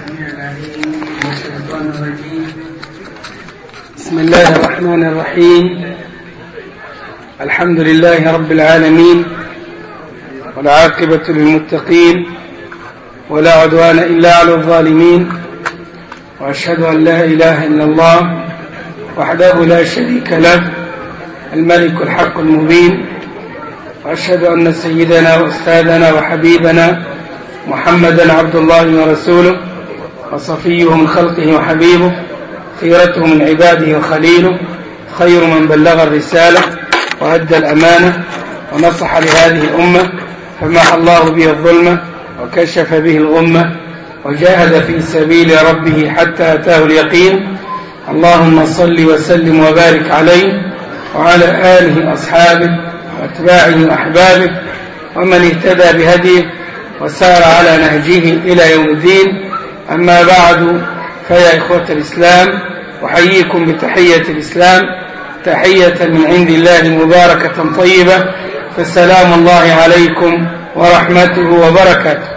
السميع العليم من الشيطان الرجيم. بسم الله الرحمن الرحيم. الحمد لله رب العالمين، والعاقبة للمتقين، ولا عدوان إلا على الظالمين، وأشهد أن لا إله إلا الله وحده لا شريك له الملك الحق المبين، وأشهد أن سيدنا وأستاذنا وحبيبنا محمدا عبد الله ورسوله وصفيه من خلقه وحبيبه، خيرته من عباده وخليله، خير من بلغ الرسالة وأدى الأمانة ونصح لهذه الأمة، فمحى الله به الظلمة وكشف به الغمة، وجاهد في سبيل ربه حتى أتاه اليقين. اللهم صل وسلم وبارك عليه وعلى آله أصحابه وأتباعه وأحبابه ومن اهتدى بهديه وسار على نهجه إلى يوم الدين. أما بعد، فيا إخوة الإسلام، أحييكم بتحية الإسلام، تحية من عند الله مباركة طيبة، فالسلام الله عليكم ورحمته وبركاته.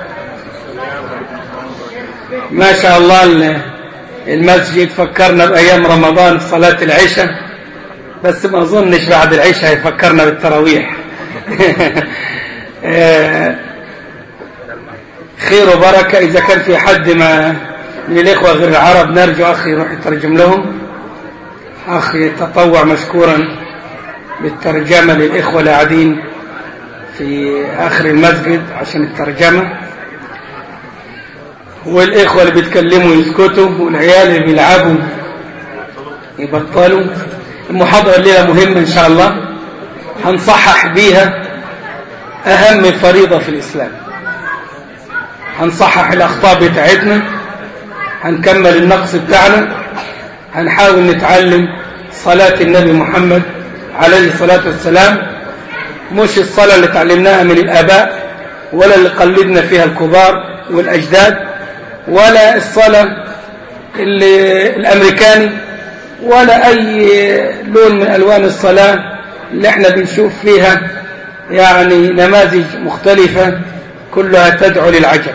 ما شاء الله المسجد فكرنا بأيام رمضان في صلاة العشاء، بس ما أظنش بعد العشاء يفكرنا بالتراويح. خير وبركة. إذا كان في حد ما من الإخوة غير العرب نرجو أخي يروح يترجم لهم. أخي يتطوع مشكورا بالترجمة للإخوة القاعدين في آخر المسجد عشان الترجمة، والإخوة اللي بيتكلموا يسكتوا، والعيال اللي بيلعبوا يبطلوا. المحاضرة الليلة مهمة إن شاء الله، هنصحح بيها أهم فريضة في الإسلام، هنصحح الأخطاء بتاعتنا، هنكمل النقص بتاعنا، هنحاول نتعلم صلاة النبي محمد عليه الصلاة والسلام، مش الصلاة اللي تعلمناها من الآباء ولا اللي قلدنا فيها الكبار والأجداد، ولا الصلاة الأمريكاني، ولا أي لون من ألوان الصلاة اللي احنا بنشوف فيها يعني نماذج مختلفة كلها تدعو للعجب.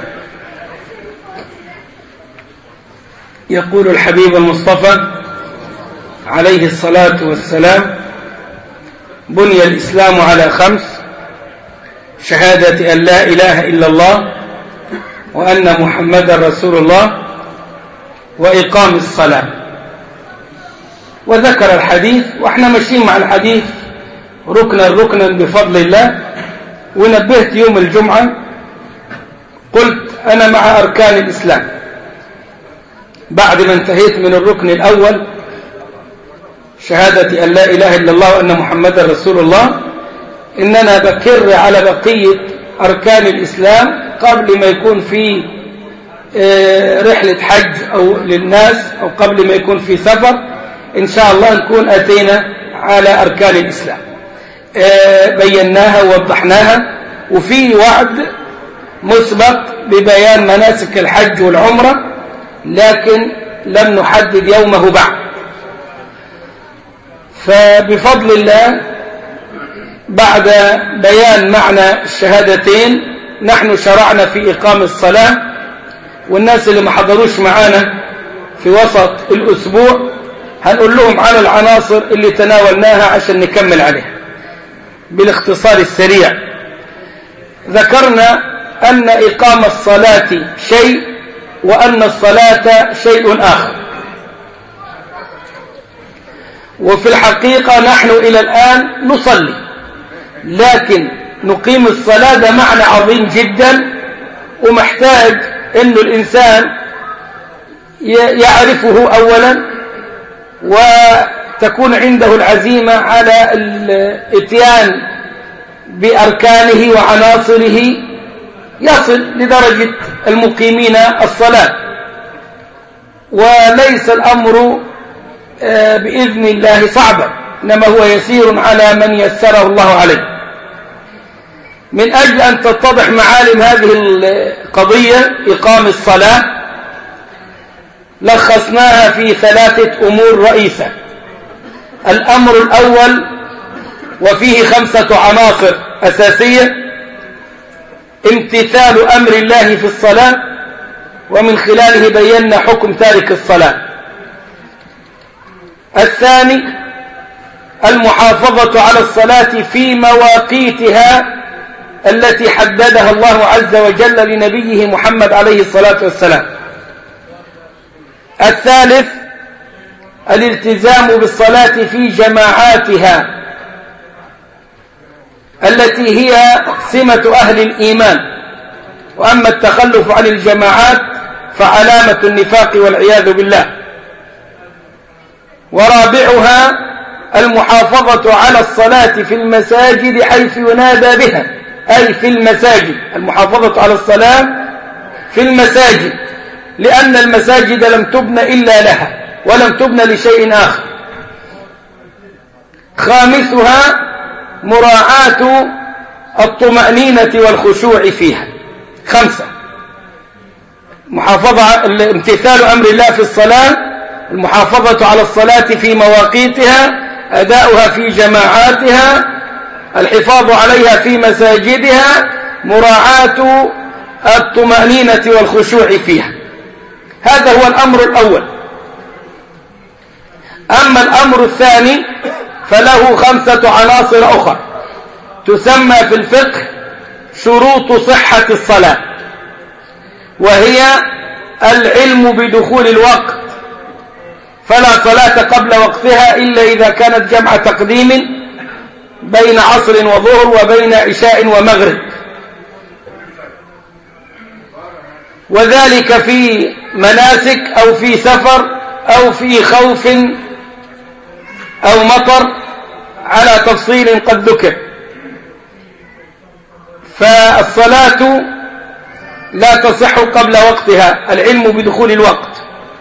يقول الحبيب المصطفى عليه الصلاة والسلام: بني الإسلام على 5: شهادة أن لا إله إلا الله وأن محمدا رسول الله وإقام الصلاة. وذكر الحديث، وإحنا ماشيين مع الحديث ركنا بفضل الله. ونبهت يوم الجمعة قلت أنا مع أركان الإسلام بعد ما انتهيت من الركن الأول شهادة أن لا إله إلا الله وأن محمدا رسول الله، إننا بكر على بقية أركان الإسلام قبل ما يكون في رحلة حج أو للناس، أو قبل ما يكون في سفر إن شاء الله نكون أتينا على أركان الإسلام، بيناها ووضحناها، وفي وعد مسبق ببيان مناسك الحج والعمرة، لكن لم نحدد يومه بعد. فبفضل الله بعد بيان معنى الشهادتين نحن شرعنا في إقام الصلاة، والناس اللي ما حضروش معانا في وسط الأسبوع هنقول لهم على العناصر اللي تناولناها عشان نكمل عليها بالاختصار السريع. ذكرنا أن إقام الصلاة شيء، وأن الصلاة شيء آخر. وفي الحقيقة نحن إلى الآن نصلي، لكن نقيم الصلاة ده معنى عظيم جدا، ومحتاج أن الإنسان يعرفه أولا، وتكون عنده العزيمة على الاتيان بأركانه وعناصره يصل لدرجة المقيمين الصلاة. وليس الأمر بإذن الله صعبا، إنما هو يسير على من يسره الله عليه. من أجل أن تتضح معالم هذه القضية إقام الصلاة لخصناها في 3 أمور رئيسة. الأمر الأول، وفيه 5 عناصر أساسية: امتثال أمر الله في الصلاة، ومن خلاله بينا حكم تارك الصلاة. الثاني المحافظة على الصلاة في مواقيتها التي حددها الله عز وجل لنبيه محمد عليه الصلاة والسلام. الثالث الالتزام بالصلاة في جماعاتها التي هي سمة أهل الإيمان، وأما التخلف عن الجماعات فعلامة النفاق والعياذ بالله. ورابعها المحافظة على الصلاة في المساجد حيث ينادى بها، أي في المساجد، المحافظة على الصلاة في المساجد، لأن المساجد لم تبن إلا لها ولم تبن لشيء آخر. خامسها مراعاة الطمأنينة والخشوع فيها. 5 امتثال أمر الله في الصلاة، المحافظة على الصلاة في مواقيتها، أداؤها في جماعاتها، الحفاظ عليها في مساجدها، مراعاة الطمأنينة والخشوع فيها. هذا هو الأمر الأول. أما الأمر الثاني فله 5 عناصر أخرى تسمى في الفقه شروط صحة الصلاة، وهي العلم بدخول الوقت، فلا صلاة قبل وقتها إلا إذا كانت جمع تقديم بين عصر وظهر وبين عشاء ومغرب، وذلك في مناسك أو في سفر أو في خوف أو مطر على تفصيل قد ذكر. فالصلاة لا تصح قبل وقتها، العلم بدخول الوقت.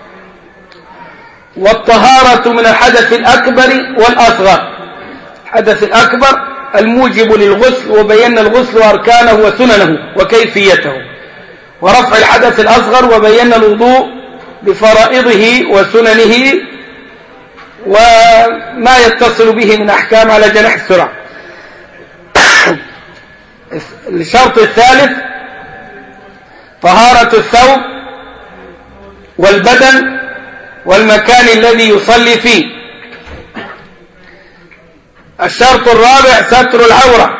والطهارة من الحدث الأكبر والأصغر. الحدث الأكبر الموجب للغسل، وبينا الغسل وأركانه وسننه وكيفيته. ورفع الحدث الأصغر وبينا الوضوء بفرائضه وسننه وما يتصل به من أحكام على جناح السرعة. الشرط الثالث طهارة الثوب والبدن والمكان الذي يصلي فيه. الشرط الرابع ستر العورة،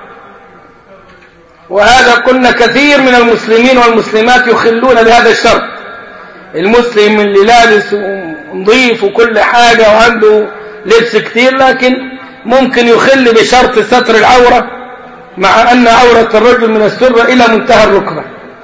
وهذا كنا كثير من المسلمين والمسلمات يخلون بهذا الشرط. المسلم اللي لابس ونظيف وكل حاجة وعنده لبس كثير، لكن ممكن يخل بشرط ستر العورة، مع أن عورة الرجل من السرة إلى منتهى الركبة.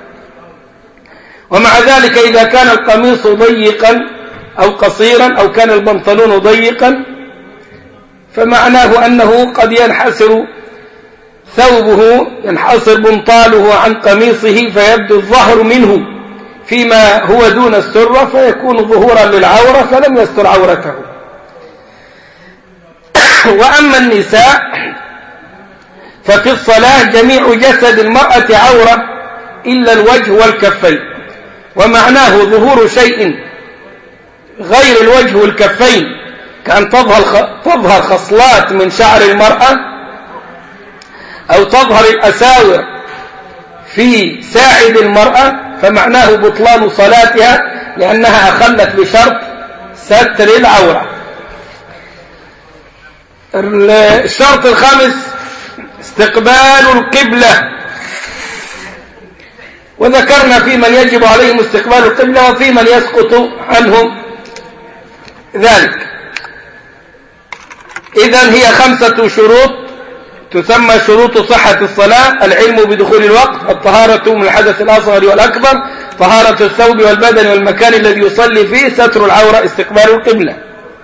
ومع ذلك إذا كان القميص ضيقا أو قصيرا أو كان البنطلون ضيقا فمعناه أنه قد ينحسر ثوبه، ينحسر بنطاله عن قميصه فيبدو الظهر منه فيما هو دون السرة، فيكون ظهورا للعورة فلم يستر عورته. وأما النساء ففي الصلاة جميع جسد المرأة عورة إلا الوجه والكفين، ومعناه ظهور شيء غير الوجه والكفين، كأن تظهر خصلات من شعر المرأة أو تظهر الأساور في ساعد المرأة، فمعناه بطلان صلاتها لأنها أخلت بشرط ستر العورة. الشرط الخامس استقبال القبلة، وذكرنا في من يجب عليهم استقبال القبلة وفي من يسقط عنهم ذلك. إذن هي 5 شروط تسمى شروط صحة الصلاة: العلم بدخول الوقت، الطهارة من الحدث الأصغر والأكبر، طهارة الثوب والبدن والمكان الذي يصلي فيه، ستر العورة، استقبال القبلة.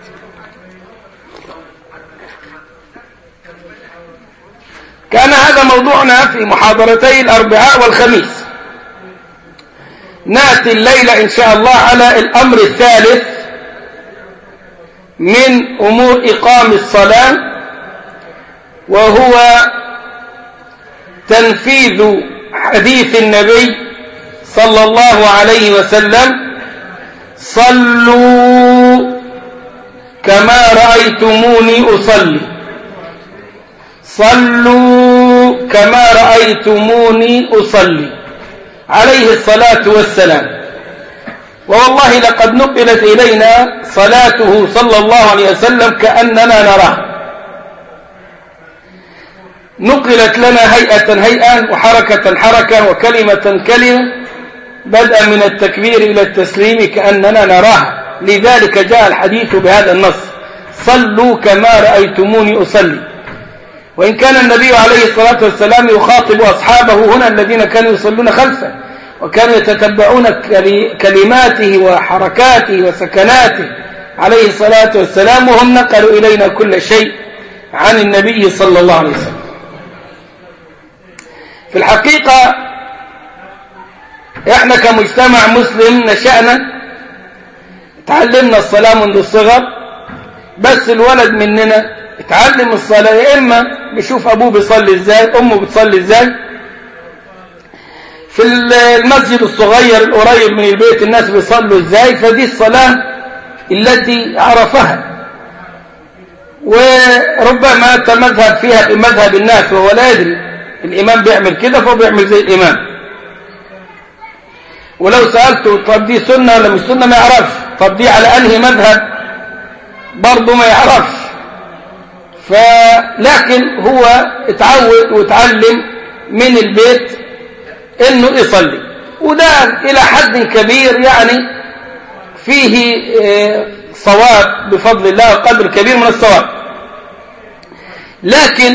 كان هذا موضوعنا في محاضرتي الأربعاء والخميس. نأتي الليلة إن شاء الله على الأمر الثالث من أمور إقام الصلاة، وهو تنفيذ حديث النبي صلى الله عليه وسلم: صلوا كما رأيتموني أصلي، صلوا كما رأيتموني أصلي، عليه الصلاة والسلام. ووالله لقد نقلت إلينا صلاته صلى الله عليه وسلم كأننا نراه، نقلت لنا هيئة وحركة حركة وكلمة كلمة، بدءا من التكبير إلى التسليم كأننا نراها. لذلك جاء الحديث بهذا النص: صلوا كما رأيتموني أصلي. وإن كان النبي عليه الصلاة والسلام يخاطب أصحابه هنا الذين كانوا يصلون خلفه وكانوا يتتبعون كلماته وحركاته وسكناته عليه الصلاة والسلام، وهم نقلوا إلينا كل شيء عن النبي صلى الله عليه وسلم. في الحقيقة احنا كمجتمع مسلم نشأنا تعلمنا الصلاة منذ الصغر، بس الولد مننا اتعلم الصلاة يا إما بيشوف أبوه بيصلي إزاي، أمه بتصلي إزاي، في المسجد الصغير القريب من البيت الناس بيصلوا إزاي، فدي الصلاة التي عرفها، وربما تمذهب فيها بمذهب الناس وهو لا يدري الإمام بيعمل كده فهو بيعمل زي الإمام. ولو سألته طب دي سنة ولا مش سنة ما يعرفش، طب دي على أنهي مذهب برضه ما يعرفش. لكن هو اتعود وتعلم من البيت انه يصلي، وده الى حد كبير يعني فيه صواب بفضل الله وقدر كبير من الصواب. لكن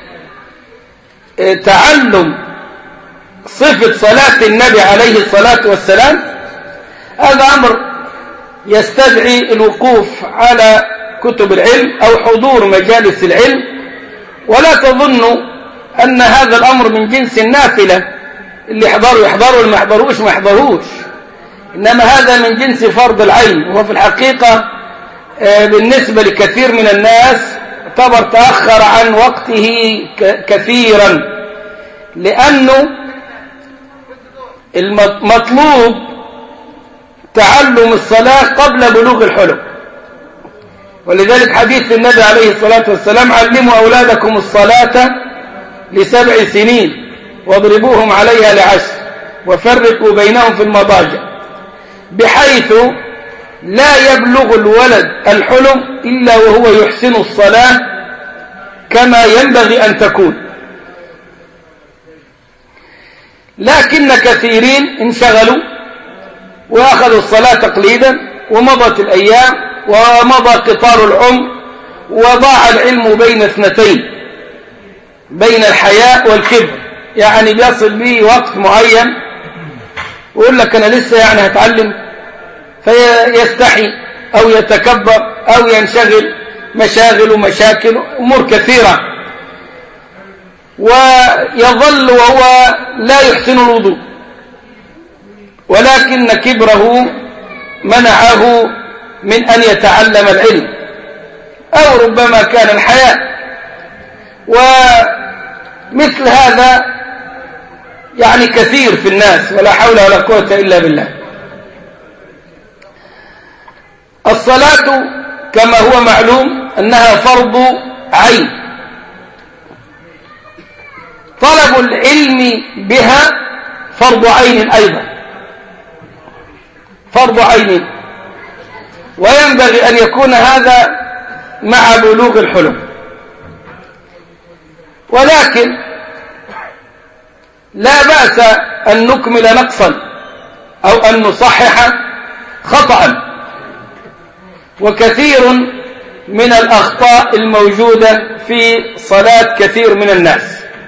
تعلم صفة صلاة النبي عليه الصلاة والسلام هذا أمر يستدعي الوقوف على كتب العلم أو حضور مجالس العلم، ولا تظنوا أن هذا الأمر من جنس النافلة، اللي يحضروا يحضروا واللي ما يحضروش ما يحضروش، إنما هذا من جنس فرض العين. وهو في الحقيقة بالنسبة لكثير من الناس اعتبر تأخر عن وقته كثيرا، لأنه المطلوب تعلم الصلاة قبل بلوغ الحلم. ولذلك حديث النبي عليه الصلاة والسلام: علموا أولادكم الصلاة ل7 سنين واضربوهم عليها ل10 وفرقوا بينهم في المضاجع، بحيث لا يبلغ الولد الحلم إلا وهو يحسن الصلاة كما ينبغي أن تكون. لكن كثيرين انشغلوا وأخذوا الصلاة تقليدا، ومضت الأيام ومضى قطار العمر، وضاع العلم بين اثنتين، بين الحياء والكبر. يعني بيصل به وقت معين ويقول لك أنا لسه يعني هتعلم، فيستحي أو يتكبر أو ينشغل مشاغل ومشاكل أمور كثيرة، ويظل وهو لا يحسن الوضوء، ولكن كبره منعه من أن يتعلم العلم، أو ربما كان الحياء. ومثل هذا يعني كثير في الناس، ولا حول ولا قوة إلا بالله. الصلاة كما هو معلوم أنها فرض عين، طلب العلم بها فرض عين أيضا، فرض عين، وينبغي أن يكون هذا مع بلوغ الحلم. ولكن لا بأس أن نكمل نقصا أو أن نصحح خطأ، وكثير من الأخطاء الموجودة في صلاة كثير من الناس.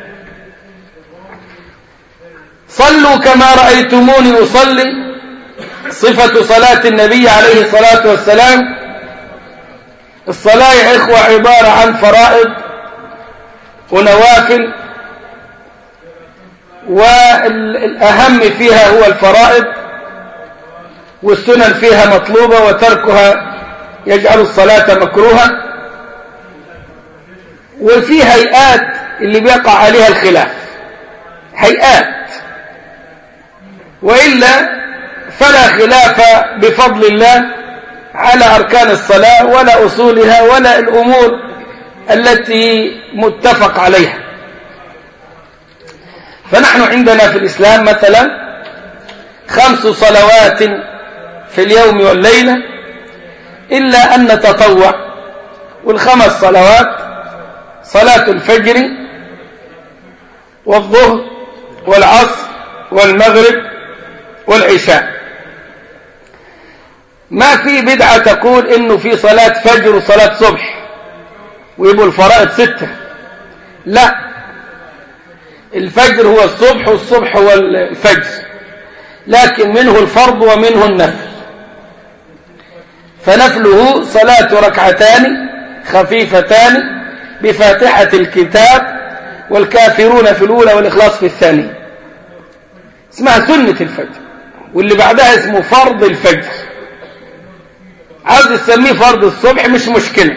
صلوا كما رأيتموني أصلي، صفة صلاة النبي عليه الصلاة والسلام. الصلاة يا إخوة عبارة عن فرائض ونوافل، والأهم فيها هو الفرائض، والسنن فيها مطلوبة، وتركها يجعل الصلاة مكروهة. وفي هيئات اللي بيقع عليها الخلاف، هيئات، وإلا فلا خلاف بفضل الله على أركان الصلاة ولا أصولها ولا الأمور التي متفق عليها. فنحن عندنا في الإسلام مثلا 5 صلوات في اليوم والليلة، إلا أن نتطوع. والخمس صلوات: صلاة الفجر والظهر والعصر والمغرب والعشاء. ما في بدعة تقول إنه في صلاة فجر وصلاة صبح ويبقوا الفرائض 6. لا، الفجر هو الصبح والصبح هو الفجر، لكن منه الفرض ومنه النفل. فنفله صلاة ركعتان خفيفتان بفاتحة الكتاب والكافرون في الأولى والإخلاص في الثانية، اسمها سنة الفجر. واللي بعدها اسمه فرض الفجر. عاوز تسميه فرض الصبح مش مشكلة،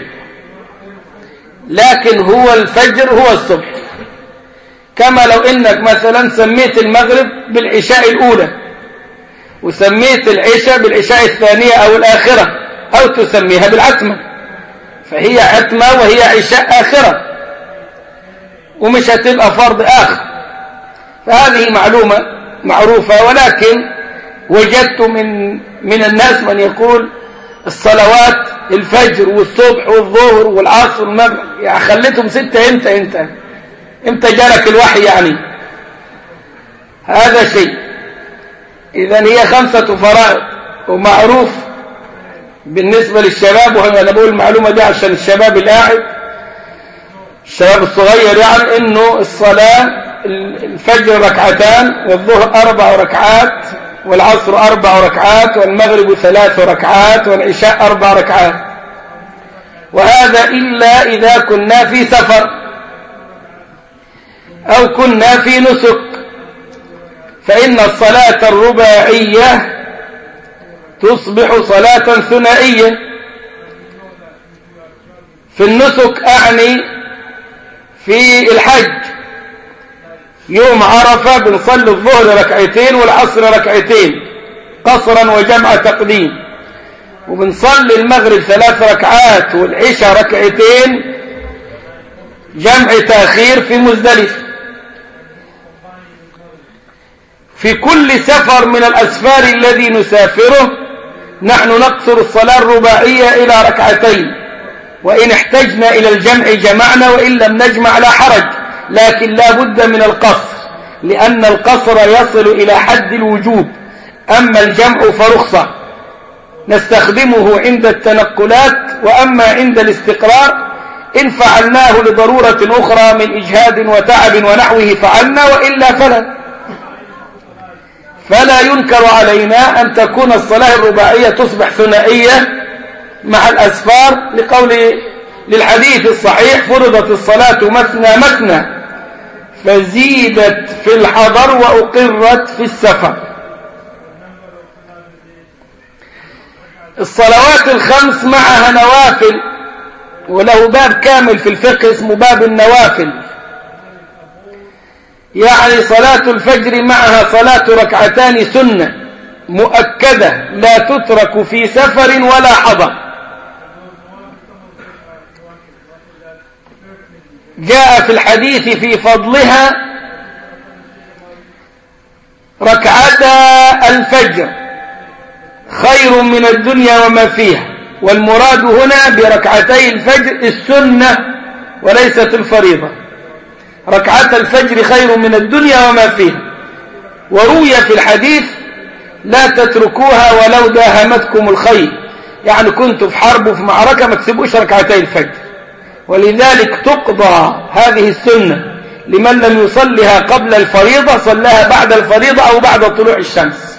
لكن هو الفجر هو الصبح. كما لو انك مثلا سميت المغرب بالعشاء الأولى وسميت العشاء بالعشاء الثانية أو الآخرة، أو تسميها بالعتمة، فهي عتمة وهي عشاء آخرة ومش هتبقى فرض آخر. فهذه معلومة معروفة. ولكن وجدت من الناس من يقول الصلوات الفجر والصبح والظهر والعصر والمغرب، يعني خليتهم 6. امتى جالك الوحي يعني؟ هذا شيء. إذن هي 5 فرائض، ومعروف بالنسبة للشباب. وأنا بقول المعلومة دي عشان الشباب القاعد، الشباب الصغير، يعني إنه الصلاة الفجر 2 والظهر 4 ركعات والعصر 4 ركعات والمغرب 3 ركعات والعشاء 4 ركعات. وهذا إلا إذا كنا في سفر أو كنا في نسك، فإن الصلاة الرباعية تصبح صلاة ثنائية. في النسك أعني في الحج، يوم عرفة بنصلي الظهر 2 والعصر 2 قصرا وجمع تقديم، وبنصلي المغرب 3 ركعات والعشاء 2 جمع تأخير في مزدلفة. في كل سفر من الأسفار الذي نسافره نحن نقصر الصلاة الرباعية إلى 2، وإن احتجنا إلى الجمع جمعنا، وإن لم نجمع لا حرج، لكن لا بد من القصر، لأن القصر يصل إلى حد الوجوب. أما الجمع فرخصة نستخدمه عند التنقلات، وأما عند الاستقرار إن فعلناه لضرورة أخرى من إجهاد وتعب ونحوه فعلنا، وإلا فلا ينكر علينا أن تكون الصلاة الرباعية تصبح ثنائية مع الأسفار، للحديث الصحيح: فرضت الصلاة مثنى مثنى فزيدت في الحضر وأقرت في السفر. الصلوات الخمس معها نوافل، وله باب كامل في الفقه اسمه باب النوافل. يعني صلاة الفجر معها صلاة 2 سنة مؤكدة لا تترك في سفر ولا حضر. جاء في الحديث في فضلها: ركعتا الفجر خير من الدنيا وما فيها. والمراد هنا بركعتي الفجر السنة وليست الفريضة. ركعتا الفجر خير من الدنيا وما فيها. وروي في الحديث: لا تتركوها ولو داهمتكم الخيل، يعني كنتوا في حرب وفي معركة ما تسيبوش ركعتي الفجر. ولذلك تقضى هذه السنة لمن لم يصلها قبل الفريضة، صلىها بعد الفريضة أو بعد طلوع الشمس.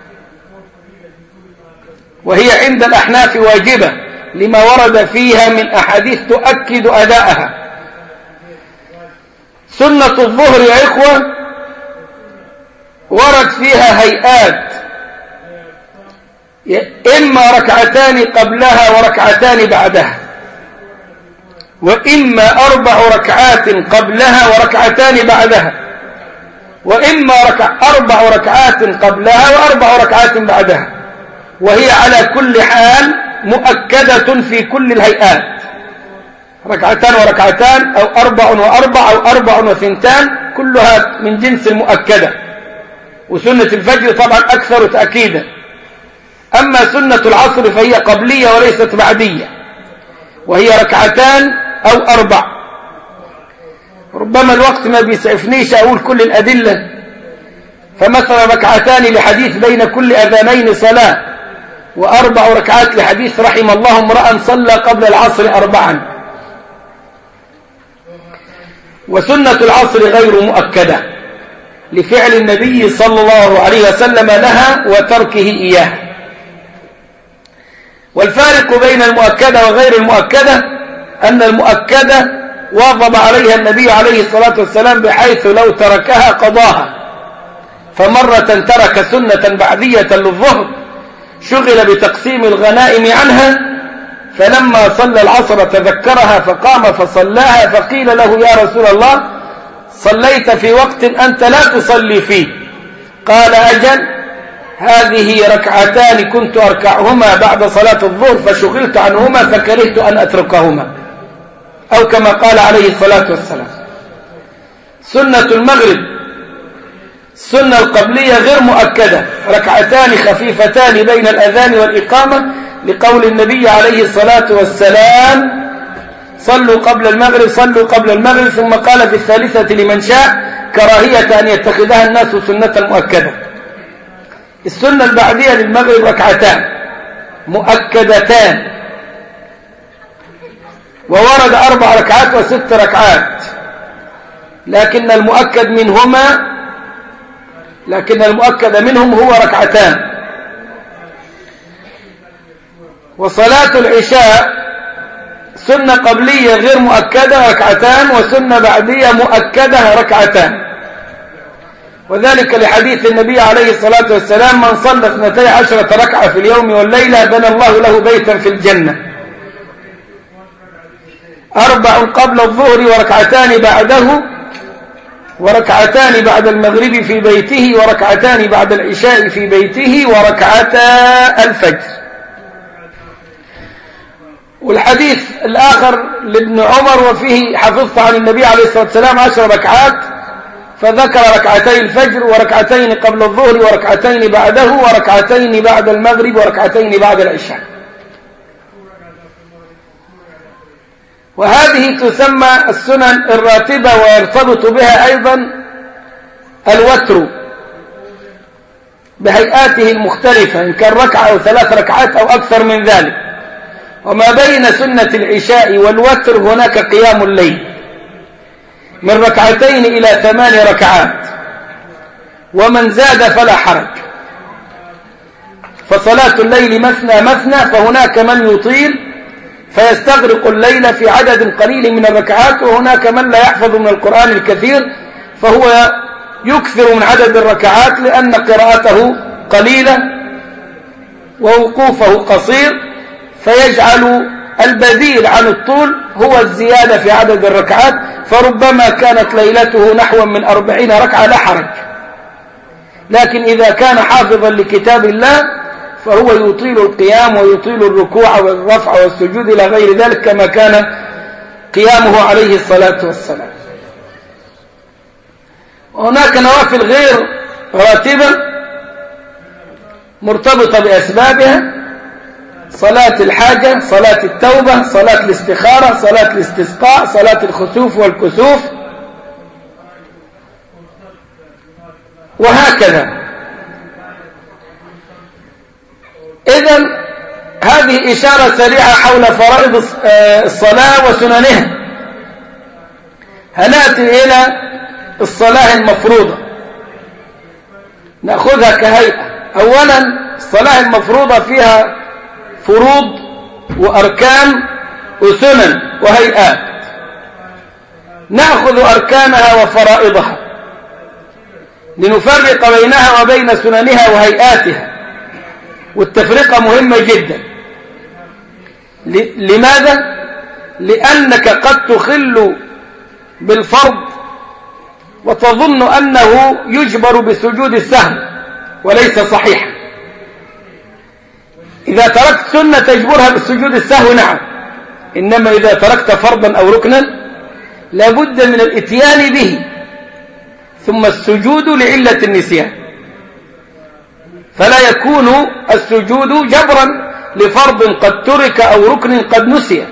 وهي عند الأحناف واجبة لما ورد فيها من أحاديث تؤكد أداءها. سنة الظهر يا إخوة ورد فيها هيئات: إما 2 قبلها و2 بعدها، وإما 4 ركعات قبلها و2 بعدها، وإما 4 ركعات قبلها و4 ركعات بعدها. وهي على كل حال مؤكدة في كل الهيئات: 2 و2 أو 4 و4 أو 4 و2، كلها من جنس المؤكدة. وسنة الفجر طبعا أكثر تأكيدا. أما سنة العصر فهي قبلية وليست بعدية، وهي ركعتان أو 4. ربما الوقت ما بيسعفنيش أقول كل الأدلة، فمثلا ركعتان لحديث بين كل أذانين صلاة، و4 ركعات لحديث رحم الله امرأ صلى قبل العصر 4. وسنة العصر غير مؤكدة لفعل النبي صلى الله عليه وسلم لها وتركه إياه. والفارق بين المؤكدة وغير المؤكدة أن المؤكدة واظب عليها النبي عليه الصلاة والسلام بحيث لو تركها قضاها، فمرة ترك سنة بعدية للظهر شغل بتقسيم الغنائم عنها، فلما صلى العصر تذكرها فقام فصلاها، فقيل له يا رسول الله صليت في وقت أنت لا تصلي فيه، قال أجل هذه ركعتان كنت أركعهما بعد صلاة الظهر فشغلت عنهما فكرهت أن أتركهما، أو كما قال عليه الصلاة والسلام. سنة المغرب السنة القبلية غير مؤكدة، ركعتان خفيفتان بين الأذان والإقامة، لقول النبي عليه الصلاة والسلام صلوا قبل المغرب صلوا قبل المغرب، ثم قال في الثالثة لمن شاء كراهية أن يتخذها الناس سنة مؤكدة. السنة البعدية للمغرب ركعتان مؤكدتان، وورد 4 ركعات و6 ركعات، لكن المؤكد منهم هو ركعتان. وصلاة العشاء سنة قبلية غير مؤكدة ركعتان، وسنة بعدية مؤكدة ركعتان، وذلك لحديث النبي عليه الصلاة والسلام من صلى 12 ركعة في اليوم والليلة بنى الله له بيتا في الجنة، 4 قبل الظهر وركعتان بعده، وركعتان بعد المغرب في بيته، وركعتان بعد العشاء في بيته، وركعتا الفجر. والحديث الآخر لابن عمر وفيه حفظت عن النبي عليه الصلاة والسلام 10 ركعات، فذكر ركعتي الفجر وركعتين قبل الظهر وركعتين بعده وركعتين بعد المغرب وركعتين بعد العشاء. وهذه تسمى السنن الراتبة، ويرتبط بها أيضا الوتر بهيئاته المختلفة، إن كان ركعة أو 3 ركعات أو أكثر من ذلك. وما بين سنة العشاء والوتر هناك قيام الليل من 2 إلى 8 ركعات، ومن زاد فلا حرج. فصلاة الليل مثنى مثنى، فهناك من يطيل فيستغرق الليل في عدد قليل من الركعات، وهناك من لا يحفظ من القرآن الكثير فهو يكثر من عدد الركعات لأن قراءته قليلة ووقوفه قصير، فيجعل البديل عن الطول هو الزيادة في عدد الركعات، فربما كانت ليلته نحو من 40 ركعة لا حرج. لكن إذا كان حافظا لكتاب الله فهو يطيل القيام ويطيل الركوع والرفع والسجود إلى غير ذلك كما كان قيامه عليه الصلاة والسلام. وهناك نوافل غير راتبة مرتبطة بأسبابها: صلاة الحاجة، صلاة التوبة، صلاة الاستخارة، صلاة الاستسقاء، صلاة الخسوف والكسوف، وهكذا. إذن هذه إشارة سريعة حول فرائض الصلاة وسننها. هنأتي إلى الصلاة المفروضة، نأخذها كهيئة. أولا الصلاة المفروضة فيها فروض وأركان وسنن وهيئات، نأخذ أركانها وفرائضها لنفرق بينها وبين سننها وهيئاتها، والتفرقة مهمة جدا. لماذا؟ لأنك قد تخل بالفرض وتظن أنه يجبر بسجود السهو، وليس صحيحا. إذا تركت سنة تجبرها بالسجود السهو نعم، إنما إذا تركت فرضا أو ركنا لابد من الاتيان به ثم السجود لعلة النسيان. فلا يكون السجود جبرا لفرض قد ترك أو ركن قد نسي،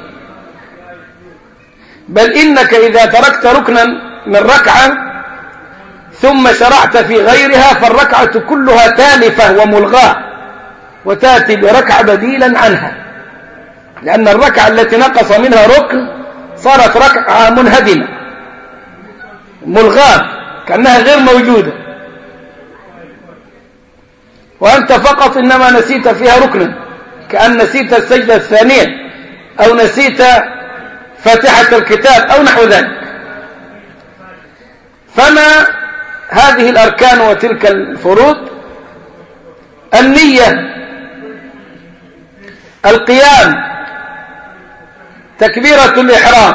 بل إنك إذا تركت ركنا من ركعة ثم شرعت في غيرها فالركعة كلها تالفة وملغاة، وتأتي بركعة بديلا عنها، لأن الركعة التي نقص منها ركن صارت ركعة منهدمة ملغاة كأنها غير موجودة، وأنت فقط إنما نسيت فيها ركنا، كأن نسيت السجدة الثانية أو نسيت فاتحة الكتاب أو نحو ذلك. فما هذه الأركان وتلك الفروض؟ النية، القيام، تكبيرة الإحرام،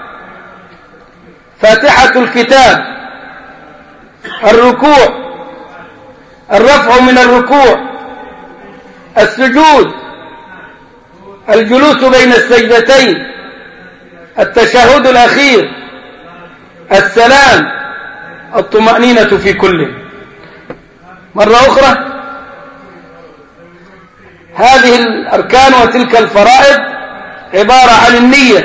فاتحة الكتاب، الركوع، الرفع من الركوع، السجود، الجلوس بين السجدتين، التشهد الأخير، السلام، الطمأنينة في كله. مرة أخرى، هذه الأركان وتلك الفرائض عبارة عن النية،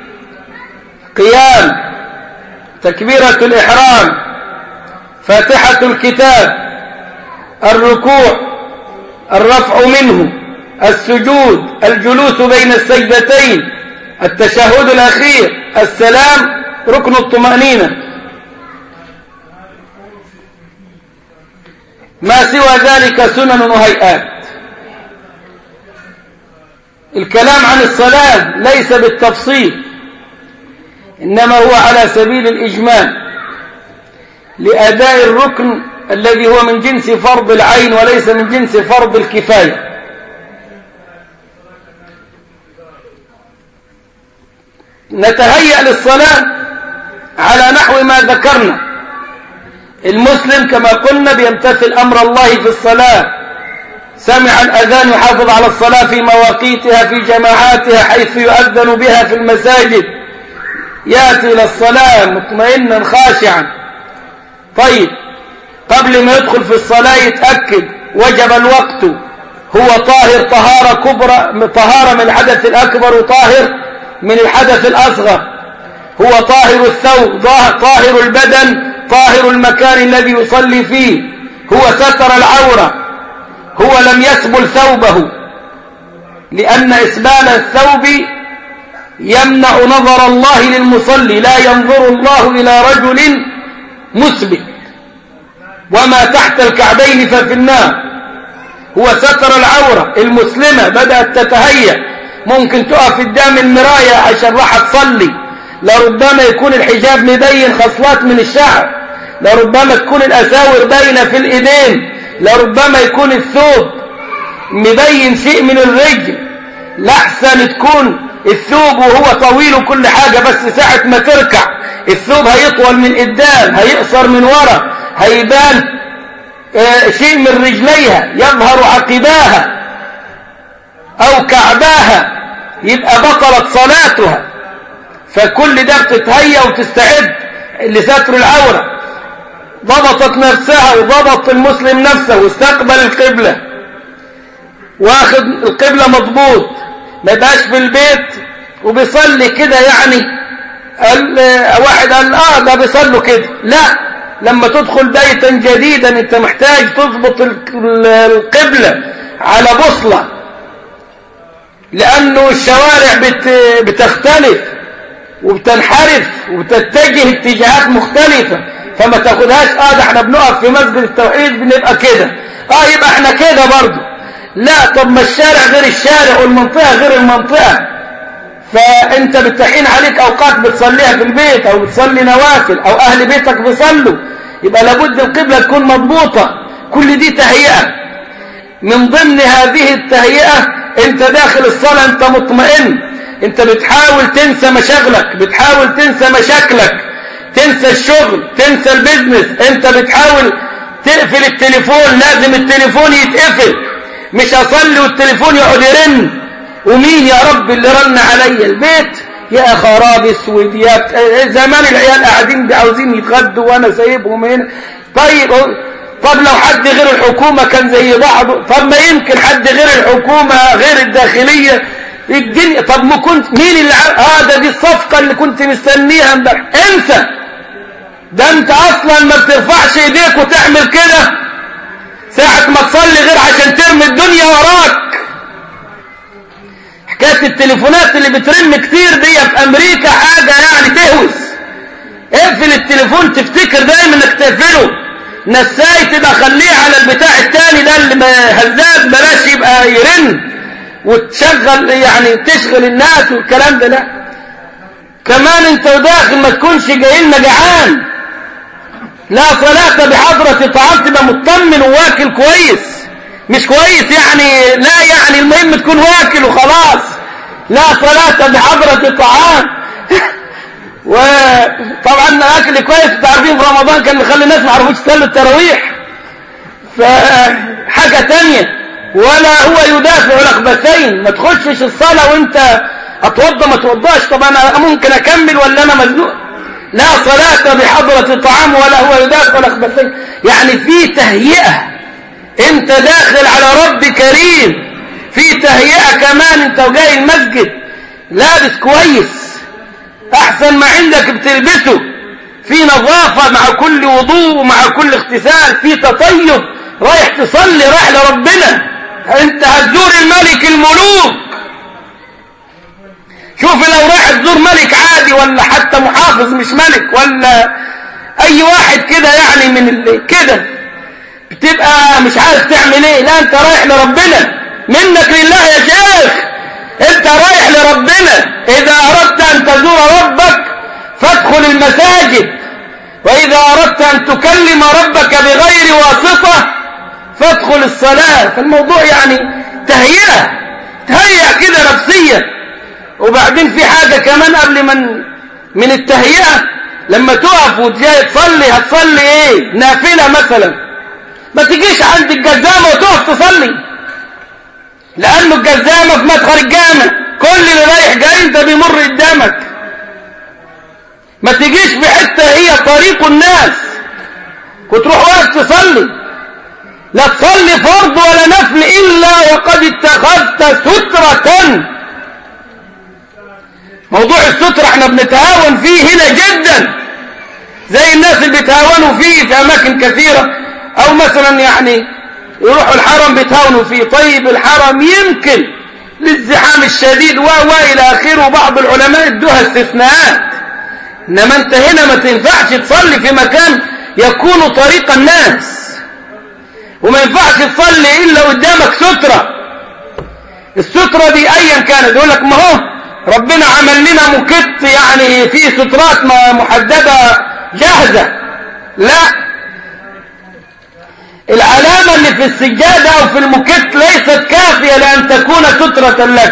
قيام، تكبيرة الإحرام، فاتحة الكتاب، الركوع، الرفع منه، السجود، الجلوس بين السجدتين، التشهد الأخير، السلام، ركن الطمأنينة. ما سوى ذلك سنن وهيئات. الكلام عن الصلاة ليس بالتفصيل، إنما هو على سبيل الإجمال لأداء الركن الذي هو من جنس فرض العين وليس من جنس فرض الكفاية. نتهيأ للصلاة على نحو ما ذكرنا. المسلم كما قلنا بيمتثل أمر الله في الصلاة، سمع الأذان يحافظ على الصلاة في مواقيتها في جماعاتها حيث يؤذن بها في المساجد، يأتي إلى الصلاة مطمئنا خاشعا. طيب، قبل ما يدخل في الصلاة يتأكد وجب الوقت، هو طاهر طهارة كبرى، طهارة من الحدث الأكبر وطاهر من الحدث الأصغر، هو طاهر الثوب، طاهر البدن، طاهر المكان الذي يصلي فيه، هو ستر العورة، هو لم يسبل ثوبه، لأن إسبال الثوب يمنع نظر الله للمصلي، لا ينظر الله إلى رجل مسبل، وما تحت الكعبين ففي النار. هو ستر العورة. المسلمة بدأت تتهيأ، ممكن تقف قدام المراية عشان راح تصلي، لربما يكون الحجاب مبين خصلات من الشعر، لربما تكون الأساور باينة في الإيدين، لربما يكون الثوب مبين شيء من الرجل، لحسن تكون الثوب وهو طويل كل حاجة، بس ساعة ما تركع الثوب هيطول من قدام، هيقصر من ورا، هيبان شيء من رجليها، يظهر عقباها أو كعباها، يبقى بطلت صلاتها. فكل ده بتتهيأ وتستعد لستر العورة. ضبطت نفسها وضبط المسلم نفسه واستقبل القبلة، واخد القبلة مضبوط، ما يبقاش في البيت وبيصلي كده، يعني واحد قال ده بيصلوا كده. لا، لما تدخل بيتا جديدا انت محتاج تضبط القبلة على بوصلة، لأنه الشوارع بتختلف وبتنحرف وبتتجه اتجاهات مختلفة، فما تاخدهاش ده احنا بنقف في مسجد التوحيد بنبقى كده، يبقى احنا كده برضو. لا، طب ما الشارع غير الشارع والمنطقة غير المنطقة، فانت بتحين عليك اوقات بتصليها في البيت او بتصلي نوافل او اهل بيتك بيصلوا، يبقى لابد القبلة تكون مضبوطة. كل دي تهيئة. من ضمن هذه التهيئة انت داخل الصلاة انت مطمئن، انت بتحاول تنسى مشاغلك، بتحاول تنسى مشاكلك، تنسى الشغل، تنسى البيزنس، انت بتحاول تقفل التليفون، لازم التليفون يتقفل، مش اصلي والتليفون يقعد يرن، ومين يا رب اللي رن علي البيت؟ يا خراب اسود، يا زمان العيال قاعدين عاوزين يتغدوا وانا سايبهم هنا. طيب طب لو حد غير الحكومة كان زي بعضه، طب ما يمكن حد غير الحكومة غير الداخلية الدنيا. طب ما كنت مين اللي ده دي الصفقة اللي كنت مستنيها امبارح. انسى، ده انت اصلا ما بترفعش ايديك وتعمل كده ساعة ما تصلي غير عشان ترمي الدنيا وراك. حكاية التليفونات اللي بترن كتير دي في امريكا حاجة يعني تهوس. اقفل التليفون، تفتكر دايما انك تقفله، نساي تبقى خليه على البتاع التاني ده اللي هزاز، بلاش يبقى يرن وتشغل يعني تشغل الناس والكلام ده. لا كمان انت وداخل ما تكونش جاي لنا جعان. لا صلاة بحضرة طعام، تبقى مطمن وواكل كويس، مش كويس يعني لا يعني المهم تكون واكل وخلاص. لا صلاة بحضرة طعام. وطبعا اكل كويس، تعرفين في رمضان كان بيخلي الناس ما عرفوش يصلوا التراويح، فحاجة تانية. ولا هو يدافع الأخبثين، ما تخشش الصلاة وانت اتوضى ما توضاش، طب انا ممكن اكمل ولا انا مزنوق. لا صلاة بحضرة طعام ولا هو يدافع الأخبثين، يعني في تهيئة، انت داخل على رب كريم، في تهيئة كمان. انت وجاي المسجد لابس كويس، احسن ما عندك بتلبسه، في نظافة مع كل وضوء ومع كل اغتسال، في تطيب، رايح تصلي، رايح لربنا. انت هتزور الملك الملوك. شوف لو رايح تزور ملك عادي ولا حتى محافظ مش ملك ولا اي واحد كده يعني من كده، بتبقى مش عارف تعمل ايه. لا انت رايح لربنا، منك لله يا شيخ، انت رايح لربنا. اذا اردت ان تزور ربك فادخل المساجد، واذا اردت ان تكلم ربك بغير واسطة فادخل الصلاة. فالموضوع يعني تهيئة كده نفسية. وبعدين في حاجة كمان قبل من التهيئة، لما تقف وتجي تصلي هتصلي ايه؟ نافلة مثلا، ما تجيش عند الجزامة وتقف تصلي، لأنه الجزامة في مدخل الجامع، كل اللي رايح جاي انت بيمر قدامك. ما تجيش بحتة هي طريق الناس وتروح واقف تصلي. لا تصلي فرض ولا نفل إلا وقد اتخذت سترة. موضوع السترة احنا بنتهاون فيه هنا جدا، زي الناس اللي بيتهاونوا فيه في أماكن كثيرة، أو مثلا يعني يروحوا الحرم بيتهاونوا فيه. طيب الحرم يمكن للزحام الشديد وإلى آخره، وبعض العلماء ادوها استثناءات، إنما أنت هنا ما تنفعش تصلي في مكان يكون طريق الناس، وما ينفعش تصلي إلا قدامك سترة. السترة دي أيا كانت، يقول لك ما هو ربنا عمل لنا مكت يعني في سترات محددة جاهزة. لا، العلامة اللي في السجادة أو في المكت ليست كافية لأن تكون سترة لك.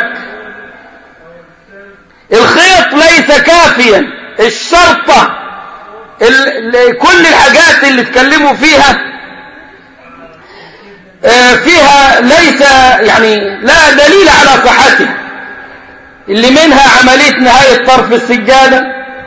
الخيط ليس كافيا، الشرطة، كل الحاجات اللي اتكلموا فيها ليس يعني لا دليل على صحتها، اللي منها عملية نهاية طرف السجادة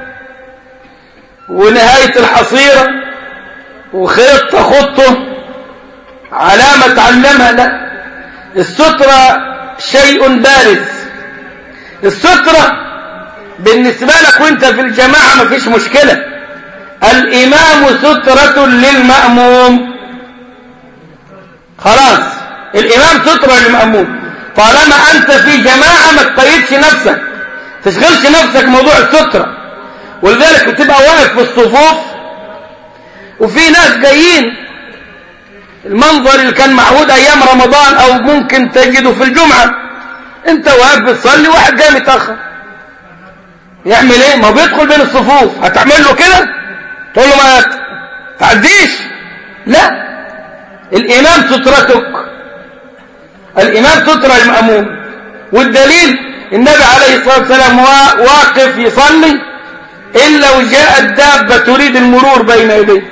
ونهاية الحصيرة وخيط تخطه علامة تعلمها. لا، السترة شيء بارز. السترة بالنسبة لك وانت في الجماعة ما فيش مشكلة، الإمام سترة للمأموم، خلاص الإمام سترة للمأموم. طالما أنت في جماعة ما تقيدش نفسك، تشغلش نفسك موضوع السترة. ولذلك بتبقى واقف في الصفوف وفي ناس جايين، المنظر اللي كان معهود أيام رمضان أو ممكن تجده في الجمعة، أنت واقف بتصلي واحد جاي متأخر، يعمل إيه؟ ما بيدخل بين الصفوف، هتعمل له كده؟ تقول له ما تعديش؟ لا، الإمام سترتك، الإمام سترة المأموم. والدليل النبي عليه الصلاة والسلام واقف يصلي إلا وجاءت دابة تريد المرور بين يديه،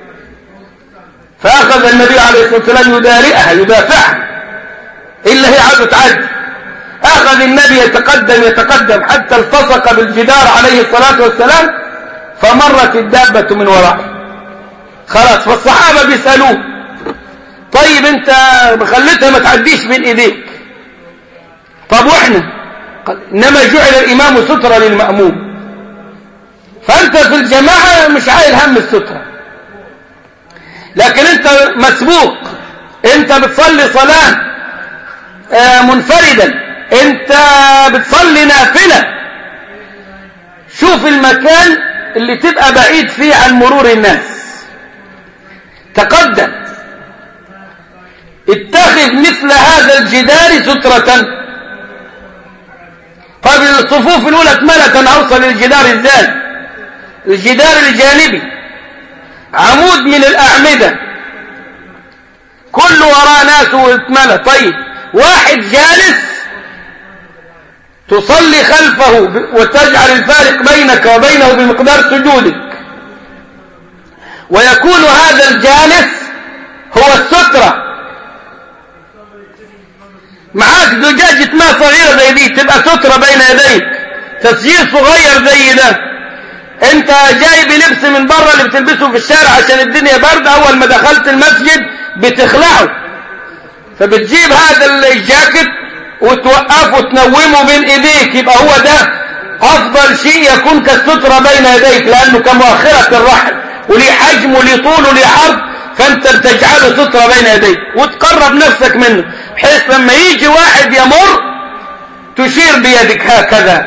فأخذ النبي عليه الصلاة والسلام يدارئها يدافعها إلا هي عادت تعدي. أخذ النبي يتقدم حتى التصق بالجدار عليه الصلاة والسلام، فمرت الدابة من وراءه. خلاص، فالصحابة بيسألوه طيب انت خليتها ما تعديش من ايديك، طب واحنا انما جعل الامام سترة للمأموم، فانت في الجماعة مش عايل هم السترة، لكن انت مسبوق، انت بتصلي صلاة منفردا، انت بتصلي نافلة، شوف المكان اللي تبقى بعيد فيه عن مرور الناس، تقدم، اتخذ مثل هذا الجدار سترة. طيب الصفوف الأولى اتملت، أنا أوصل للجدار ازاي؟ الجدار الجانبي عمود من الأعمدة كله وراء ناس واتملى، طيب واحد جالس تصلي خلفه وتجعل الفارق بينك وبينه بمقدار سجودك، ويكون هذا الجالس هو السترة، معاك زجاجة ماء صغيرة زي دي تبقى سترة بين يديك، تسجيل صغير زي ده، انت جايب لبس من بره اللي بتلبسه في الشارع عشان الدنيا برد، اول ما دخلت المسجد بتخلعه، فبتجيب هذا الجاكيت وتوقفه وتنومه بين ايديك، يبقى هو ده افضل شيء يكون كالسترة بين يديك، لانه كمؤخرة الرحل وليه حجم وليه طول وليه عرض، فانت بتجعله سترة بين يديك وتقرب نفسك منه، بحيث لما يجي واحد يمر تشير بيدك هكذا.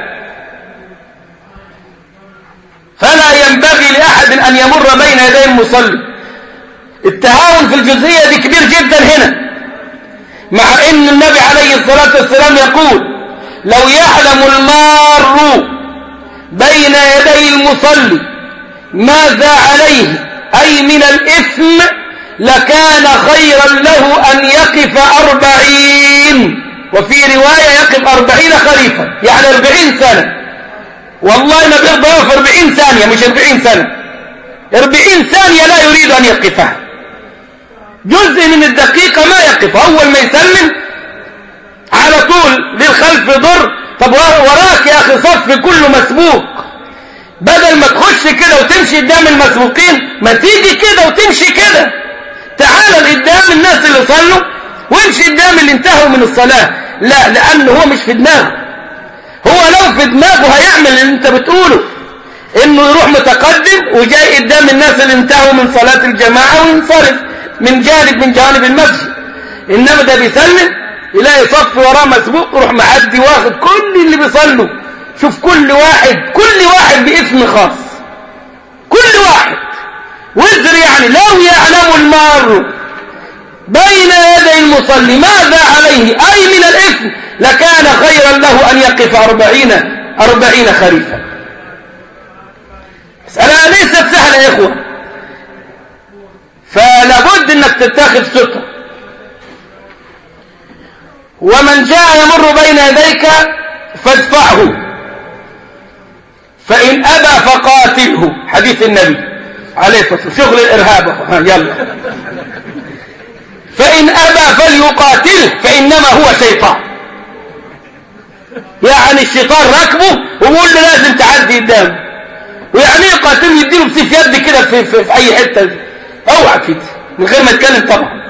فلا ينبغي لأحد أن يمر بين يدي المصلي. التهاون في الجزئية دي كبير جدا هنا، مع ان النبي عليه الصلاة والسلام يقول لو يعلم المار بين يدي المصلي ماذا عليه أي من الإثم لكان خيرا له أن يقف 40، وفي رواية يقف 40 خريفا، يعني 40 سنة، والله ما بيرضى يقف 40 ثانية مش 40 سنة، 40 ثانية لا يريد أن يقفها، جزء من الدقيقة ما يقف، أول ما يسلم على طول للخلف ضر، طب وراك يا أخي صف كله مسبوق، بدل ما تخش كده وتمشي قدام المسبوقين ما تيجي كده وتمشي كده، تعال قدام الناس اللي صلوا وامشي قدام اللي انتهوا من الصلاة، لا، لأنه هو مش في دماغه، هو لو في دماغه هيعمل اللي انت بتقوله، انه يروح متقدم وجاي قدام الناس اللي انتهوا من صلاة الجماعة وينصرف من جانب المسجد، انما ده بيسلم يلاقي صف وراه مسبوق، يروح معدي واخد كل اللي بيصلوا، شوف كل واحد باسم خاص، كل واحد وزر، يعني لو يعلم المار بين يدي المصلي ماذا عليه أي من الإثم لكان خيرا له أن يقف 40 خريفا. مسألة ليست سهلة يا إخوة، فلابد أنك تتخذ سترة. ومن جاء يمر بين يديك فادفعه، فإن أبى فقاتله، حديث النبي عليه الصلاة والسلام، شغل الإرهاب، يلا، فإن أبى فليقاتله فإنما هو شيطان، يعني الشيطان ركبه ويقول له لازم تعدي قدامه، ويعني يقاتله يديله بسيف يد كده في أي حتة، اوعى كده من غير ما يتكلم طبعا.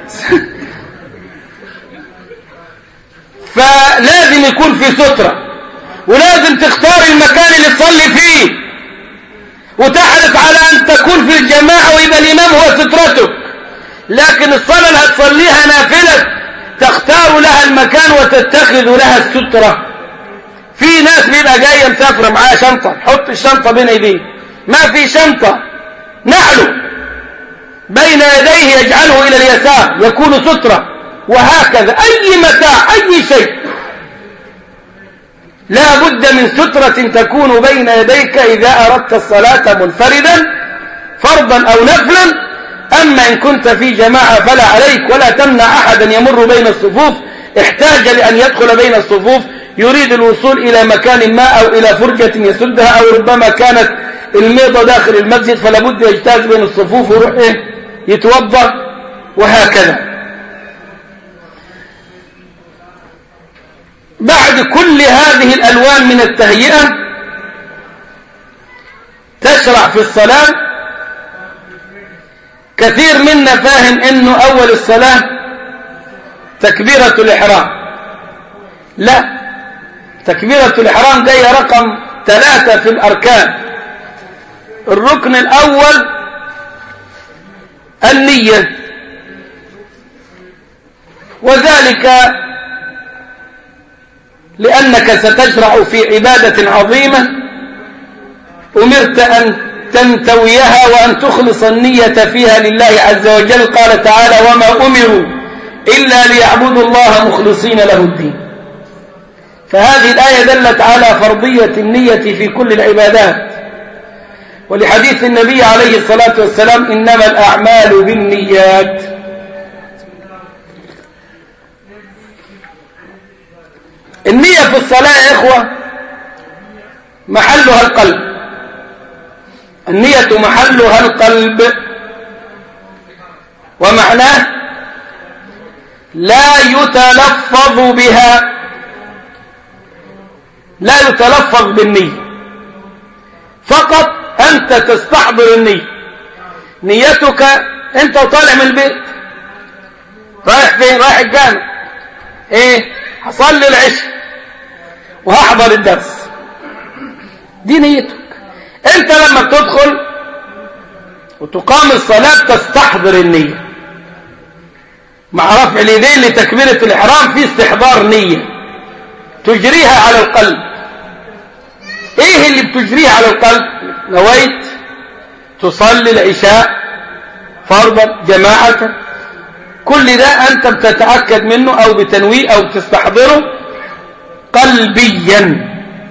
فلازم يكون في سترة، ولازم تختار المكان اللي تصلي فيه، وتحرص على أن تكون في الجماعة ويبقى الإمام هو سترتك، لكن الصلاة اللي هتصليها نافلة تختار لها المكان وتتخذ لها السترة. في ناس بيبقى جاية مسافرة معاها شنطة، حط الشنطة بين يديه، ما في شنطة، نعله بين يديه يجعله إلى اليسار يكون سترة، وهكذا أي متاع أي شيء لا بد من سترة تكون بين يديك إذا أردت الصلاة منفردا فرضا أو نفلا. أما إن كنت في جماعة فلا عليك، ولا تمنع أحدا يمر بين الصفوف، احتاج لأن يدخل بين الصفوف يريد الوصول إلى مكان ما أو إلى فرجة يسدها، أو ربما كانت الميضة داخل المسجد فلا بد يجتاز بين الصفوف ويروح يتوضأ، وهكذا. بعد كل هذه الألوان من التهيئة تشرع في الصلاة كثير منا فاهم انه اول الصلاة تكبيرة الاحرام. لا، تكبيرة الاحرام جاية رقم 3 في الاركان. الركن الاول النية، وذلك لأنك ستشرع في عبادة عظيمة أمرت أن تنتويها وأن تخلص النية فيها لله عز وجل. قال تعالى: وما أمروا إلا ليعبدوا الله مخلصين له الدين. فهذه الآية دلت على فرضية النية في كل العبادات، ولحديث النبي عليه الصلاة والسلام: إنما الأعمال بالنيات. النية في الصلاة يا إخوة محلها القلب. النية محلها القلب، ومعناه لا يتلفظ بها، لا يتلفظ بالنية، فقط أنت تستحضر النية. نيتك أنت طالع من البيت رايح فين؟ رايح الجامع. إيه؟ هصلي العشاء وهحضر الدرس. دي نيتك. أنت لما بتدخل وتقام الصلاة تستحضر النية. مع رفع اليدين لتكبيرة الإحرام في استحضار نية تجريها على القلب. إيه اللي بتجريها على القلب؟ نويت تصلي العشاء فرضا جماعة، كل ده أنت بتتأكد منه أو بتنويه أو بتستحضره قلبيا.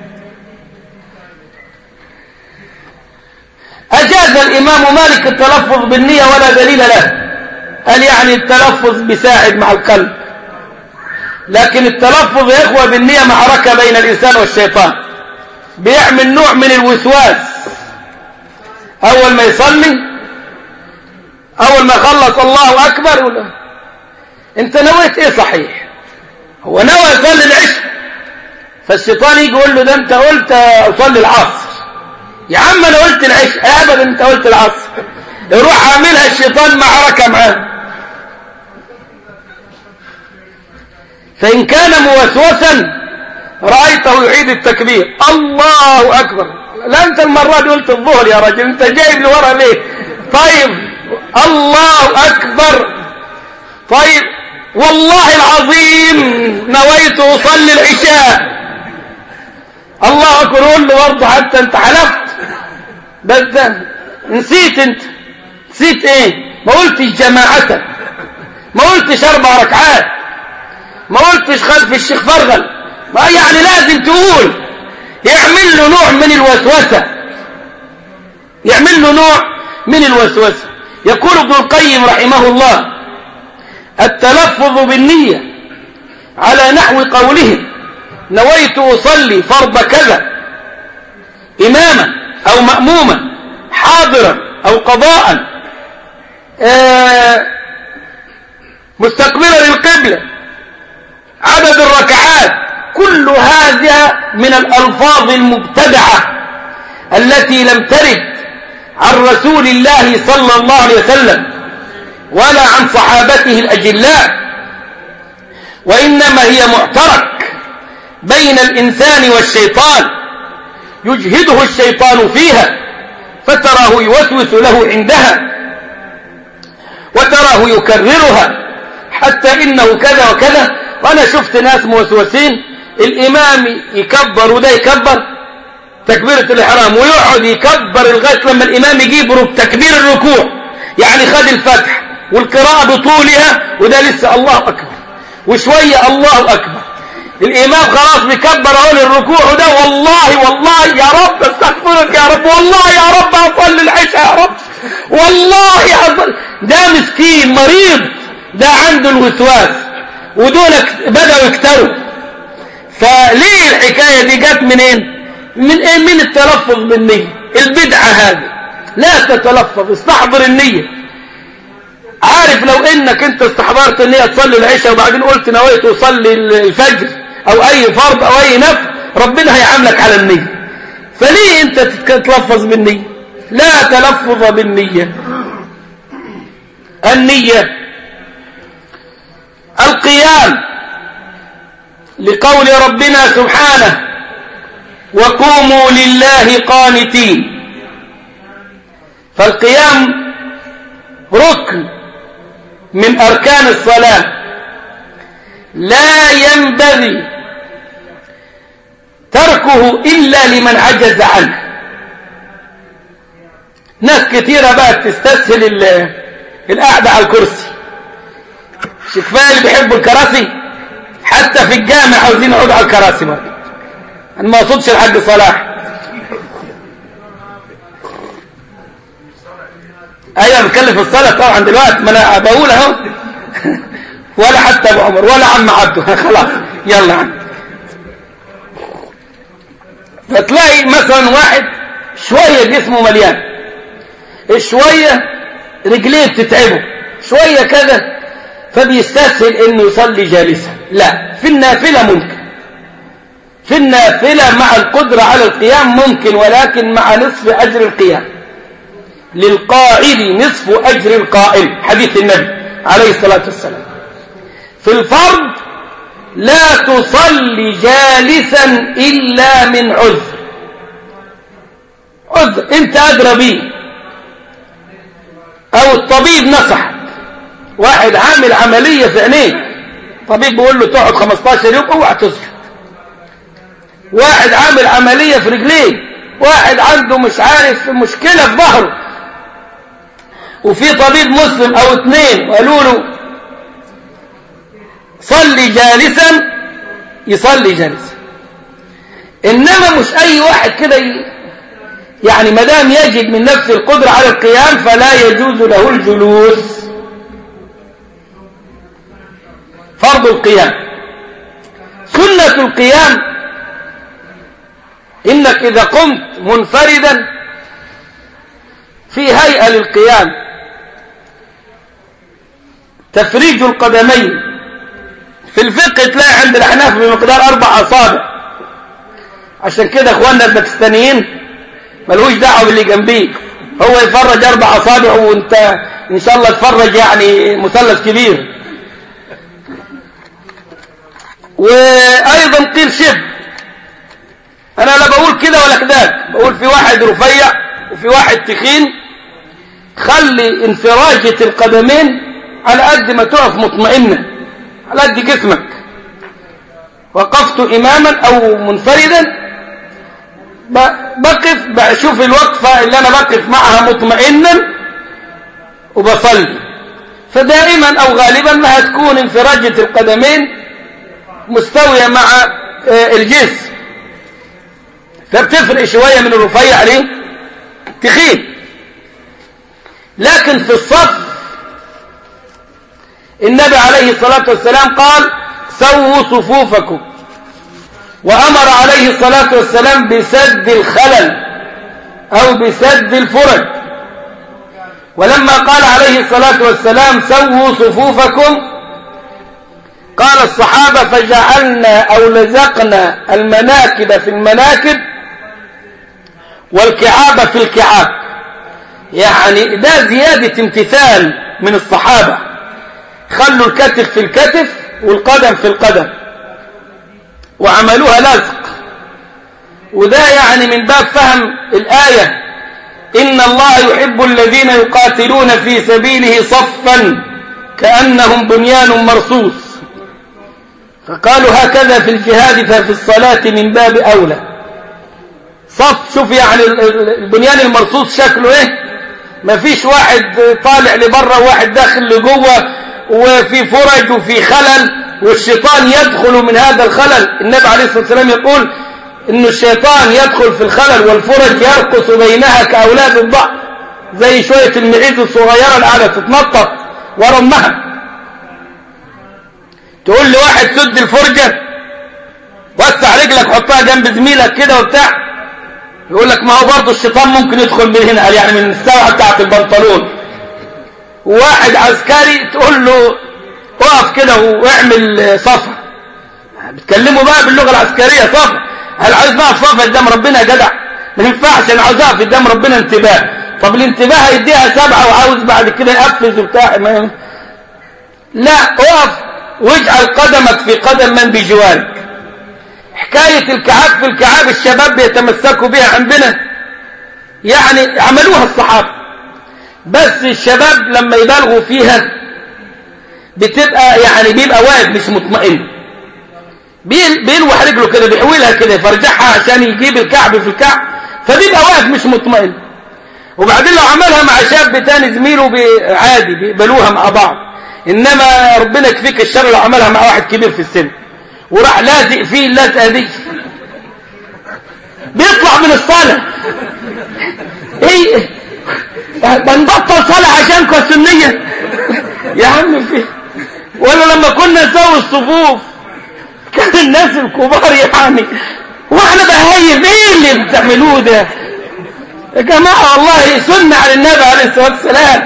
أجاز الإمام مالك التلفظ بالنية ولا دليل له. قال يعني التلفظ بيساعد مع القلب، لكن التلفظ يا إخوة بالنية معركة بين الإنسان والشيطان، بيعمل نوع من الوسواس. أول ما يصلي، أول ما يخلص الله أكبر يقول: أنت نويت إيه صحيح؟ هو نوى يصلي العشاء، فالشيطان يجي يقول له: ده أنت قلت أصلي العصر. يا عم أنا قلت العشاء. أبدا أنت قلت العصر. يروح عاملها الشيطان معركة معاه. فإن كان موسوسا رأيته يعيد التكبير: الله أكبر. لا أنت المرة دي قلت الظهر يا رجل، أنت جايب لورا ليه؟ طيب الله أكبر. طيب والله العظيم نويت أصلي العشاء. الله أكبر. قول له برضه حتى أنت حلفت، بس ده نسيت. أنت نسيت إيه؟ ما قلتش جماعة، ما قلتش 4 ركعات، ما قلتش خلف الشيخ فرغل. ما يعني لازم تقول. يعمل له نوع من الوسوسة، يعمل له نوع من الوسوسة. يقول ابن القيم رحمه الله: التلفظ بالنية على نحو قوله: نويت أصلي فرض كذا إماما أو مأموما حاضرا أو قضاء مستقبلا للقبلة، عدد الركعات، كل هذا من الألفاظ المبتدعة التي لم ترد عن رسول الله صلى الله عليه وسلم ولا عن صحابته الأجلاء، وإنما هي معترك بين الإنسان والشيطان يجهده الشيطان فيها، فتراه يوسوس له عندها وتراه يكررها حتى إنه كذا وكذا. وأنا شفت ناس موسوسين، الإمام يكبر وده يكبر تكبيرة الإحرام ويقعد يكبر لغاية لما الإمام يجيب تكبير الركوع، يعني خد الفتح والقراءة بطولها وده لسه الله أكبر وشوية الله أكبر. الإمام خلاص بيكبر أول الركوع وده والله يا رب استغفرك يا رب، والله يا رب أصلي العشاء يا رب، والله أصلي. ده مسكين مريض، ده عنده الوسواس، ودولك بدأوا يكتروا. فليه الحكاية دي جت منين؟ من التلفظ بالنية. البدعة هذه لا تتلفظ، استحضر النية. عارف لو انك انت استحضرت النية تصلي العشاء وبعدين قلت نويت تصلي الفجر او اي فرض او اي نفل، ربنا هيعاملك على النية. فليه انت تتلفظ بالنية؟ لا تلفظ بالنية. النية. القيام لقول ربنا سبحانه وقوموا لله قانتين، فالقيام ركن من أركان الصلاة لا ينبغي تركه إلا لمن عجز عنه. ناس كثيرة بقى تستسهل القعدة على الكرسي، مش كفاية اللي بيحبوا الكراسي، حتى في الجامع عاوزين يقعدوا على الكراسي برضه. أنا ما أقصدش الحاج صلاح، أيوة بتكلم في الصلاة طبعا دلوقتي، ما أنا بقول أهو ولا حتى أبو عمر ولا عم عبده خلاص يلا عم. فتلاقي مثلا واحد شوية جسمه مليان، شوية رجليه بتتعبه، شوية كذا، فبيستسهل انه يصلي جالسا. لا، في النافلة ممكن، في النافلة مع القدرة على القيام ممكن، ولكن مع نصف أجر القيام. للقائد نصف أجر القائم، حديث النبي عليه الصلاة والسلام. في الفرض لا تصلي جالسا إلا من عذر، عذر انت أدرى به، أو الطبيب نصح، واحد عامل عملية في عينيه، طبيب بيقول له تقعد 15 يوم اوعى تسجد. واحد عامل عملية في رجليه، واحد عنده مش عارف مشكلة في ظهره، وفي طبيب مسلم او اثنين وقالوا له صلي جالسا، يصلي جالسا. انما مش اي واحد كده يعني ما دام يجد من نفسه القدرة على القيام فلا يجوز له الجلوس. فرض القيام. سنة القيام إنك إذا قمت منفردا في هيئة للقيام تفريج القدمين. في الفقه تلاقي عند الأحناف بمقدار 4 أصابع، عشان كده اخواننا الباكستانيين ملوش دعوه باللي جنبيه، هو يفرج 4 أصابع وانت ان شاء الله تفرج يعني مثلث كبير. وايضا قيل شبه، انا لا بقول كده ولا كذاك، بقول في واحد رفيع وفي واحد تخين، خلي انفراجة القدمين على قد ما تقف مطمئنة، على قد جسمك. وقفت اماما او منفردا بقف بشوف الوقفة اللي انا بقف معها مطمئنا وبصلي، فدائما او غالبا ما هتكون انفراجة القدمين مستوية مع الجسم، فبتفرق شوية من الرفيع ليه تخين. لكن في الصف النبي عليه الصلاة والسلام قال سووا صفوفكم، وأمر عليه الصلاة والسلام بسد الخلل أو بسد الفرج. ولما قال عليه الصلاة والسلام سووا صفوفكم قال الصحابة فجعلنا أو لزقنا المناكب في المناكب والكعاب في الكعاب، يعني ده زيادة امتثال من الصحابة، خلوا الكتف في الكتف والقدم في القدم وعملوها لزق. وده يعني من باب فهم الآية إن الله يحب الذين يقاتلون في سبيله صفا كأنهم بنيان مرصوص، فقالوا هكذا في الجهاد ففي الصلاة من باب أولى. صف، شوف يعني البنيان المرصوص شكله ايه، ما فيش واحد طالع لبره وواحد داخل لجوه، وفي فرج وفي خلل، والشيطان يدخل من هذا الخلل. النبي عليه الصلاة والسلام يقول إن الشيطان يدخل في الخلل والفرج يرقص بينها كأولاد الضأن، زي شوية المعيز الصغيرة اللي قاعدة تتنطط ورا امها. تقول لواحد سد الفرجة وسع رجلك حطها جنب زميلك كده وبتاع، يقول لك ما هو برضه الشيطان ممكن يدخل من هنا، يعني من الساعة بتاعت البنطلون. وواحد عسكري تقول له اقف كده واعمل صفا، بتكلموا بقى باللغة العسكرية صفا، هل عايز نقف صفا قدام ربنا يا جدع؟ ما ينفعش، انا عاوز اقف قدام ربنا انتباه. طب الانتباه هيديها 7 وعاوز بعد كده يقفز وبتاع لا، اقف واجعل قدمك في قدم من بجوارك. حكاية الكعاب في الكعاب الشباب بيتمسكوا بها عندنا، يعني عملوها الصحابة، بس الشباب لما يبالغوا فيها بتبقى يعني بيبقى واقف مش مطمئن، بيلوح رجله كده بيحولها كده يفرجعها عشان يجيب الكعب في الكعب، فبيبقى واقف مش مطمئن. وبعدين لو عملها مع شاب تاني زميله عادي بيقبلوها مع بعض، انما ربنا يكفيك الشر لو عملها مع واحد كبير في السن وراح لازق فيه اللازقه دي بيطلع من الصلاه. ايه بنبطل صلاه عشانكم السنيه يا عم فيه. ولا لما كنا نسوي الصفوف كان الناس الكبار يعني واحنا بهايم، ايه اللي بتعملوه ده يا جماعه؟ والله سنه على النبي عليه الصلاه والسلام.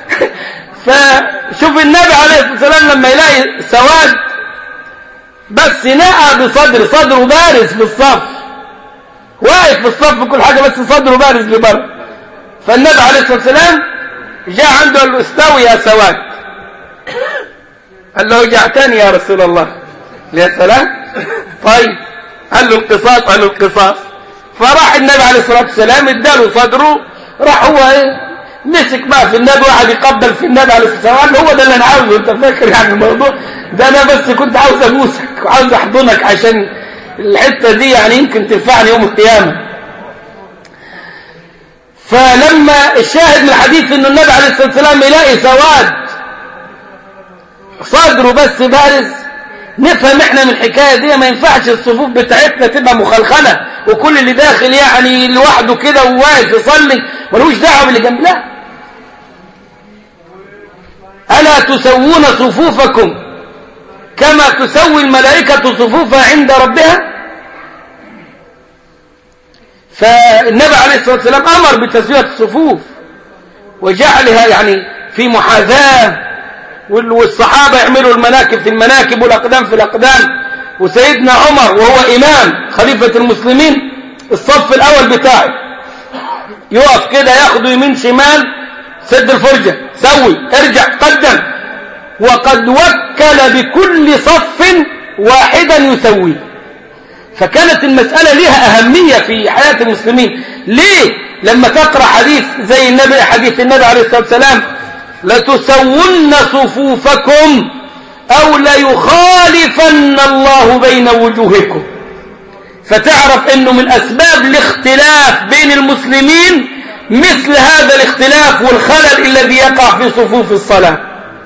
فشوف النبي عليه الصلاه والسلام لما يلاقي سواد بس نقى بصدره، صدره بارز في الصف، واقف في الصف كل حاجه بس صدره بارز لبره. فالنبي عليه الصلاه والسلام جاء عنده قال له استوي يا سواد. قال له وجعتني يا رسول الله. يا سلام. طيب قال له القصاص، قال له القصاص. فراح النبي عليه الصلاه والسلام اداله صدره، راح هو مسك بقى في النبي وقعد يقبل في النبي عليه الصلاه والسلام. قال له هو ده اللي انا عاوزه، انت فاكر يعني الموضوع ده انا بس كنت عاوز ابوسك وعاوز احضنك عشان الحته دي يعني يمكن تنفعني يوم القيامه. فلما الشاهد من الحديث ان النبي عليه الصلاه والسلام يلاقي سواد صدره بس بارز، نفهم احنا من الحكايه دي ما ينفعش الصفوف بتاعتنا تبقى مخلخله وكل اللي داخل يعني لوحده كده وواقف يصلي ملوش دعوه باللي جنب. لا، الا تسوون صفوفكم كما تسوي الملائكه صفوفها عند ربها. فالنبي عليه الصلاه والسلام امر بتسويه الصفوف وجعلها يعني في محاذاه، والصحابة يعملوا المناكب في المناكب والأقدام في الأقدام. وسيدنا عمر وهو إمام خليفة المسلمين الصف الأول بتاعه يقف كده ياخده يمين شمال، سد الفرجة، سوي، ارجع، قدم، وقد وكل بكل صف واحدا يسويه. فكانت المسألة لها أهمية في حياة المسلمين. ليه؟ لما تقرأ حديث زي النبي، حديث النبي عليه الصلاة والسلام لتسون صفوفكم أو ليخالفن الله بين وجوهكم، فتعرف أنه من أسباب الاختلاف بين المسلمين مثل هذا الاختلاف والخلل الذي يقع في صفوف الصلاة.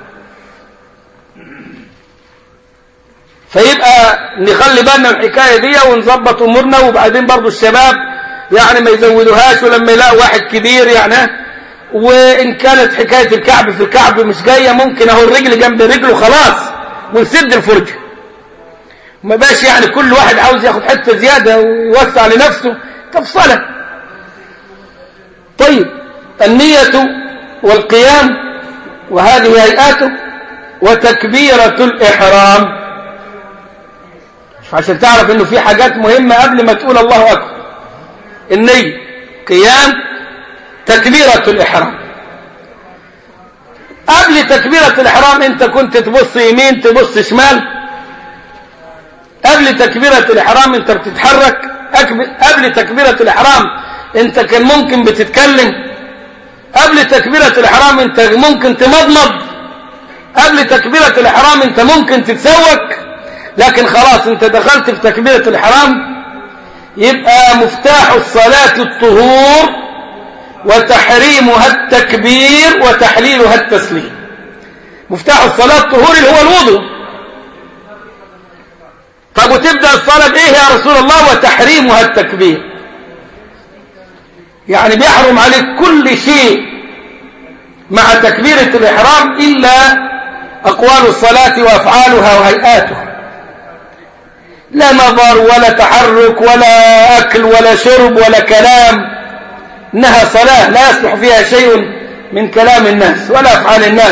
فيبقى نخلي بالنا من الحكاية دي ونظبط أمورنا. وبعدين برضو الشباب يعني ما يزودوهاش، ولما يلاقوا واحد كبير يعني وإن كانت حكاية الكعب في الكعب مش جاية، ممكن اهو الرجل جنب رجله خلاص ونسد الفرجة، ما باش يعني كل واحد عاوز ياخد حتة زيادة ويوسع لنفسه كالصلاة. طيب النية والقيام وهذه هيئاته، وتكبيرة الإحرام. عشان تعرف انه في حاجات مهمة قبل ما تقول الله أكبر: النية، قيام، تكبيرة الإحرام. قبل تكبيرة الإحرام انت كنت تبص يمين تبص شمال، قبل تكبيرة الإحرام انت بتتحرك، قبل تكبيرة الإحرام انت كان ممكن بتتكلم، قبل تكبيرة الإحرام انت ممكن تمضمض، قبل تكبيرة الإحرام انت ممكن تتسوك. لكن خلاص انت دخلت في تكبيرة الإحرام، يبقى مفتاح الصلاة الطهور وتحريمها التكبير وتحليلها التسليم. مفتاح الصلاة الطهور اللي هو الوضوء. طب وتبدأ الصلاة بإيه يا رسول الله؟ وتحريمها التكبير، يعني بيحرم عليك كل شيء مع تكبيرة الإحرام إلا أقوال الصلاة وأفعالها وهيئاتها. لا نظر ولا تحرك ولا أكل ولا شرب ولا كلام، إنها صلاة لا يصلح فيها شيء من كلام الناس ولا أفعال الناس.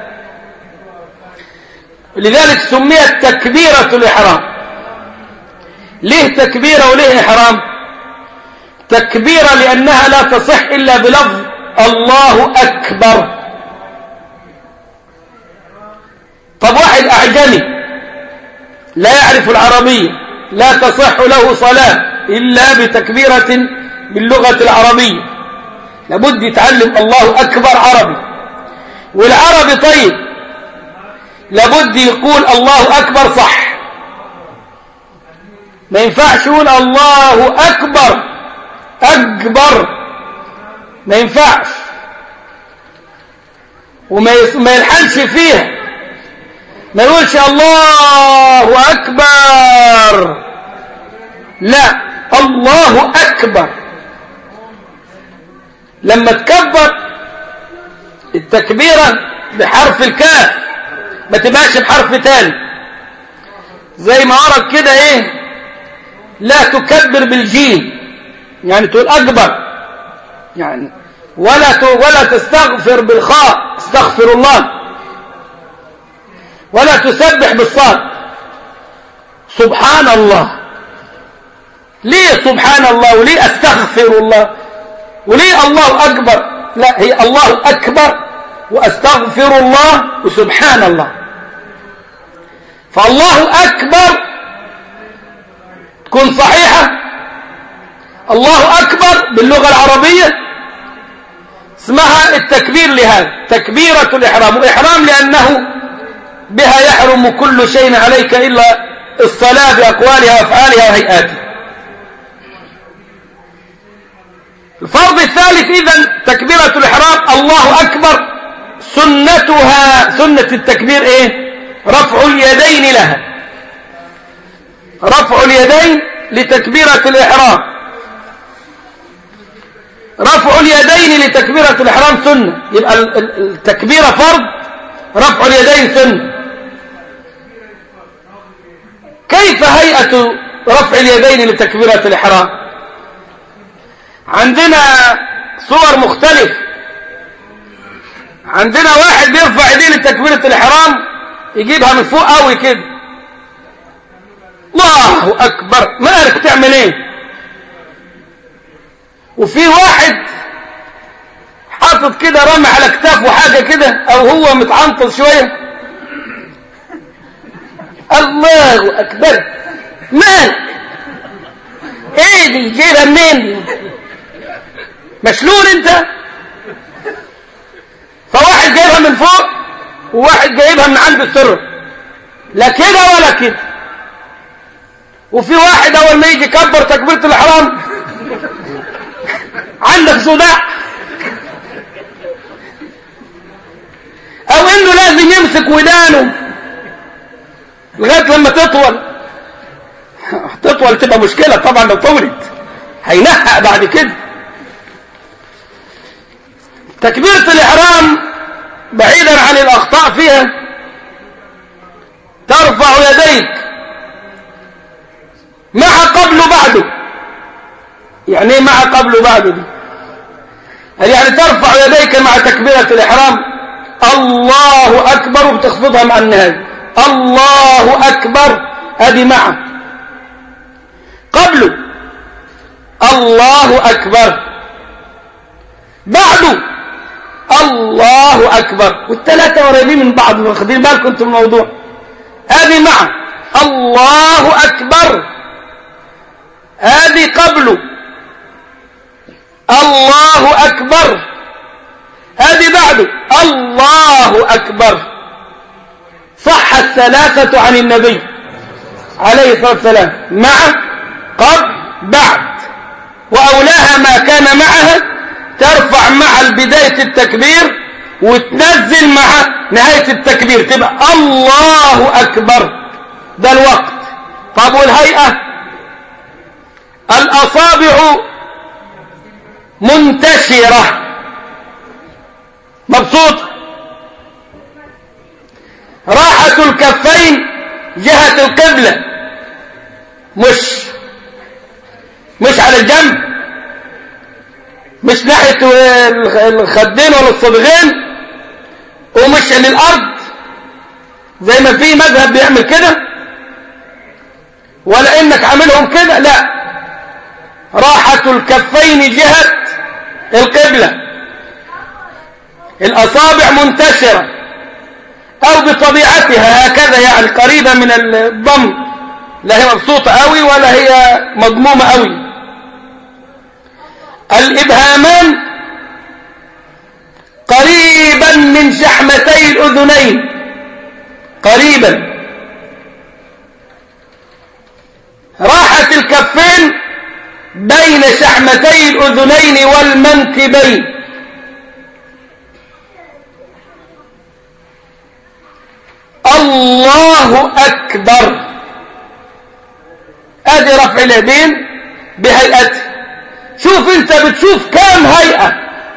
لذلك سميت تكبيرة الإحرام. ليه تكبيرة وليه إحرام؟ تكبيرة لأنها لا تصح إلا بلفظ الله أكبر. طب واحد أعجمي لا يعرف العربية لا تصح له صلاة إلا بتكبيرة باللغة العربية، لابد يتعلم الله أكبر عربي، والعربي طيب لابد يقول الله أكبر صح، ما ينفعش يقول الله أكبر أكبر، ما ينفعش، وما يلحنش فيها، ما يقولش الله أكبر، لا، الله أكبر. لما تكبر التكبيرة بحرف الكاف ما تبقاش بحرف تاني، زي ما ورد كده ايه، لا تكبر بالجيم، يعني تقول أكبر يعني، ولا تستغفر بالخاء استغفر الله، ولا تسبح بالصاد سبحان الله. ليه سبحان الله وليه أستغفر الله وليه الله أكبر؟ لا، هي الله أكبر وأستغفر الله وسبحان الله. فالله أكبر تكون صحيحة، الله أكبر باللغة العربية اسمها التكبير، لهذا تكبيرة الإحرام، وإحرام لأنه بها يحرم كل شيء عليك إلا الصلاة بأقوالها وأفعالها وهيئاتها. الفرض الثالث إذن تكبيرة الإحرام الله أكبر، سنتها سنة التكبير إيه؟ رفع اليدين لها، رفع اليدين لتكبيرة الإحرام، رفع اليدين لتكبيرة الإحرام سنة، يبقى التكبيرة فرض، رفع اليدين سنة. كيف هيئة رفع اليدين لتكبيرة الإحرام؟ عندنا صور مختلفة. عندنا واحد بيرفع يديه لتكبيرة الإحرام يجيبها من فوق قوي كده، الله أكبر، ما عارف تعمل ايه. وفي واحد حاطط كده رمي على كتافه حاجة كده، أو هو متعنطل شوية، الله أكبر، مالك ايه دي جايبها منين دي؟ مشلول انت؟ فواحد جايبها من فوق وواحد جايبها من عند السر، لا كده ولا كده. وفي واحد اول ما يجي يكبر تكبيرة الإحرام عندك صداع، او انه لازم يمسك ودانه لغاية لما تطول تبقى مشكلة طبعا، لو طولت هينحق بعد كده. تكبيرة الإحرام بعيدا عن الأخطاء فيها، ترفع يديك مع قبل وبعده. يعني ايه مع قبل وبعده دي؟ يعني ترفع يديك مع تكبيرة الإحرام الله أكبر وبتخفضها مع النهاية، الله أكبر، هذه معه. قبله الله أكبر، بعده الله أكبر، والثلاثة قريبين من بعض، واخدين بالكم انتم من الموضوع. هذه معه الله أكبر، هذه قبله الله أكبر، هذه بعده الله أكبر. صح الثلاثة عن النبي عليه الصلاة والسلام، مع قبل بعد، وأولاها ما كان معها ترفع مع بداية التكبير وتنزل مع نهاية التكبير، تبقى الله أكبر، ده الوقت. طب والهيئة؟ الأصابع منتشرة مبسوطة، راحة الكفين جهة القبلة، مش على الجنب، مش ناحية الخدين ولا الصدغين، ومش للأرض زي ما في مذهب بيعمل كده، ولا إنك عاملهم كده، لا، راحة الكفين جهة القبلة، الأصابع منتشرة أو بطبيعتها هكذا، يعني قريبة من الضم، لا هي مبسوطة قوي ولا هي مضمومة قوي. الإبهامان قريبا من شحمتي الأذنين، قريبا. راحة الكفين بين شحمتي الأذنين والمنكبين. الله أكبر. ادي رفع اليدين بهيئته. شوف انت بتشوف كام هيئة،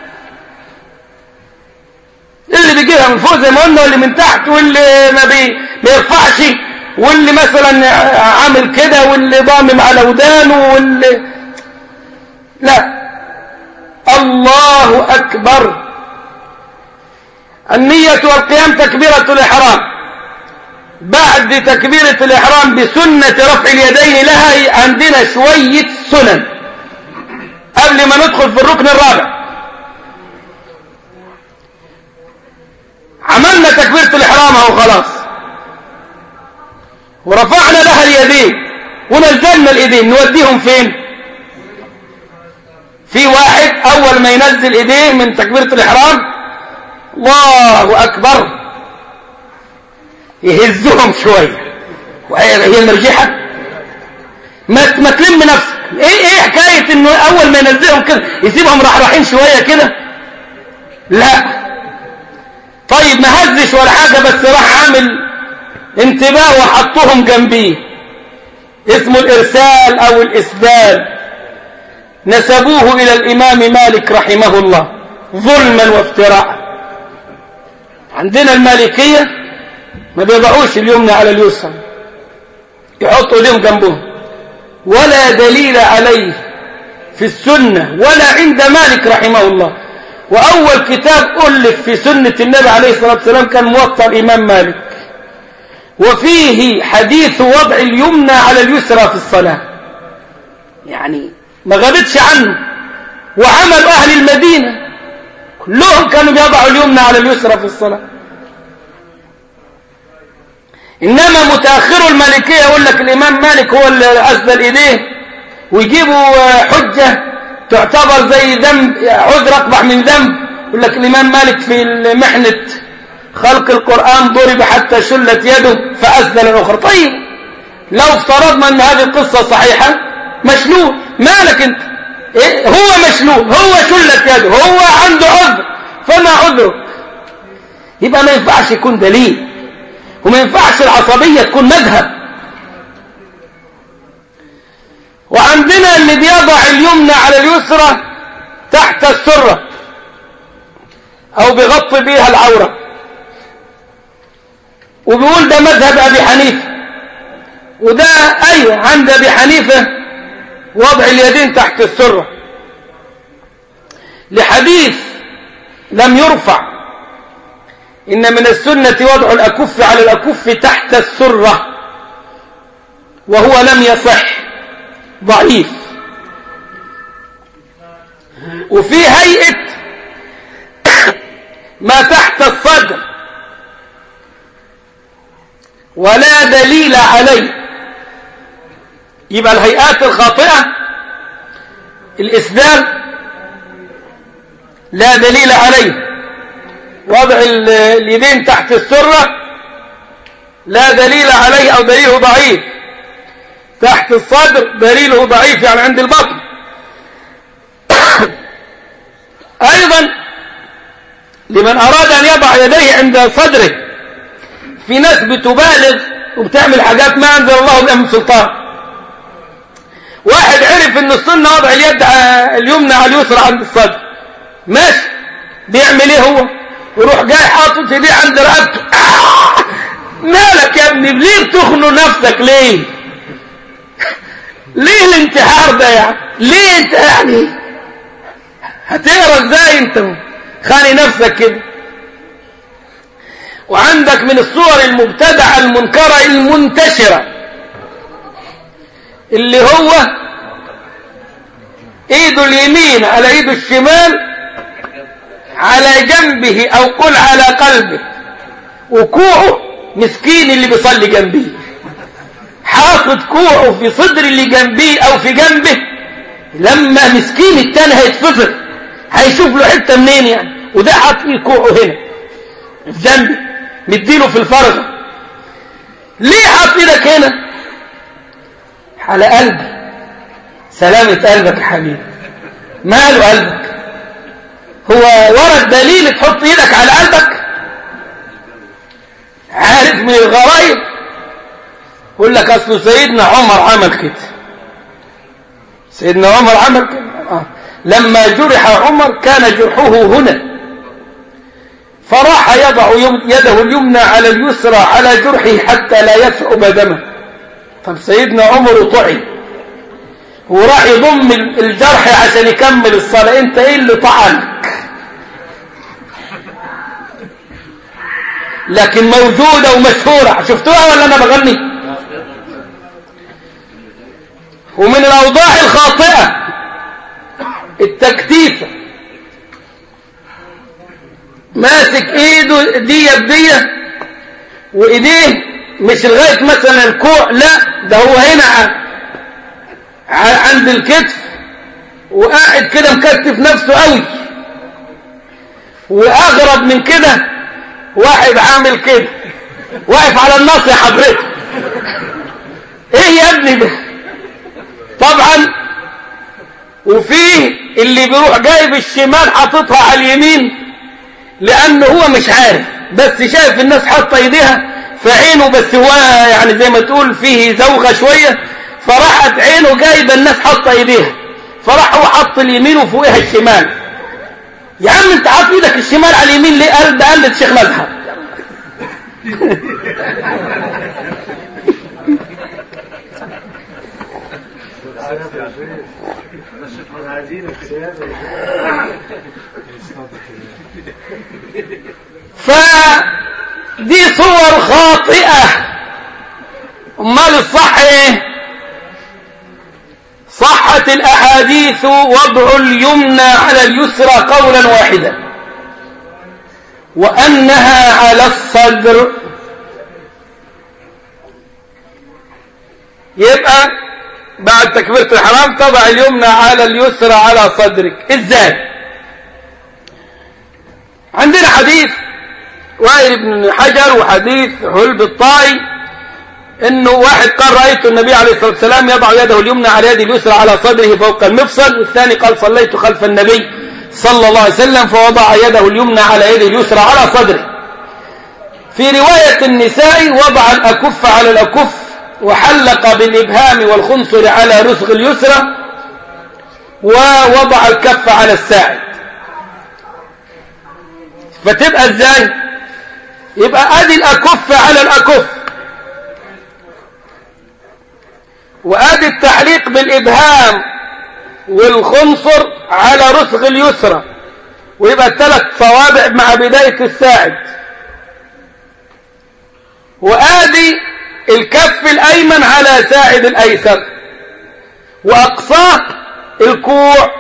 اللي بيجيها من فوق زي ما قلنا، واللي من تحت، واللي ما بيرفعش، واللي مثلا عامل كده، واللي ضامم على ودانه، واللي لا. الله أكبر. النية والقيام تكبيرة الإحرام. بعد تكبيرة الإحرام بسنة رفع اليدين لها عندنا شوية سنن قبل ما ندخل في الركن الرابع. عملنا تكبيرة الإحرام اهو خلاص، ورفعنا لها اليدين ونزلنا اليدين، نوديهم فين؟ في واحد أول ما ينزل ايديه من تكبيرة الإحرام الله أكبر يهزهم شوية، وهي المرجحة. ما تلم نفسك. ايه حكاية انه اول ما ينزلهم كده يسيبهم راحين شوية كده؟ لا. طيب ما هزش ولا حاجة، بس راح عامل انتباه وحطهم جنبيه، اسمه الإرسال أو الإسدال. نسبوه إلى الإمام مالك رحمه الله ظلما وافتراء. عندنا المالكية ما بيضعوش اليمنى على اليسرى، يحطوا ايديهم جنبهم، ولا دليل عليه في السنة ولا عند مالك رحمه الله. وأول كتاب ألف في سنة النبي عليه الصلاة والسلام كان موطأ الإمام مالك، وفيه حديث وضع اليمنى على اليسرى في الصلاة، يعني ما غابتش عنه. وعمل أهل المدينة كلهم كانوا بيضعوا اليمنى على اليسرى في الصلاة. إنما متأخر المالكية يقول لك الإمام مالك هو اللي أسدل إيديه، ويجيبوا حجة تعتبر زي ذنب، عذر أقبح من ذنب. يقول لك الإمام مالك في محنة خلق القرآن ضرب حتى شلت يده فأسدل الأخرى. طيب لو افترضنا أن هذه القصة صحيحة، مشلول، مالك أنت؟ إيه؟ هو مشلول، هو شلت يده، هو عنده عذر، فما عذره؟ يبقى ما ينفعش يكون دليل، وما ينفعش العصبية تكون مذهب. وعندنا اللي بيضع اليمنى على اليسرى تحت السرة أو بيغطي بيها العورة، وبيقول ده مذهب أبي حنيفة. وده أيوة عند أبي حنيفة وضع اليدين تحت السرة، لحديث لم يرفع إن من السنة وضع الأكف على الأكف تحت السرة، وهو لم يصح، ضعيف. وفي هيئة ما تحت الصدر ولا دليل عليه. يبقى الهيئات الخاطئة الإسدال لا دليل عليه، وضع اليدين تحت السرة لا دليل عليه أو دليله ضعيف، تحت الصدر دليله ضعيف يعني عند البطن. أيضا لمن أراد أن يضع يديه عند صدره، في ناس بتبالغ وبتعمل حاجات ما أنزل الله بها من سلطان. واحد عرف أن السنة وضع اليد اليمنى على اليسرى عند الصدر، ماشي، بيعمل ايه هو؟ يروح جاي حاطط ايديه عند رقبته. مالك يا ابني؟ ليه بتخنق نفسك؟ ليه الانتحار ده يعني؟ ليه انت يعني هتقرا ازاي انت خاني نفسك كده؟ وعندك من الصور المبتدعه المنكره المنتشره اللي هو ايده اليمين على ايده الشمال على جنبه أو قل على قلبه، وكوعه مسكين اللي بيصلي جنبه حاطط كوعه في صدر اللي جنبه أو في جنبه، لما مسكين التاني هيتفطر هيشوف له حتة منين يعني، وده حاط فيه كوعه هنا في جنبه مديله في الفرجة. ليه حاط ايدك هنا؟ على قلبي. سلامة قلبك يا حبيبي. ماله قلبك؟ هو ورد دليل تحط ايدك على قلبك؟ عارف من الغرايب يقول لك اصل سيدنا عمر عمل كده. سيدنا عمر عمل كده. لما جرح عمر كان جرحه هنا، فراح يضع يده اليمنى على اليسرى على جرحه حتى لا يثعب دمه. طب سيدنا عمر طعن وراح يضم الجرح عشان يكمل الصلاة، انت ايه اللي طعنك؟ لكن موجودة ومشهورة. شفتوها ولا انا بغني؟ ومن الاوضاع الخاطئة التكتيفة، ماسك ايده دية بدية وايديه مش لغاية مثلا الكوع، لا ده هو هنا عند الكتف وقاعد كده مكتف نفسه قوي. واغرب من كده واحد عامل كده واقف على النص يا حضرتك. ايه يا ابني ده؟ طبعا. وفيه اللي بيروح جايب الشمال حاططها على اليمين لانه هو مش عارف، بس شايف الناس حاطه ايديها في عينه، بس هو يعني زي ما تقول فيه زوغه شويه، فراحت عينه جايبه الناس حاطه ايديها، فراح هو حط اليمين وفوقها الشمال. يا عم انت حاط ايدك الشمال على اليمين ليه؟ قال ده قلة شيخ مذهب. فدي صور خاطئة. امال الصح ايه؟ صحت الاحاديث وضع اليمنى على اليسرى قولا واحدا، وانها على الصدر. يبقى بعد تكبيرة الحرام تضع اليمنى على اليسرى على صدرك. ازاي؟ عندنا حديث وائل بن حجر وحديث حلب الطائي انه واحد قال رأيت النبي عليه الصلاة والسلام يضع يده اليمنى على يده اليسرى على صدره فوق المفصل، والثاني قال صليت خلف النبي صلى الله عليه وسلم فوضع يده اليمنى على يده اليسرى على صدره. في رواية النساء وضع الأكف على الأكف وحلق بالإبهام والخنصر على رسغ اليسرى ووضع الكف على الساعد. فتبقى ازاي؟ يبقى ادي الأكف على الأكف، وادي التحليق بالإبهام والخنصر على رسغ اليسرى، ويبقى الثلاث صوابع مع بداية الساعد، وادي الكف الأيمن على ساعد الأيسر، وأقصاه الكوع.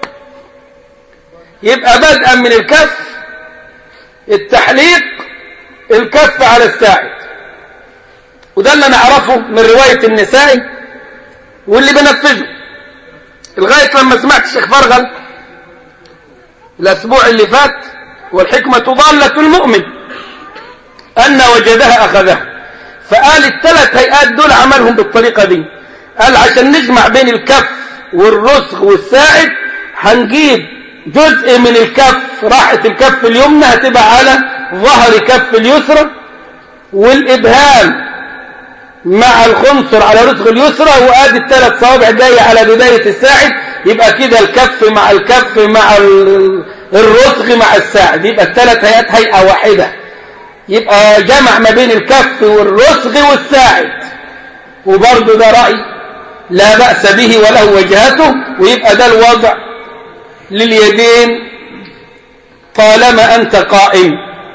يبقى بدءا من الكف التحليق الكف على الساعد، وده اللي نعرفه من رواية النسائي واللي بنفذه لغاية لما سمعت الشيخ فرغل الأسبوع اللي فات والحكمة ضالة المؤمن أن وجدها أخذها، فقال الثلاث هيئات دول عملهم بالطريقة دي. قال عشان نجمع بين الكف والرسغ والساعد هنجيب جزء من الكف، راحة الكف اليمنى هتبقى على ظهر كف اليسرى، والإبهام مع الخنصر على رسغ اليسرى، وادي الثلاث صوابع جاية على بداية الساعد. يبقى كده الكف مع الكف مع الرسغ مع الساعد، يبقى الثلاث هيئات هيئة واحدة، يبقى جمع ما بين الكف والرسغ والساعد. وبرضه ده رأي لا بأس به وله وجهته، ويبقى ده الوضع لليدين طالما أنت قائم،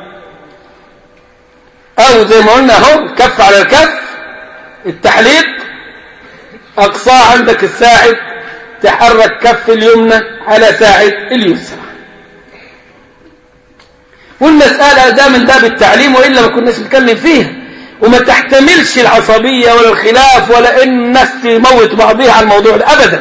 أو زي ما قلنا اهو الكف على الكف التحليق، أقصاه عندك الساعد، تحرك كف اليمنى على ساعد اليسرى. والمسألة ده من باب التعليم، وإلا ما كناش نتكلم فيها، وما تحتملش العصبية ولا الخلاف ولا إن الناس تموت بعضها على الموضوع ده أبدا.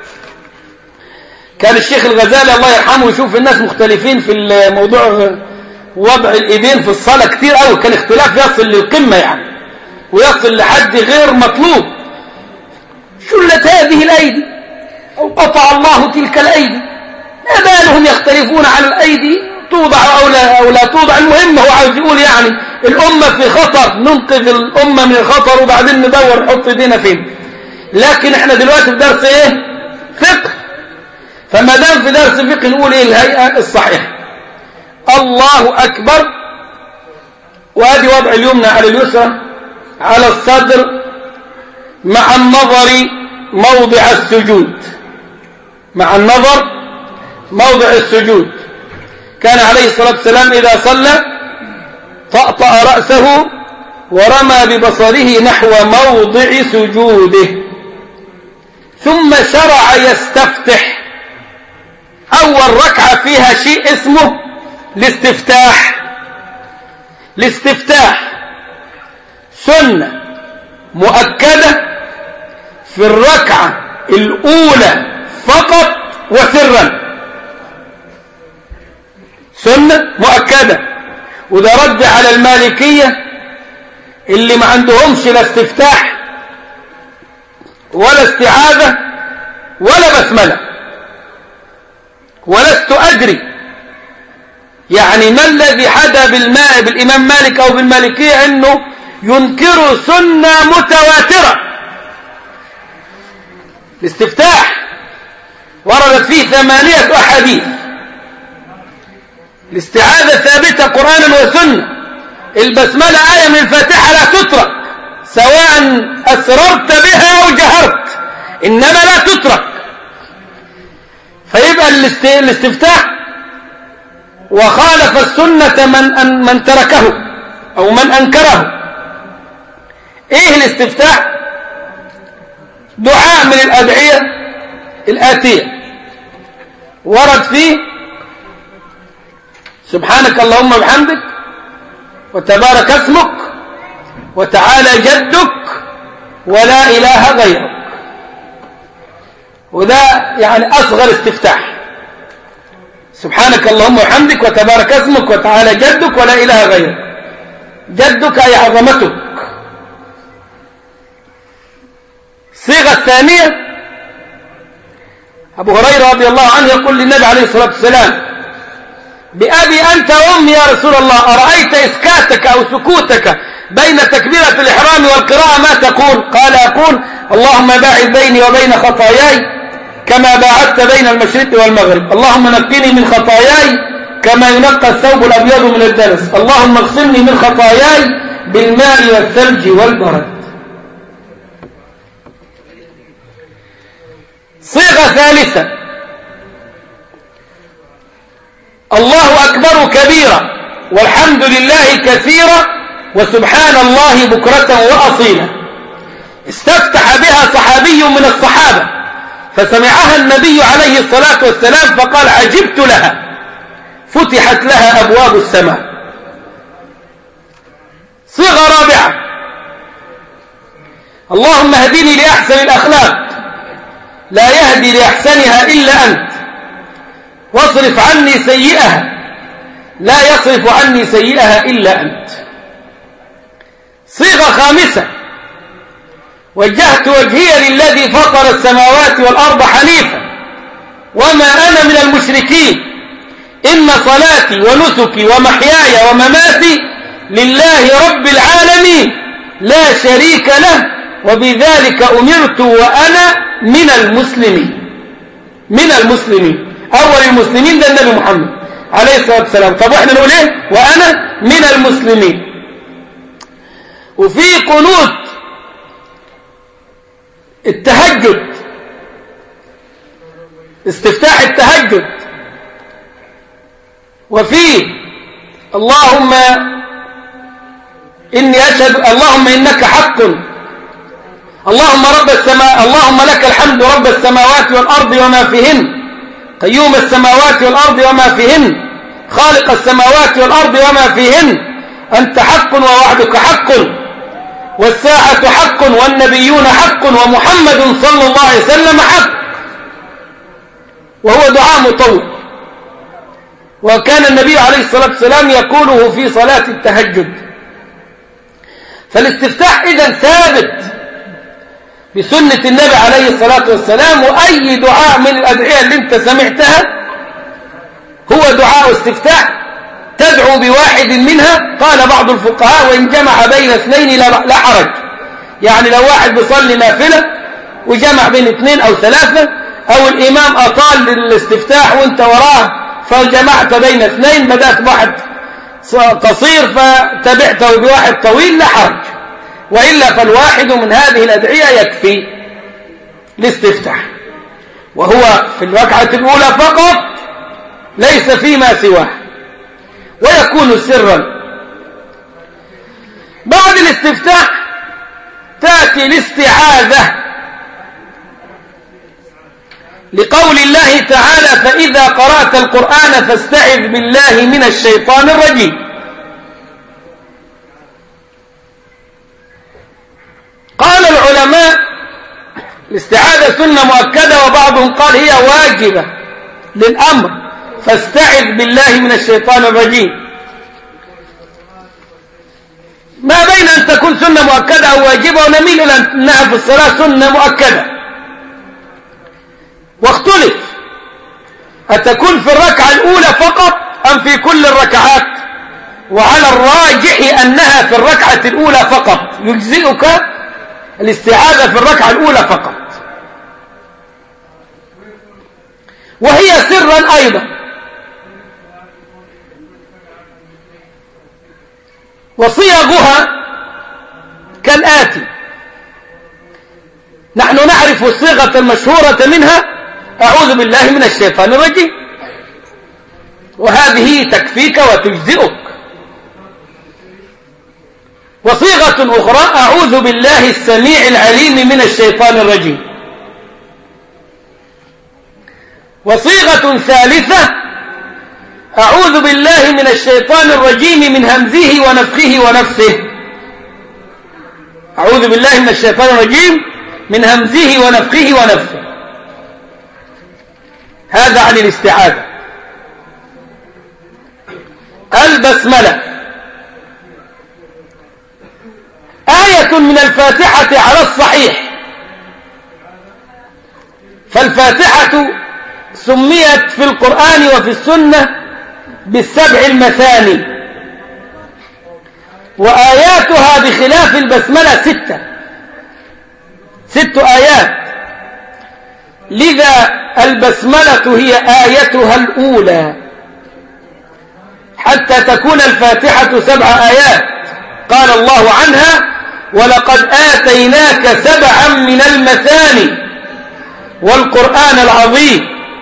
كان الشيخ الغزالي الله يرحمه يشوف الناس مختلفين في الموضوع وضع الإيدين في الصلاة كتير قوي، كان اختلاف يصل للقمة يعني، ويصل لحد غير مطلوب. شلت هذه الأيدي أو قطع الله تلك الأيدي، ما بالهم يختلفون على الأيدي توضع أو لا توضع. المهم هو عاوز يقول يعني الأمة في خطر، ننقذ الأمة من الخطر وبعدين ندور نحط ايدينا فين. لكن احنا دلوقتي في درس ايه؟ فقه. فما دام في درس فقه نقول ايه الهيئة الصحيحة؟ الله أكبر، وادي وضع اليمنى على اليسرى على الصدر مع النظر موضع السجود، مع النظر موضع السجود. كان عليه الصلاة والسلام إذا صلى طأطأ رأسه ورمى ببصره نحو موضع سجوده، ثم شرع يستفتح. أول ركعة فيها شيء اسمه الاستفتاح. الاستفتاح سنة مؤكدة في الركعة الأولى فقط وسرا، سنة مؤكدة. وده رد على المالكية اللي ما عندهمش لا استفتاح ولا استعاذة ولا بسملة. ولست أدري يعني ما الذي حدا بالإمام مالك أو بالمالكية أنه ينكروا سنة متواترة. الاستفتاح وردت فيه 8 أحاديث، الاستعاذة ثابتة قرآنا وسنة، البسملة آية من الفاتحة لا تترك سواء أسررت بها أو جهرت، إنما لا تترك. فيبقى الاستفتاح وخالف السنة من تركه أو من أنكره. إيه الاستفتاح؟ دعاء من الأدعية الآتية ورد فيه سبحانك اللهم وبحمدك وتبارك اسمك وتعالى جدك ولا إله غيرك. وده يعني أصغر استفتاح، سبحانك اللهم وبحمدك وتبارك اسمك وتعالى جدك ولا إله غيرك. جدك أي عظمتك. الصيغة الثانية أبو هريرة رضي الله عنه يقول للنبي عليه الصلاة والسلام بأبي أنت وأمي يا رسول الله أرأيت إسكاتك أو سكوتك بين تكبيرة الإحرام والقراءة ما تقول؟ قال أقول اللهم باعد بيني وبين خطاياي كما باعدت بين المشرق والمغرب، اللهم نقني من خطاياي كما ينقى الثوب الأبيض من الدنس، اللهم اغسلني من خطاياي بالماء والثلج والبرد. صيغة ثالثة الله أكبر كبيرا والحمد لله كثيرا وسبحان الله بكرة وأصيلا. استفتح بها صحابي من الصحابة فسمعها النبي عليه الصلاة والسلام فقال عجبت لها، فتحت لها أبواب السماء. صيغة رابعة اللهم اهدني لأحسن الأخلاق لا يهدي لأحسنها إلا أنت، واصرف عني سيئها لا يصرف عني سيئها إلا أنت. صيغة خامسة وجهت وجهي للذي فطر السماوات والأرض حنيفا وما أنا من المشركين، إن صلاتي ونسكي ومحياي ومماتي لله رب العالمين لا شريك له وبذلك أمرت وأنا من المسلمين. من المسلمين، أول المسلمين ده النبي محمد عليه الصلاة والسلام. طب احنا نقول ايه؟ وأنا من المسلمين. وفي قنوت التهجد، استفتاح التهجد، وفي اللهم إني أشهد اللهم إنك حق اللهم رب السماء اللهم لك الحمد رب السماوات والأرض وما فيهن قيوم السماوات والأرض وما فيهن خالق السماوات والأرض وما فيهن أنت حق ووعدك حق والساعة حق والنبيون حق ومحمد صلى الله عليه وسلم حق. وهو دعاء مطول، وكان النبي عليه الصلاة والسلام يقوله في صلاة التهجد. فالاستفتاح إذن ثابت بسنة النبي عليه الصلاة والسلام، وأي دعاء من الأدعية اللي انت سمعتها هو دعاء استفتاح تدعو بواحد منها. قال بعض الفقهاء وإن جمع بين اثنين لا حرج، يعني لو واحد بيصلي نافلة وجمع بين اثنين أو ثلاثة، أو الإمام أطال للاستفتاح وانت وراه فجمعت بين اثنين، بدأت واحد قصير فتبعته بواحد طويل، لا حرج. وإلا فالواحد من هذه الأدعية يكفي الاستفتاح، وهو في الركعة الأولى فقط ليس فيما سواه، ويكون سرا. بعد الاستفتاح تأتي الاستعاذة، لقول الله تعالى فإذا قرأت القرآن فاستعذ بالله من الشيطان الرجيم. قال العلماء الاستعاذة سنة مؤكدة، وبعضهم قال هي واجبة للأمر، فاستعذ بالله من الشيطان الرجيم. ما بين أن تكون سنة مؤكدة أو واجبة، ونميل إلى أنها في الصلاة سنة مؤكدة. واختلف أتكون في الركعة الأولى فقط أم في كل الركعات، وعلى الراجح أنها في الركعة الأولى فقط، يجزئك الاستعاذة في الركعة الأولى فقط، وهي سرا أيضا. وصيغها كالآتي: نحن نعرف الصيغة المشهورة منها أعوذ بالله من الشيطان الرجيم، وهذه تكفيك وتجزئك. وصيغة أخرى أعوذ بالله السميع العليم من الشيطان الرجيم. وصيغة ثالثة أعوذ بالله من الشيطان الرجيم من همزه ونفخه ونفثه. أعوذ بالله من الشيطان الرجيم من همزه ونفخه ونفثه. هذا عن الاستعاذة. البسملة آية من الفاتحة على الصحيح، فالفاتحة سميت في القرآن وفي السنة بالسبع المثاني، وآياتها بخلاف البسملة ست آيات، لذا البسملة هي آيتها الأولى حتى تكون الفاتحة 7 آيات. قال الله عنها ولقد آتيناك 7 من المثاني والقرآن العظيم.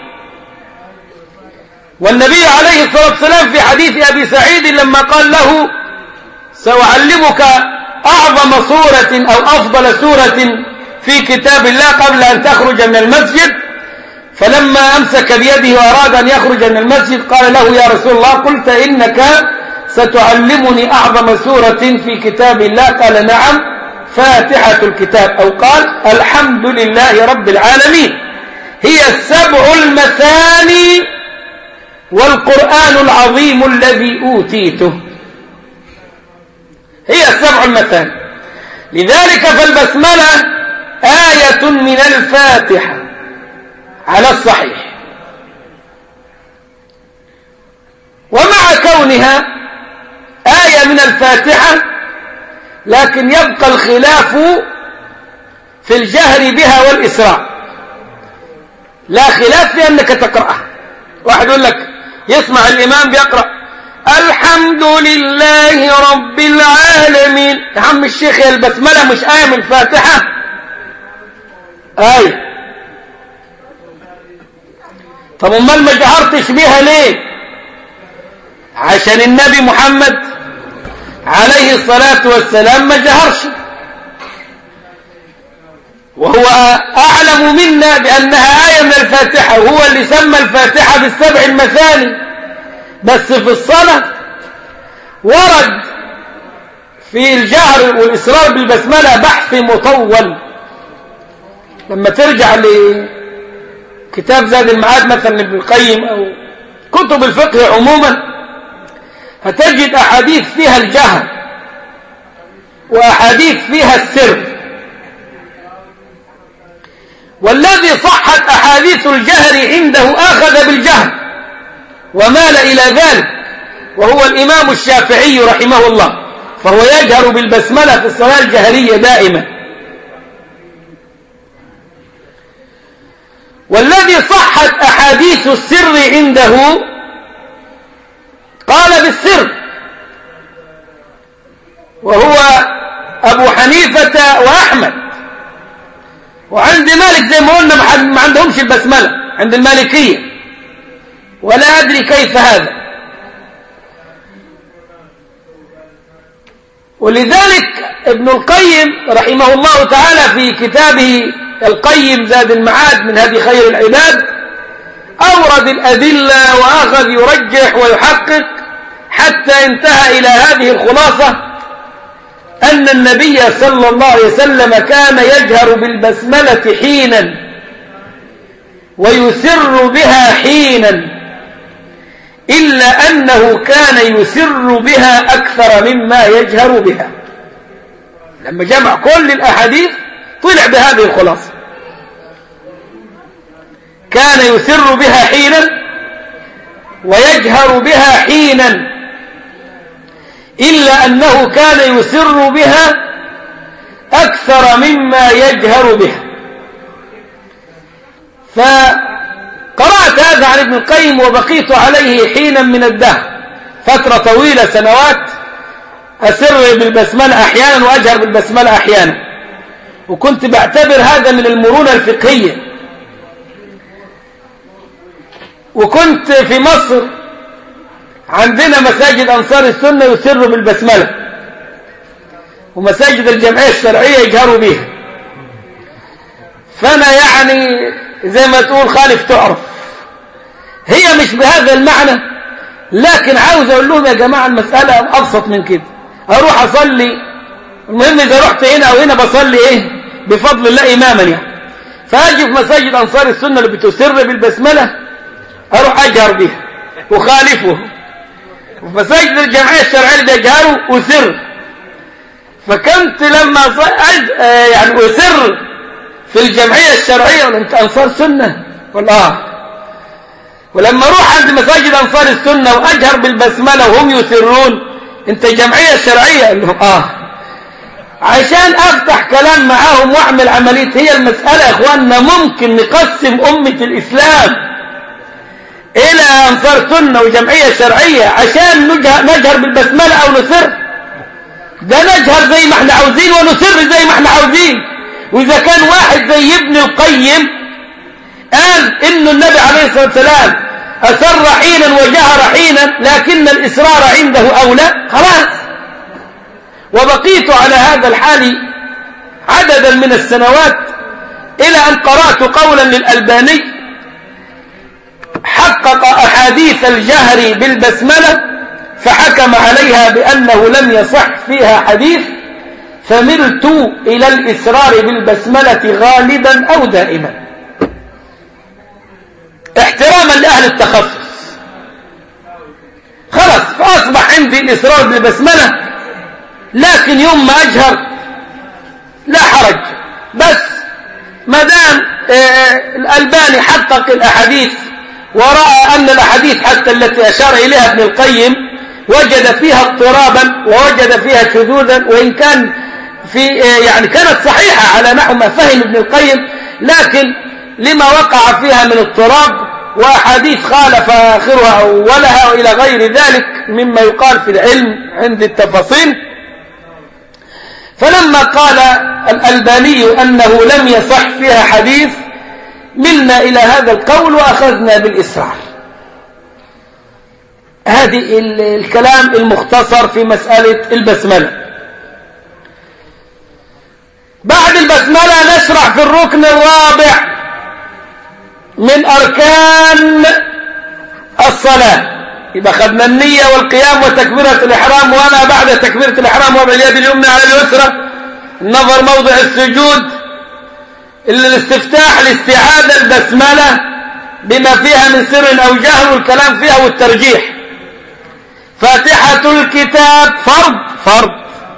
والنبي عليه الصلاة والسلام في حديث أبي سعيد لما قال له سأعلمك أعظم سورة أو أفضل سورة في كتاب الله قبل أن تخرج من المسجد، فلما أمسك بيده وأراد أن يخرج من المسجد قال له يا رسول الله قلت إنك ستعلمني أعظم سورة في كتاب الله؟ قال نعم، فاتحة الكتاب، أو قال الحمد لله رب العالمين. هي 7 المثاني والقرآن العظيم الذي أوتيته، هي 7 المثاني. لذلك فالبسملة آية من الفاتحة على الصحيح. ومع كونها آية من الفاتحة لكن يبقى الخلاف في الجهر بها والإسراء، لا خلاف في أنك تقرأها. واحد يقول لك يسمع الإمام بيقرأ الحمد لله رب العالمين، يا عم الشيخ يا البسملة مش آية من الفاتحة؟ آية. طب امال ما جهرتش بها ليه؟ عشان النبي محمد عليه الصلاة والسلام ما جهرش، وهو أعلم منا بأنها آية من الفاتحة، وهو اللي سمى الفاتحة بالسبع المثاني بس في الصلاة ورد في الجهر والإسرار بالبسملة بحث مطول. لما ترجع لكتاب زاد المعاد مثلا ابن القيم أو كتب الفقه عموما هتجد أحاديث فيها الجهر وأحاديث فيها السر. والذي صحت أحاديث الجهر عنده أخذ بالجهر ومال إلى ذلك، وهو الإمام الشافعي رحمه الله، فهو يجهر بالبسملة في الصلاة الجهرية دائما. والذي صحت أحاديث السر عنده قال بالسر، وهو أبو حنيفة وأحمد. وعند مالك زي ما قلنا ما عندهمش البسملة عند المالكية، ولا أدري كيف هذا. ولذلك ابن القيم رحمه الله تعالى في كتابه القيم زاد المعاد من هدي خير العباد أورد الأدلة وأخذ يرجح ويحقق حتى انتهى إلى هذه الخلاصة: أن النبي صلى الله عليه وسلم كان يجهر بالبسملة حينا ويسر بها حينا، إلا أنه كان يسر بها أكثر مما يجهر بها. لما جمع كل الأحاديث طلع بهذه الخلاصة: كان يسر بها حينا ويجهر بها حينا، إلا أنه كان يسر بها أكثر مما يجهر بها. فقرأت هذا عن ابن القيم وبقيت عليه حينا من الدهر، فترة طويلة سنوات، أسر بالبسملة أحيانا وأجهر بالبسملة أحيانا، وكنت بعتبر هذا من المرونة الفقهية. وكنت في مصر عندنا مساجد أنصار السنة يسروا بالبسملة، ومساجد الجمعية الشرعية يجهروا بها. فأنا يعني زي ما تقول خالف تعرف، هي مش بهذا المعنى، لكن عاوز أقول لهم يا جماعة المسألة أبسط من كده. أروح أصلي، المهم إذا رحت هنا أو هنا بصلي بفضل الله إماما يعني، فأجي في مساجد أنصار السنة اللي بتسر بالبسملة أروح أجهر بها وخالفه، وفي مساجد الجمعية الشرعية اللي بيجهروا أسر. فكنت لما يعني أسر في الجمعية الشرعية، ولا أنت أنصار سنة ولا ولما أروح عند مساجد أنصار السنة وأجهر بالبسملة وهم يسرون، أنت جمعية شرعية؟ قال لهم عشان أفتح كلام معاهم وأعمل عملية. هي المسألة يا إخواننا ممكن نقسم أمة الإسلام إلى أنصار سنة وجمعية شرعية عشان نجهر بالبسملة أو نسر؟ ده نجهر زي ما احنا عاوزين ونسر زي ما احنا عاوزين. وإذا كان واحد زي ابن القيم قال إنه النبي عليه الصلاة والسلام أسر حينا وجهر حينا لكن الإسرار عنده أولى، خلاص. وبقيت على هذا الحال عددا من السنوات، إلى أن قرأت قولا للألباني حقق أحاديث الجهر بالبسملة فحكم عليها بأنه لم يصح فيها حديث، فملت إلى الإسرار بالبسملة غالبا أو دائما، احتراما لأهل التخصص. خلاص، فأصبح عندي الإسرار بالبسملة، لكن يوم ما أجهر لا حرج. بس ما دام الألباني حقق الأحاديث ورأى أن الأحاديث حتى التي أشار إليها ابن القيم وجد فيها اضطرابا ووجد فيها شذوذا، وإن كان في يعني كانت صحيحة على نحو ما فهم ابن القيم، لكن لما وقع فيها من اضطراب وأحاديث خالف آخرها أولها وإلى غير ذلك مما يقال في العلم عند التفاصيل. فلما قال الألباني أنه لم يصح فيها حديث ملنا إلى هذا القول وأخذنا بالإسرار. هذه الكلام المختصر في مسألة البسملة. بعد البسملة نشرع في الركن الرابع من أركان الصلاة، يبقى خدنا النية والقيام وتكبيرة الإحرام، وما بعد تكبيرة الإحرام وضع اليد اليمنى على اليسرى، النظر موضع السجود، الاستفتاح، الاستعاذة، البسملة بما فيها من سر أو جهر والكلام فيها والترجيح. فاتحة الكتاب فرض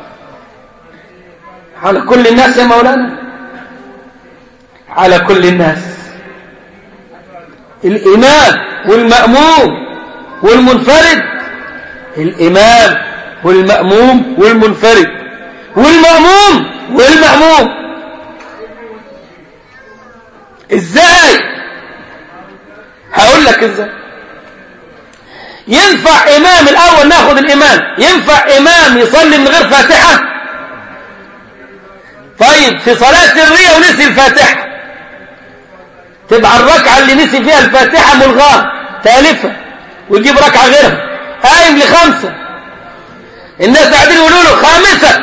على كل الناس يا مولانا، على كل الناس، الإمام والمأموم والمنفرد، الإمام والمأموم والمنفرد والمأموم. ازاي؟ هقول لك ازاي. ينفع إمام الأول، ناخد الإمام، ينفع إمام يصلي من غير فاتحة؟ طيب في صلاة سرية ونسي الفاتحة، تبقى الركعة اللي نسي فيها الفاتحة ملغاة تالفة، ويجيب ركعة غيرها، قايم ل5، الناس قاعدين يقولوا له 5،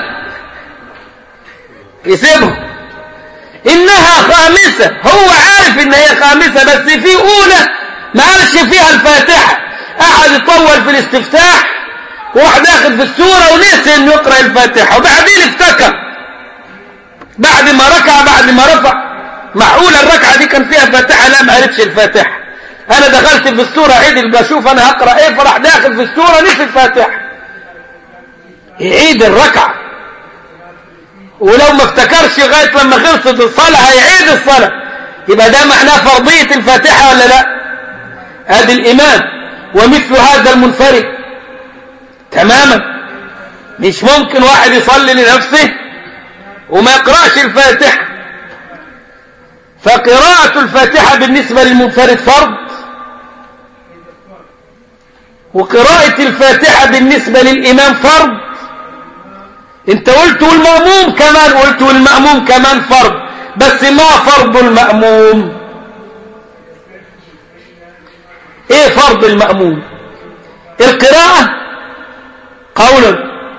يسيبهم، إنها 5، هو عارف إن هي 5، بس في أولى ما قالش فيها الفاتحة، قاعد يطول في الاستفتاح، وواحد داخل في السورة ونسي إنه يقرأ الفاتحة، وبعدين افتكر بعد ما ركع، بعد ما رفع، معقولة الركعة دي كان فيها فاتحة؟ لا، ما قالتش الفاتحة، أنا دخلت في السورة عدل بشوف أنا هقرأ إيه، فراح داخل في السورة نسي الفاتحة، يعيد الركعة، ولو ما افتكرش لغاية لما خلصت الصلاة هيعيد الصلاة. يبقى ده معناه فرضية الفاتحة ولا لا؟ هذا الإمام، ومثل هذا المنفرد تماما. مش ممكن واحد يصلي لنفسه وما يقرأش الفاتحة. فقراءة الفاتحة بالنسبة للمنفرد فرض، وقراءة الفاتحة بالنسبة للإمام فرض. انت قلت والمأموم كمان، قلت والمأموم كمان فرض، بس ما فرض المأموم؟ ايه فرض المأموم؟ القراءة قول،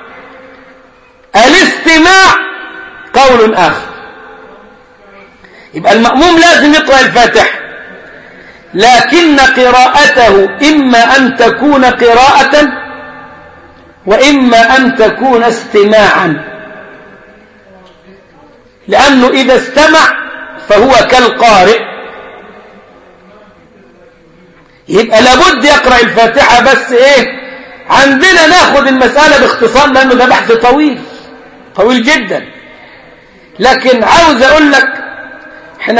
الاستماع قول آخر. يبقى المأموم لازم يقرأ الفاتحة، لكن قراءته إما أن تكون قراءة وإما أن تكون استماعا، لأنه إذا استمع فهو كالقارئ، يبقى لابد يقرأ الفاتحة. بس إيه، عندنا ناخد المسألة باختصار لأنه ده بحث طويل جدا، لكن عاوز أقول لك احنا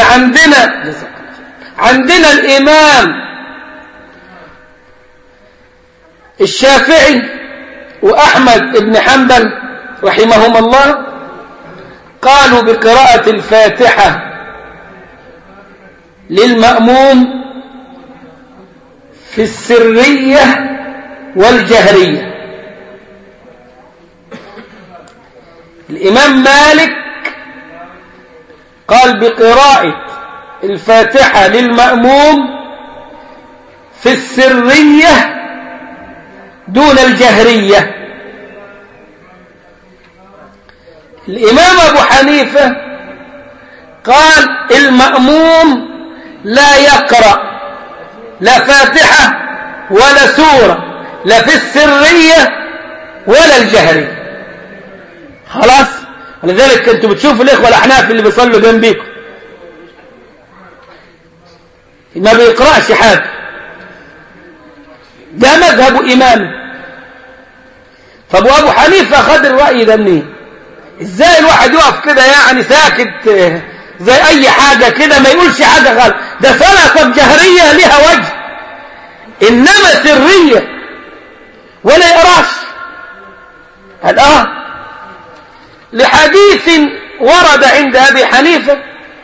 عندنا الإمام الشافعي وأحمد بن حنبل رحمهما الله قالوا بقراءة الفاتحة للمأموم في السرية والجهرية. الإمام مالك قال بقراءة الفاتحة للمأموم في السرية دون الجهرية. الإمام أبو حنيفة قال المأموم لا يقرأ لا فاتحة ولا سورة، لا في السرية ولا الجهرية. خلاص، ولذلك انتوا بتشوفوا الإخوة الأحناف اللي بيصلوا جنبيكم ما بيقرأش حاجة، ده مذهب إمامه. طب وأبو حنيفة خد الرأي ده منين؟ ازاي الواحد يقف كده يعني ساكت زي أي حاجة كده ما يقولش حاجة غلط؟ ده صلاة جهرية لها وجه، إنما سرية ولا يقراش. لحديث ورد عند أبي حنيفة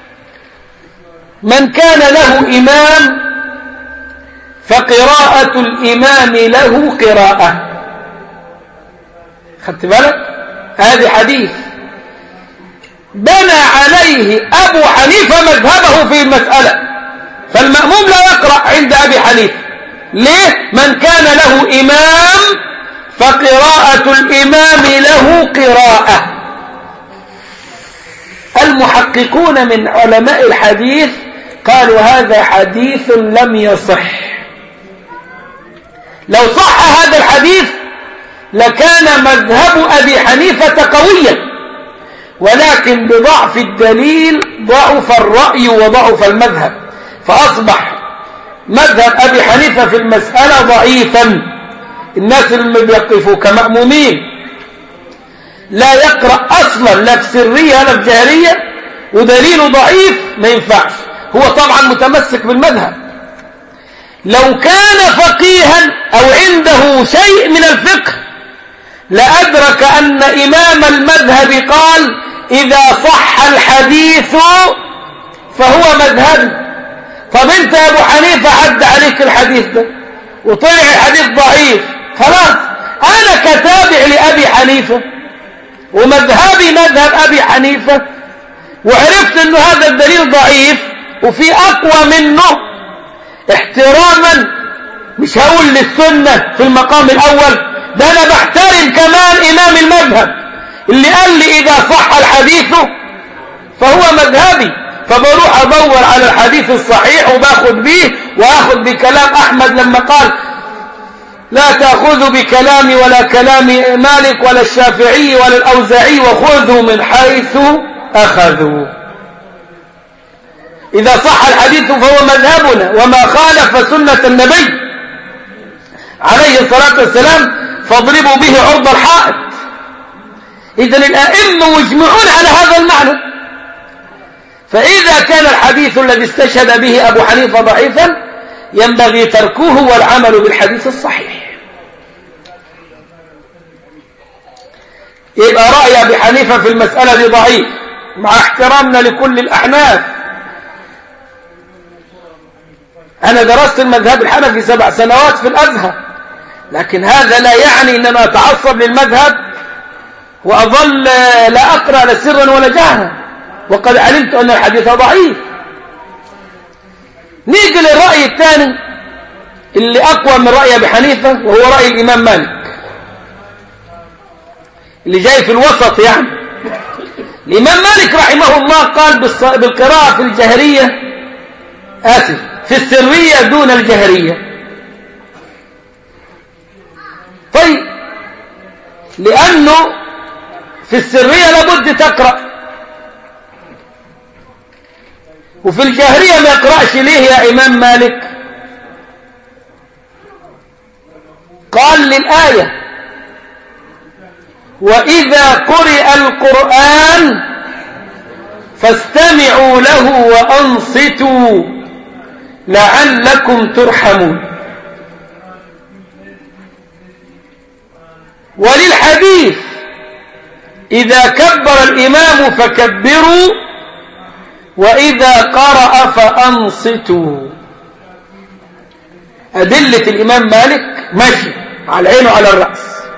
من كان له إمام فقراءة الإمام له قراءة. خدت بالك؟ هذا حديث بنى عليه أبو حنيفة مذهبه في المسألة، فالمأموم لا يقرأ عند أبي حنيفة. ليه؟ من كان له إمام فقراءة الإمام له قراءة. المحققون من علماء الحديث قالوا هذا حديث لم يصح، لو صح هذا الحديث لكان مذهب أبي حنيفة قويا، ولكن بضعف الدليل ضعف الرأي وضعف المذهب، فأصبح مذهب أبي حنيفة في المسألة ضعيفا. الناس اللي بيقفوا كمأمومين لا يقرأ أصلا لا في سرية ولا في جهرية ودليله ضعيف ما ينفعش. هو طبعا متمسك بالمذهب. لو كان فقيها أو عنده شيء من الفقه لأدرك أن إمام المذهب قال إذا صح الحديث فهو مذهبي. طب انت يا ابو حنيفة عد عليك الحديث ده وطلع الحديث ضعيف، خلاص انا كتابع لأبي حنيفة ومذهبي مذهب أبي حنيفة، وعرفت انه هذا الدليل ضعيف وفي اقوى منه، احتراما مش هقول للسنة في المقام الاول، ده انا بحترم كمان امام المذهب اللي قال لي اذا صح الحديث فهو مذهبي، فبروح ادور على الحديث الصحيح وباخد به، واخد بكلام احمد لما قال لا تأخذوا بكلامي ولا كلام مالك ولا الشافعي ولا الأوزاعي وخذوا من حيث أخذوا. إذا صح الحديث فهو مذهبنا، وما خالف سنة النبي عليه الصلاة والسلام فاضربوا به عرض الحائط. إذن الأئمة مجمعون على هذا المعنى. فإذا كان الحديث الذي استشهد به أبو حنيفة ضعيفا ينبغي تركه والعمل بالحديث الصحيح. يبقى رأي أبي حنيفة في المسألة دي ضعيف مع احترامنا لكل الأحناف. أنا درست المذهب الحنفي 7 سنوات في الأزهر، لكن هذا لا يعني أن أنا أتعصب للمذهب وأظل لا أقرأ لا سرا ولا جهرا وقد علمت أن الحديث ضعيف. نيجي للرأي الثاني اللي أقوى من رأي أبي حنيفة، وهو رأي الإمام مالك اللي جاي في الوسط. يعني الإمام مالك رحمه الله قال بالقراءة في الجهرية، في السرية دون الجهرية. طيب لأنه في السرية لابد تقرأ، وفي الجهرية ما يقرأش ليه يا إمام مالك؟ قال للآية وإذا قرئ القرآن فاستمعوا له وأنصتوا لعلكم ترحمون. وللحديث إذا كبر الإمام فكبروا وإذا قرأ فأنصتوا. أدلة الإمام مالك ماشي على العين وعلى الرأس.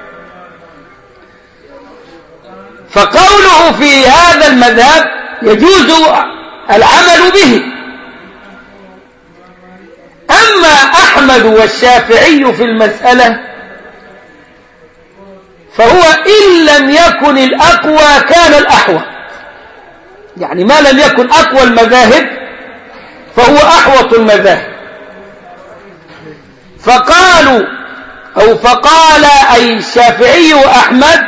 فقوله في هذا المذهب يجوز العمل به. أما أحمد والشافعي في المسألة فهو إن لم يكن الأقوى كان الأحوط، يعني ما لم يكن أقوى المذاهب فهو أحوط المذاهب. فقال أي الشافعي وأحمد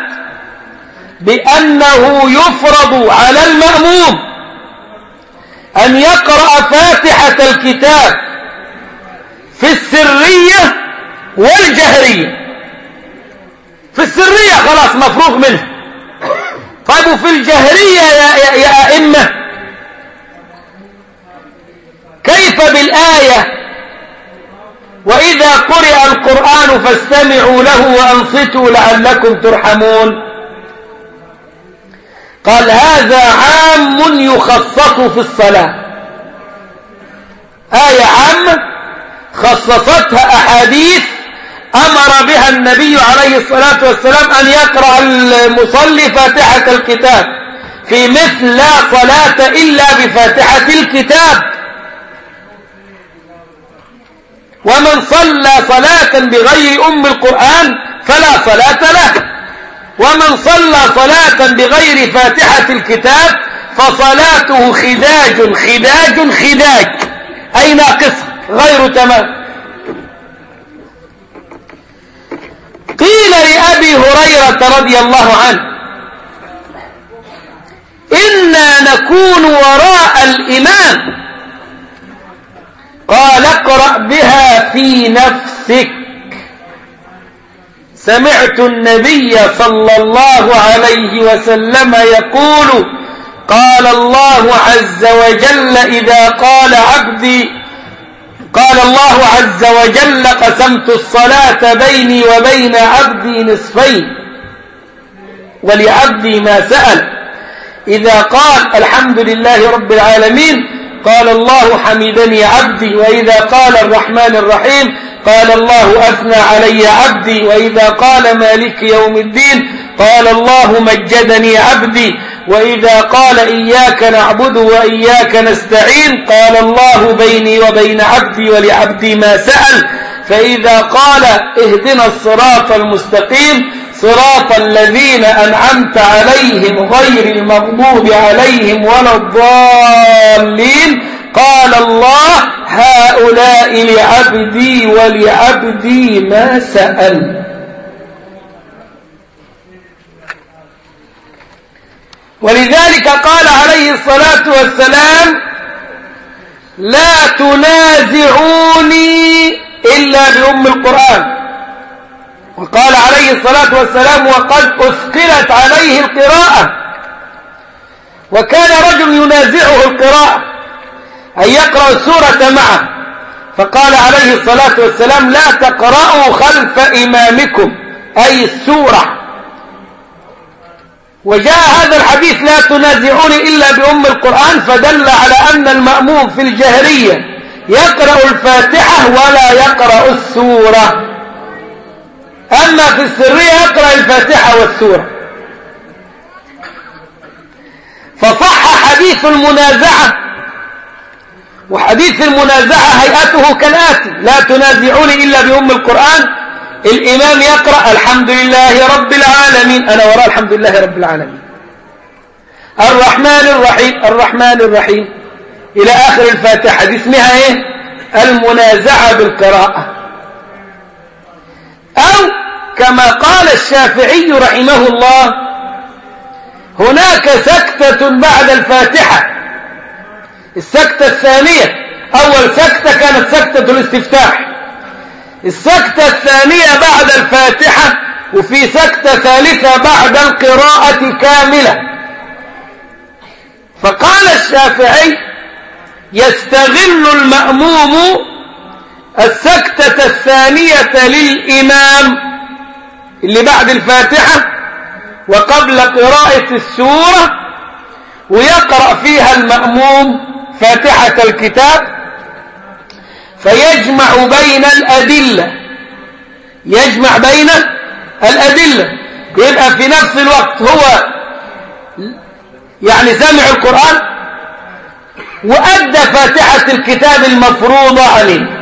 بأنه يفرض على المأموم أن يقرأ فاتحة الكتاب في السرية والجهرية. في السرية خلاص مفروغ منه. طيب وفي الجهرية يا أئمة كيف بالآية وإذا قرئ القرآن فاستمعوا له وأنصتوا لعلكم ترحمون؟ قال هذا عام يخصص في الصلاة، آية عامة خصصتها أحاديث أمر بها النبي عليه الصلاة والسلام أن يقرأ المصلي فاتحة الكتاب في مثل لا صلاة إلا بفاتحة الكتاب. ومن صلى صلاة بغير أم القرآن فلا صلاة له، ومن صلى صلاة بغير فاتحة الكتاب فصلاته خداج خداج خداج، أي ناقصة غير تمام. قيل لأبي هريرة رضي الله عنه: إنا نكون وراء الإمام. قال: اقرأ بها في نفسك. سمعت النبي صلى الله عليه وسلم يقول: قال الله عز وجل إذا قال الله عز وجل: قسمت الصلاة بيني وبين عبدي نصفين ولعبدي ما سأل. إذا قال الحمد لله رب العالمين قال الله حمدني عبدي، وإذا قال الرحمن الرحيم قال الله أثنى علي عبدي، وإذا قال مالك يوم الدين قال الله مجدني عبدي، وإذا قال إياك نعبد وإياك نستعين قال الله بيني وبين عبدي ولعبدي ما سأل. فإذا قال اهدنا الصراط المستقيم صراط الذين أنعمت عليهم غير المغضوب عليهم ولا الضالين قال الله هؤلاء لعبدي ولعبدي ما سأل. ولذلك قال عليه الصلاة والسلام: لا تنازعوني إلا بأم القرآن. وقال عليه الصلاة والسلام: وقد أثقلت عليه القراءة. وكان رجل ينازعه القراءة أن يقرأ السورة معه، فقال عليه الصلاة والسلام: لا تقرأوا خلف إمامكم، أي السورة. وجاء هذا الحديث لا تنازعوني إلا بأم القرآن، فدل على أن المأموم في الجهرية يقرأ الفاتحة ولا يقرأ السورة، أما في السرية يقرأ الفاتحة والسورة. فصح حديث المنازعة، وحديث المنازعة هيئته كالآتي: لا تنازعوني إلا بأم القرآن، الإمام يقرأ الحمد لله رب العالمين، أنا وراء الحمد لله رب العالمين، الرحمن الرحيم الرحمن الرحيم إلى آخر الفاتحة. دي اسمها إيه؟ المنازعة بالقراءة. أو كما قال الشافعي رحمه الله: هناك سكتة بعد الفاتحة، السكتة الثانية. أول سكتة كانت سكتة الاستفتاح، السكتة الثانية بعد الفاتحة، وفي سكتة ثالثة بعد القراءة كاملة. فقال الشافعي: يستغل المأموم السكتة الثانية للإمام اللي بعد الفاتحة وقبل قراءة السورة، ويقرأ فيها المأموم فاتحة الكتاب، فيجمع بين الأدلة، يجمع بين الأدلة، يبقى في نفس الوقت هو يعني سمع القرآن وأدى فاتحة الكتاب المفروضة عليه.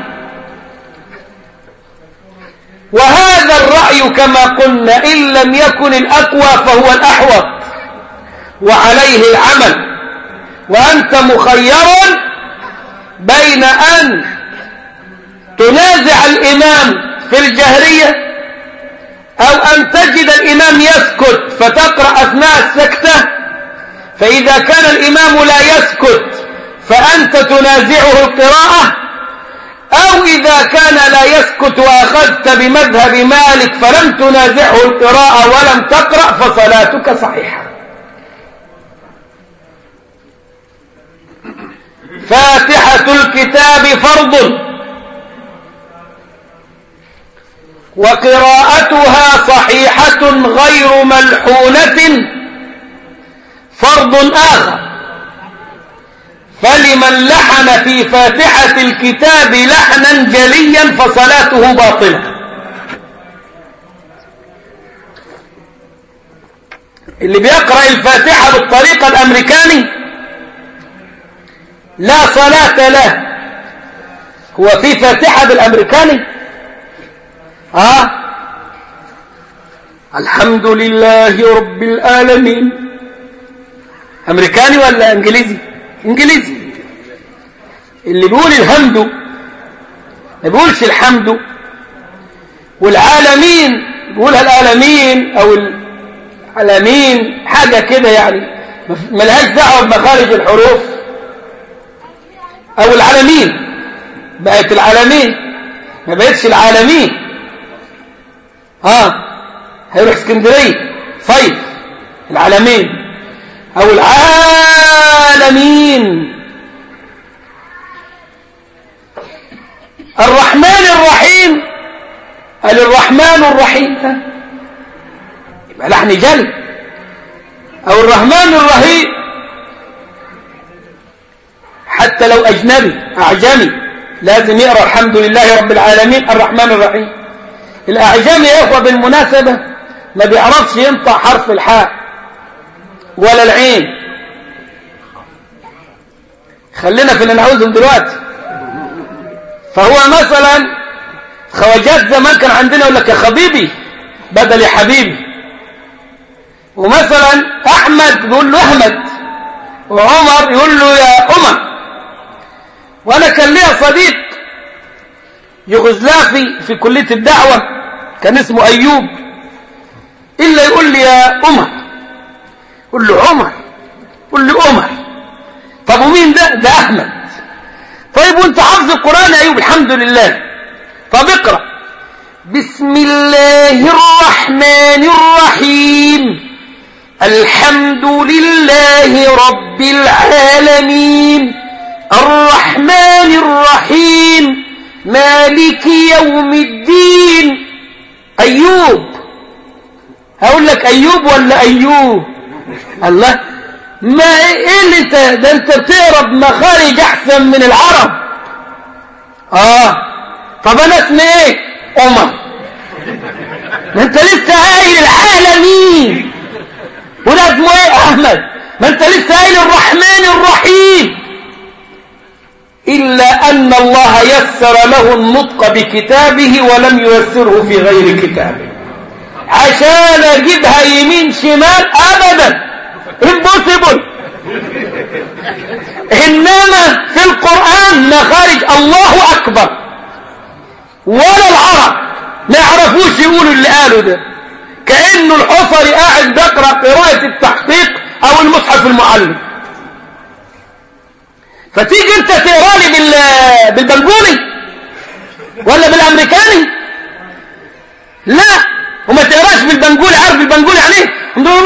وهذا الرأي كما قلنا إن لم يكن الأقوى فهو الأحوط وعليه العمل. وأنت مخير بين أن تنازع الإمام في الجهرية أو أن تجد الإمام يسكت فتقرأ أثناء السكتة، فإذا كان الإمام لا يسكت فأنت تنازعه القراءة، أو إذا كان لا يسكت وأخذت بمذهب مالك فلم تنازعه القراءة ولم تقرأ فصلاتك صحيحة. فاتحة الكتاب فرض، وقراءتها صحيحة غير ملحونة فرض آخر. فلمن لحن في فاتحة الكتاب لحنا جليا فصلاته باطلة. اللي بيقرأ الفاتحة بالطريقة الأمريكاني لا صلاة له. هو في فاتحة بالأمريكاني الحمد لله رب العالمين، أمريكاني ولا إنجليزي؟ إنجليزي. اللي بيقول الحمد ما بيقولش الحمد، والعالمين بيقولها العالمين أو العالمين حاجة كده يعني ملهاش دعوة بمخارج الحروف، أو العالمين بقت العالمين ما بقتش العالمين. هيروح اسكندرية صيف العالمين أو العالمين. الرحمن الرحيم قال الرحمن الرحيم يبقى لحن جلد، أو الرحمن الرحيم حتى لو أجنبي أعجمي لازم يقرأ الحمد لله رب العالمين الرحمن الرحيم. الأعجمي يا إخوة بالمناسبة ما بيعرفش ينطق حرف الحاء ولا العين. خلينا في اللي نعوزهم دلوقتي. فهو مثلا خواجات زمان كان عندنا يقول لك يا خبيبي بدل يا حبيبي، ومثلا أحمد يقول له أحمد، وعمر يقول له يا أمر. وأنا كان ليا صديق يوغوسلافي في كلية الدعوة كان اسمه أيوب، إلا يقول لي يا أمر، يقول له عمر، يقول له أمر. طب ومين ده؟ ده أحمد. طيب وانت حافظ القرآن يا أيوب؟ الحمد لله. طب اقرأ بسم الله الرحمن الرحيم الحمد لله رب العالمين الرحمن الرحيم مالك يوم الدين. أيوب، هقول لك أيوب ولا أيوب؟ الله، ما ايه اللي انت ده؟ انت بتقرا بمخارج احسن من العرب. طب انا اسمي ايه؟ عمر. ما انت لسه قايل العالمين. وده اسمه ايه؟ احمد. ما انت لسه قايل الرحمن الرحيم. الا ان الله يسر له النطق بكتابه ولم ييسره في غير كتابه عشان اجيبها يمين شمال ابدا impossible. إنما في القرآن مخارج الله أكبر، ولا العرب ما يعرفوش يقولوا اللي قالوا ده، كأنه الحصري قاعد بيقرأ قراءة التحقيق أو المصحف المعلم. فتيجي أنت تقرأ لي بالبنجولي ولا بالأمريكاني؟ لا، وما تقراش بالبنجولي. عارف البنجولي يعني ايه؟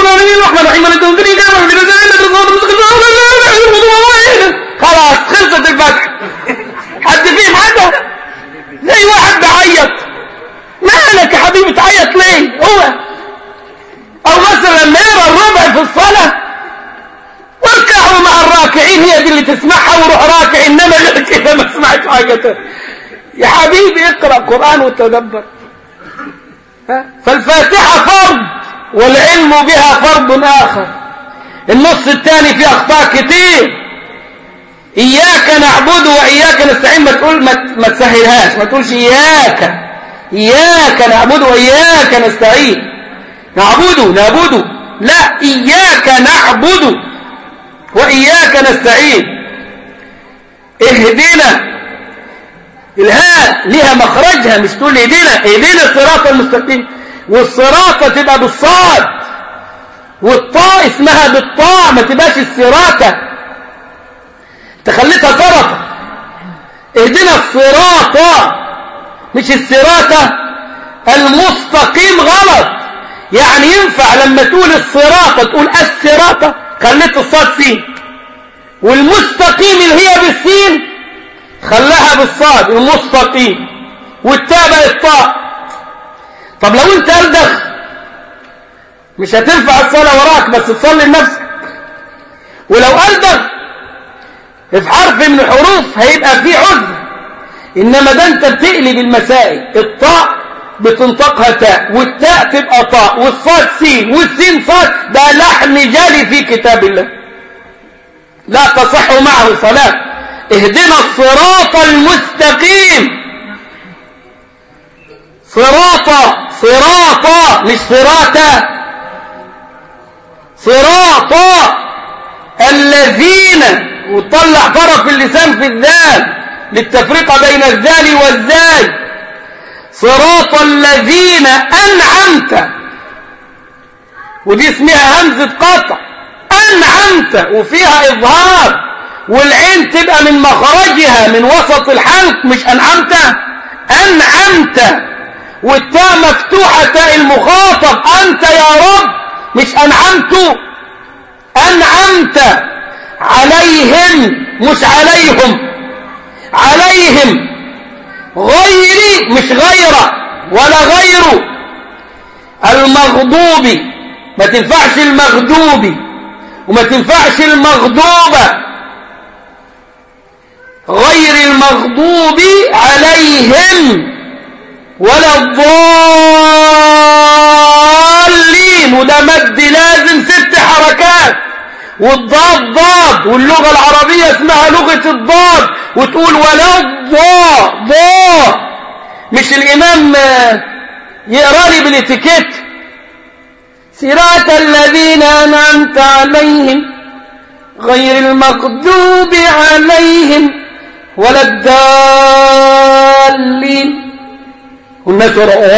خلاص خلصت الفتحة. حد فيهم حاجة؟ زي واحد بيعيط. مالك يا حبيبي تعيط ليه؟ هو او مثلا لما يقرا الربع في الصلاة واركعوا مع الراكعين، هي دي اللي تسمعها وروح راكع، انما غير كده ما سمعتش حاجة. يا حبيبي اقرأ قرآن وتدبر. فالفاتحة فرض والعلم بها فرض آخر. النص الثاني فيه أخطاء كتير. إياك نعبد وإياك نستعين. ما تسهلهاش، ما تقولش إياك نعبد وإياك نستعين. نعبد، لا، إياك نعبد وإياك نستعين. اهدنا، الهاء لها مخرجها، مش تقول اهدنا الصراط المستقيم. والصراط تبقى بالصاد، والطاء اسمها بالطاء، ما تبقاش الصراطة. تخليتها صرطة. اهدنا الصراط مش الصراطة المستقيم. غلط. يعني ينفع لما تقول الصراطة تقول الصراطة، خليت الصاد سين، والمستقيم اللي هي بالسين خلاها بالصاد المستقيم، والتاء بقت طاء. طب لو انت ألدغ مش هتنفع الصلاة وراك، بس تصلي لنفسك. ولو ألدغ في حرف من الحروف هيبقى فيه عذر. إنما ده انت بتقلب المسائل، الطاء بتنطقها تاء، والتاء تبقى طاء، والصاد سين، والسين صاد. ده لحن جالي في كتاب الله لا تصح معه صلاة. اهدنا الصراط المستقيم. صراطا مش صراطا. صراطا الذين، وطلع طرف اللسان في الذال للتفرقة بين الذال والزاي. صراط الذين أنعمت، ودي اسمها همزة قطع، أنعمت وفيها إظهار، والعين تبقى من مخرجها من وسط الحلق، مش أنعمت، أنعمت، والتاء مفتوحة تاء المخاطب، أنت يا رب، مش أنعمت، أنعمت عليهم مش عليهم، عليهم، غيري مش غيره ولا غيره، المغضوب ما تنفعش المغضوب وما تنفعش المغضوبة، غير المغضوب عليهم ولا الضالين، وده مد لازم 6 حركات، والضاد ضاد، واللغة العربية اسمها لغة الضاد، وتقول ولا ضا، مش الإمام يقرأ لي بالاتيكيت صراط الذين أنعمت عليهم غير المغضوب عليهم ولا الضالين، والناس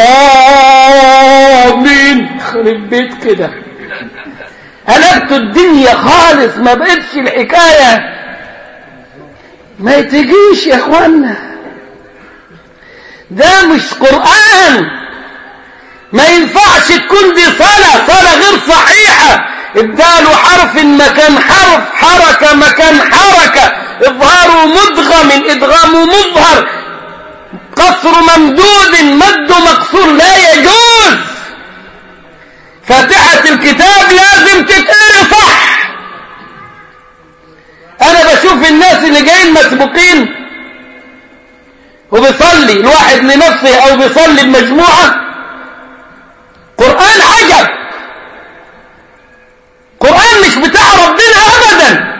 آمين، خرب بيت كده، قلبتوا الدنيا خالص، ما بقتش الحكاية، ما تجيش يا اخوانا، ده مش قرآن، ما ينفعش تكون دي صلاة غير صحيحة، ابداله حرف مكان حرف، حركة مكان حركة، اظهار مدغم ادغام مظهر، قصر ممدود مد مقصور، لا يجوز. فاتحة الكتاب لازم تتقري صح. انا بشوف الناس اللي جايين مسبوقين وبيصلي الواحد لنفسه او بيصلي بمجموعة، قرآن عجب، قرآن مش بتاع ربنا ابدا،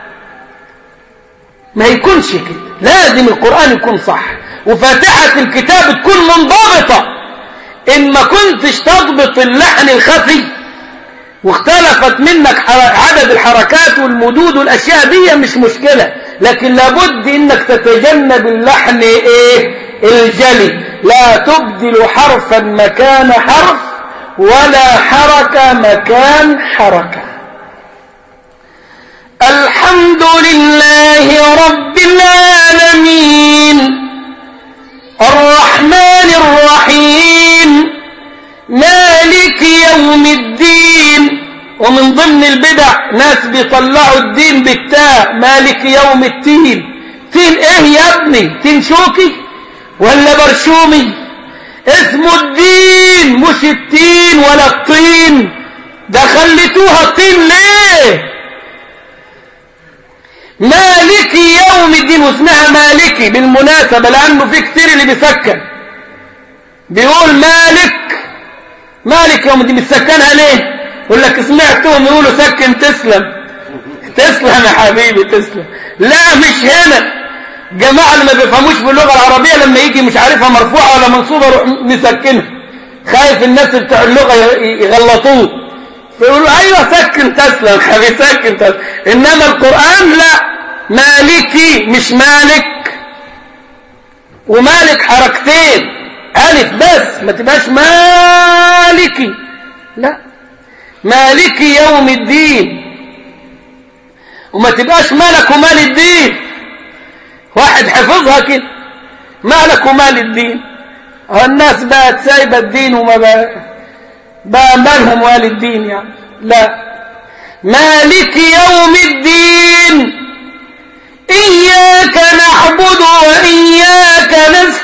ما يكونش كده، لازم القرآن يكون صح، وفاتحة الكتاب تكون منضبطة. إن ما كنتش تضبط اللحن الخفي واختلفت منك عدد الحركات والمدود والأشياء دي مش مشكلة، لكن لابد إنك تتجنب اللحن الجلي، لا تبدل حرفا مكان حرف ولا حركة مكان حركة. الحمد لله رب العالمين الرحمن الرحيم مالك يوم الدين. ومن ضمن البدع ناس بيطلعوا الدين بالتاء، مالك يوم التين. تين ايه يا ابني؟ تين شوكي ولا برشومي؟ اسمه الدين مش التين ولا الطين، ده خليتوها الطين ليه؟ مالك يوم الدين، واسمها مالكي بالمناسبة لأنه في كتير اللي بيسكن بيقول مالك يوم الدين، بتسكنها ليه؟ يقول لك سمعتهم يقولوا سكن تسلم يا حبيبي تسلم. لا مش هنا، جماعة اللي ما بيفهموش باللغة العربية لما يجي مش عارفها مرفوعة ولا منصوبة روح نسكنها، خايف الناس بتوع اللغة يغلطوه فيقولوا ايوه سكن تسلم حبيبي سكن تسلم، انما القرآن لا، مالكي مش مالك، ومالك حركتين ألف بس، ما تبقاش مالكي، لا مالكي يوم الدين، وما تبقاش مالك ومال الدين. واحد حفظها كده مالك ومال الدين، الناس بقت سايبة الدين وما بقى مالهم ومال الدين يعني، لا مالك يوم الدين إياك نعبد وإياك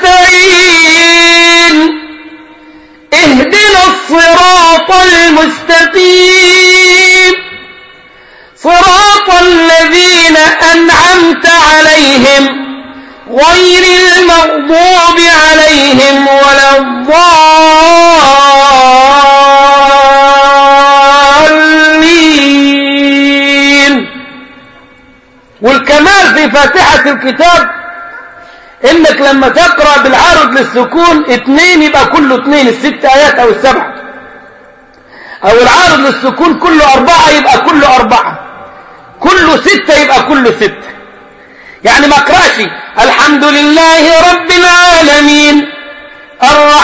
نستعين اهدنا الصراط المستقيم صراط الذين أنعمت عليهم غير المغضوب عليهم ولا الضالين. والكمال في فاتحة الكتاب انك لما تقرأ بالعرض للسكون 2 يبقى كله 2، ال6 آيات او ال7، او العرض للسكون كله 4 يبقى كله 4، كله 6 يبقى كله 6. يعني ما اقرأش الحمد لله رب العالمين الرحمن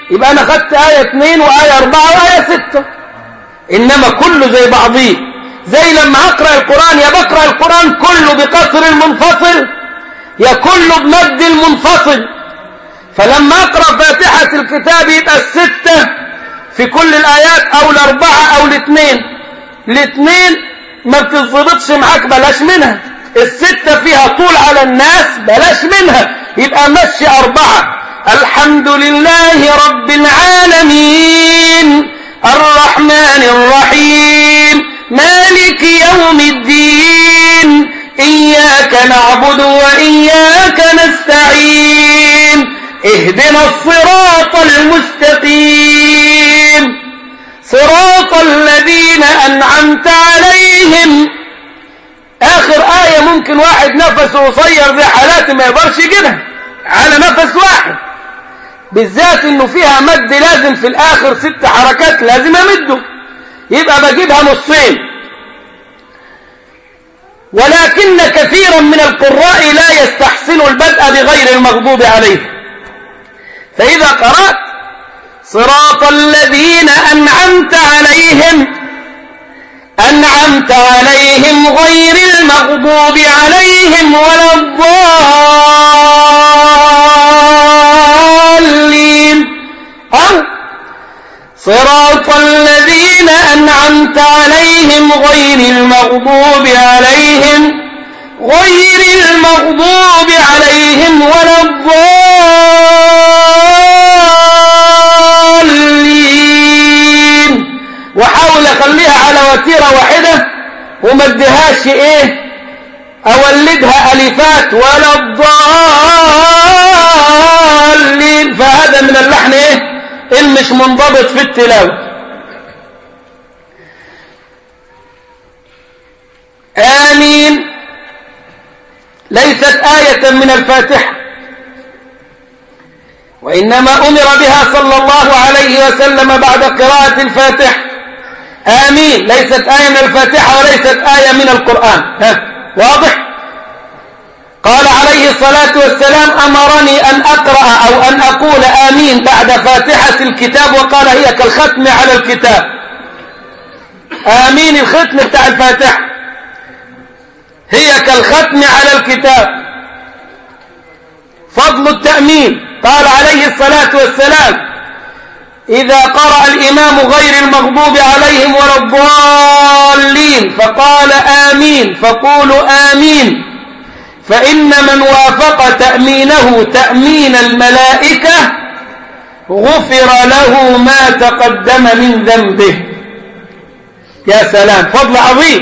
يبقى أنا خدت آية 2 وآية 4 وآية 6. إنما كله زي بعضيه، زي لما أقرأ القرآن يا بقرأ القرآن كله بقصر المنفصل يا كله بمد المنفصل. فلما أقرأ فاتحة الكتاب يبقى 6 في كل الآيات أو 4 أو 2. 2 ما بتظبطش معاك بلاش منها، 6 فيها طول على الناس بلاش منها، يبقى مشي 4. الحمد لله رب العالمين الرحمن الرحيم مالك يوم الدين إياك نعبد وإياك نستعين اهدنا الصراط المستقيم صراط الذين أنعمت عليهم. آخر آية ممكن واحد نفسه قصير زي حالاتي ما يقدرش يجيبها على نفس واحد، بالذات انه فيها مد لازم في الآخر 6 حركات لازم امده، يبقى بجيبها نصين. ولكن كثيرا من القراء لا يستحسن البدء بغير المغضوب عليه، فإذا قرأت صراط الذين أنعمت عليهم غير المغضوب عليهم ولا الضالين، أو صراط الذين أنعمت عليهم غير المغضوب عليهم ولا الضالين. وحاول أخليها على وتيرة واحدة وما اديهاش أولدها ألفات ولا الضالين، فهذا من اللحن مش منضبط في التلاوة. آمين ليست آية من الفاتحة، وإنما أمر بها صلى الله عليه وسلم بعد قراءة الفاتحة. آمين ليست آية من الفاتحة وليست آية من القرآن. واضح؟ قال عليه الصلاة والسلام أمرني أن أقرأ أو أن أقول آمين بعد فاتحة الكتاب، وقال هي كالختم على الكتاب. آمين الختم بتاع الفاتحة هي كالختم على الكتاب. فضل التأمين قال عليه الصلاة والسلام إذا قرأ الإمام غير المغضوب عليهم ولا الضالين فقال آمين فقولوا آمين، فإن من وافق تأمينه تأمين الملائكة غفر له ما تقدم من ذنبه. يا سلام، فضل عظيم.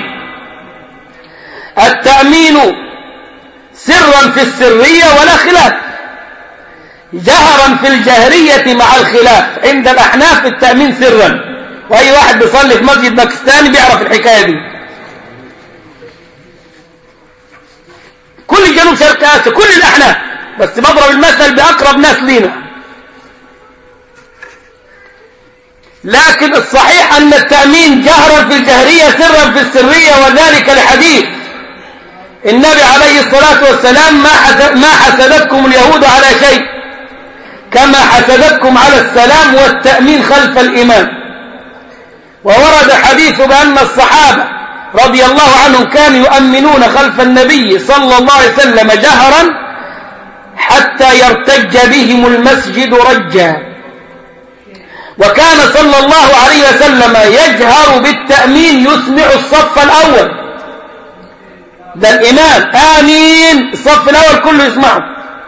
التأمين سرا في السرية ولا خلاف، جهرا في الجهرية مع الخلاف. عند الأحناف التأمين سرا، وأي واحد بيصلي في مسجد باكستاني بيعرف الحكاية دي. كل جنوب شرق آسيا كل الأحناف، بس بضرب المثل بأقرب ناس لينا. لكن الصحيح أن التأمين جهرا في الجهرية سرا في السرية، وذلك لحديث النبي عليه الصلاة والسلام ما حسدتكم اليهود على شيء كما حسدتكم على السلام والتأمين خلف الإمام. وورد حديث بأن الصحابة رضي الله عنهم كانوا يؤمنون خلف النبي صلى الله عليه وسلم جهرا حتى يرتج بهم المسجد رجا، وكان صلى الله عليه وسلم يجهر بالتأمين يسمع الصف الأول، ده الإمام آمين الصف الأول كله يسمعه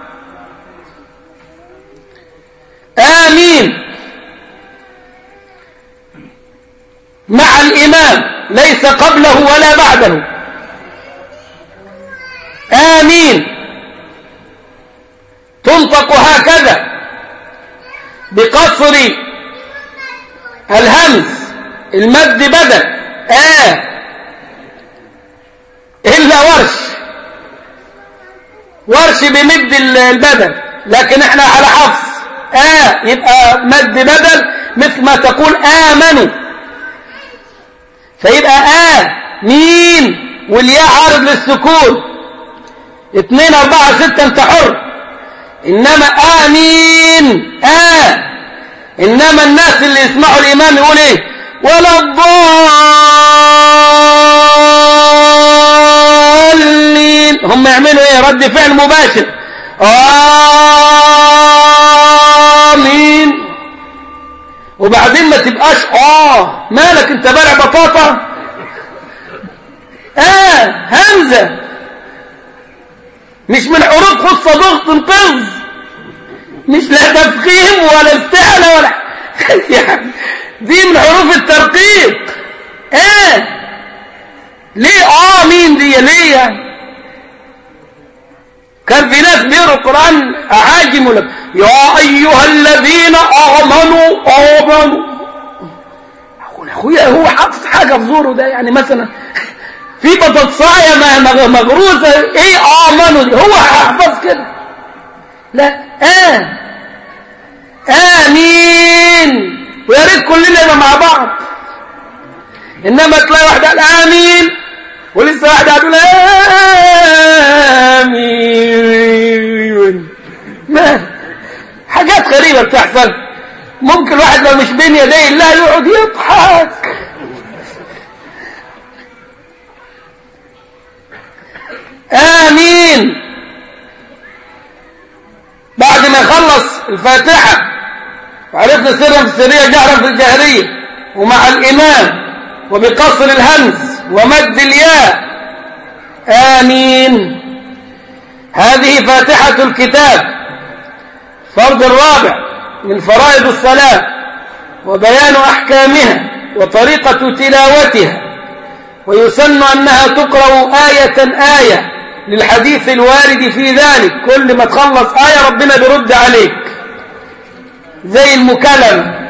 آمين مع الإمام ليس قبله ولا بعده. آمين تنطق هكذا بقصر الهمز، المد بدل إلا ورش بمد البدل، لكن احنا على حفص يبقى مد بدل مثل ما تقول آمنوا، فيبقى مين والياء عارض للسكون 2 4 6 انت حر. انما آمين إنما الناس اللي يسمعوا الإمام يقول إيه ولا الضالين، هم يعملوا إيه؟ رد فعل مباشر آمين. وبعدين ما تبقاش مالك انت بلع بطاطا، همزة مش من حروف خص ضغط انقذ، مش لا تفخيم ولا استعلى ولا دي من حروف الترقيق. ليه مين دي ليه يعني؟ كان في ناس بيقروا القرآن أعاجم ولا يا أيها الذين آمنوا أخويا هو حاطط حاجة في زوره ده، يعني مثلا في بطاطساية مغروسة ايه آمنوا دي، هو حافظ كده؟ لا آمين، ويا ريت كلنا يبقى مع بعض. إنما تلاقي واحد قال آمين ولسه واحد هتقول آمين. ما حاجات غريبة بتحصل. ممكن واحد لو مش بين يدي الله يقعد يضحك. آمين بعد ما يخلص الفاتحة، وعرفنا سرا في السرية جهرا في الجهرية، ومع الإمام وبقصر الهمز ومد الياء آمين. هذه فاتحة الكتاب، فرض الرابع من فرائض الصلاة، وبيان أحكامها وطريقة تلاوتها، ويسن أنها تقرأ آية للحديث الوارد في ذلك. كل ما تخلص آية ربنا بيرد عليك زي المكلم،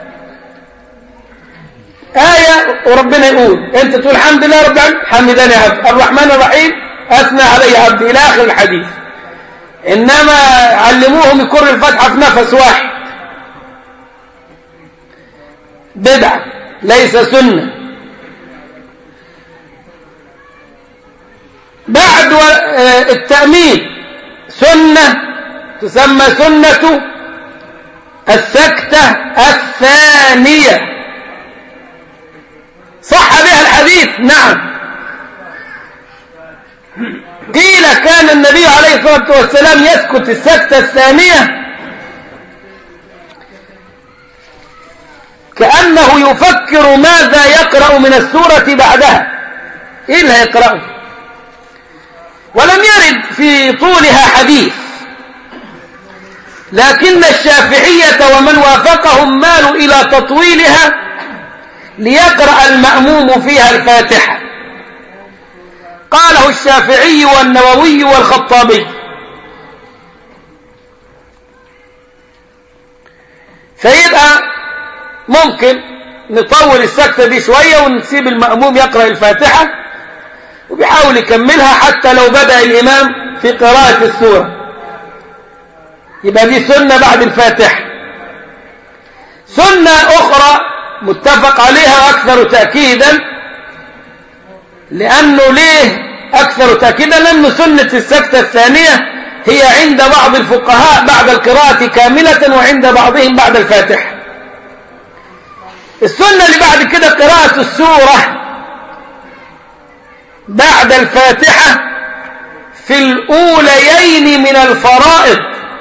آية وربنا يقول أنت تقول الحمد لله رب العالمين حمدني عبدي الرحمن الرحيم أثنى علي عبدي إلى آخر الحديث. إنما علموهم يكرر الفتحة في نفس واحد، بدعة ليس سنة. بعد التأمين سنة تسمى سنة السكتة الثانية، صح بها الحديث. نعم، قيل كان النبي عليه الصلاة والسلام يسكت السكتة الثانية كأنه يفكر ماذا يقرأ من السورة بعدها، إيه اللي هيقرأه. ولم يرد في طولها حديث، لكن الشافعية ومن وافقهم مالوا إلى تطويلها ليقرأ المأموم فيها الفاتحة. قاله الشافعي والنووي والخطابي. فيبقى ممكن نطول السكتة دي شوية ونسيب المأموم يقرأ الفاتحة وبيحاول يكملها حتى لو بدأ الإمام في قراءة السورة، يبقى دي سنة بعد الفاتحة. سنة أخرى متفق عليها أكثر تأكيدا، لأنه ليه أكثر تأكيدا؟ لأنه سنة السكتة الثانية هي عند بعض الفقهاء بعد القراءة كاملة، وعند بعضهم بعد الفاتحة. السنة اللي بعد كده قراءة السورة بعد الفاتحة في الأوليين من الفرائض،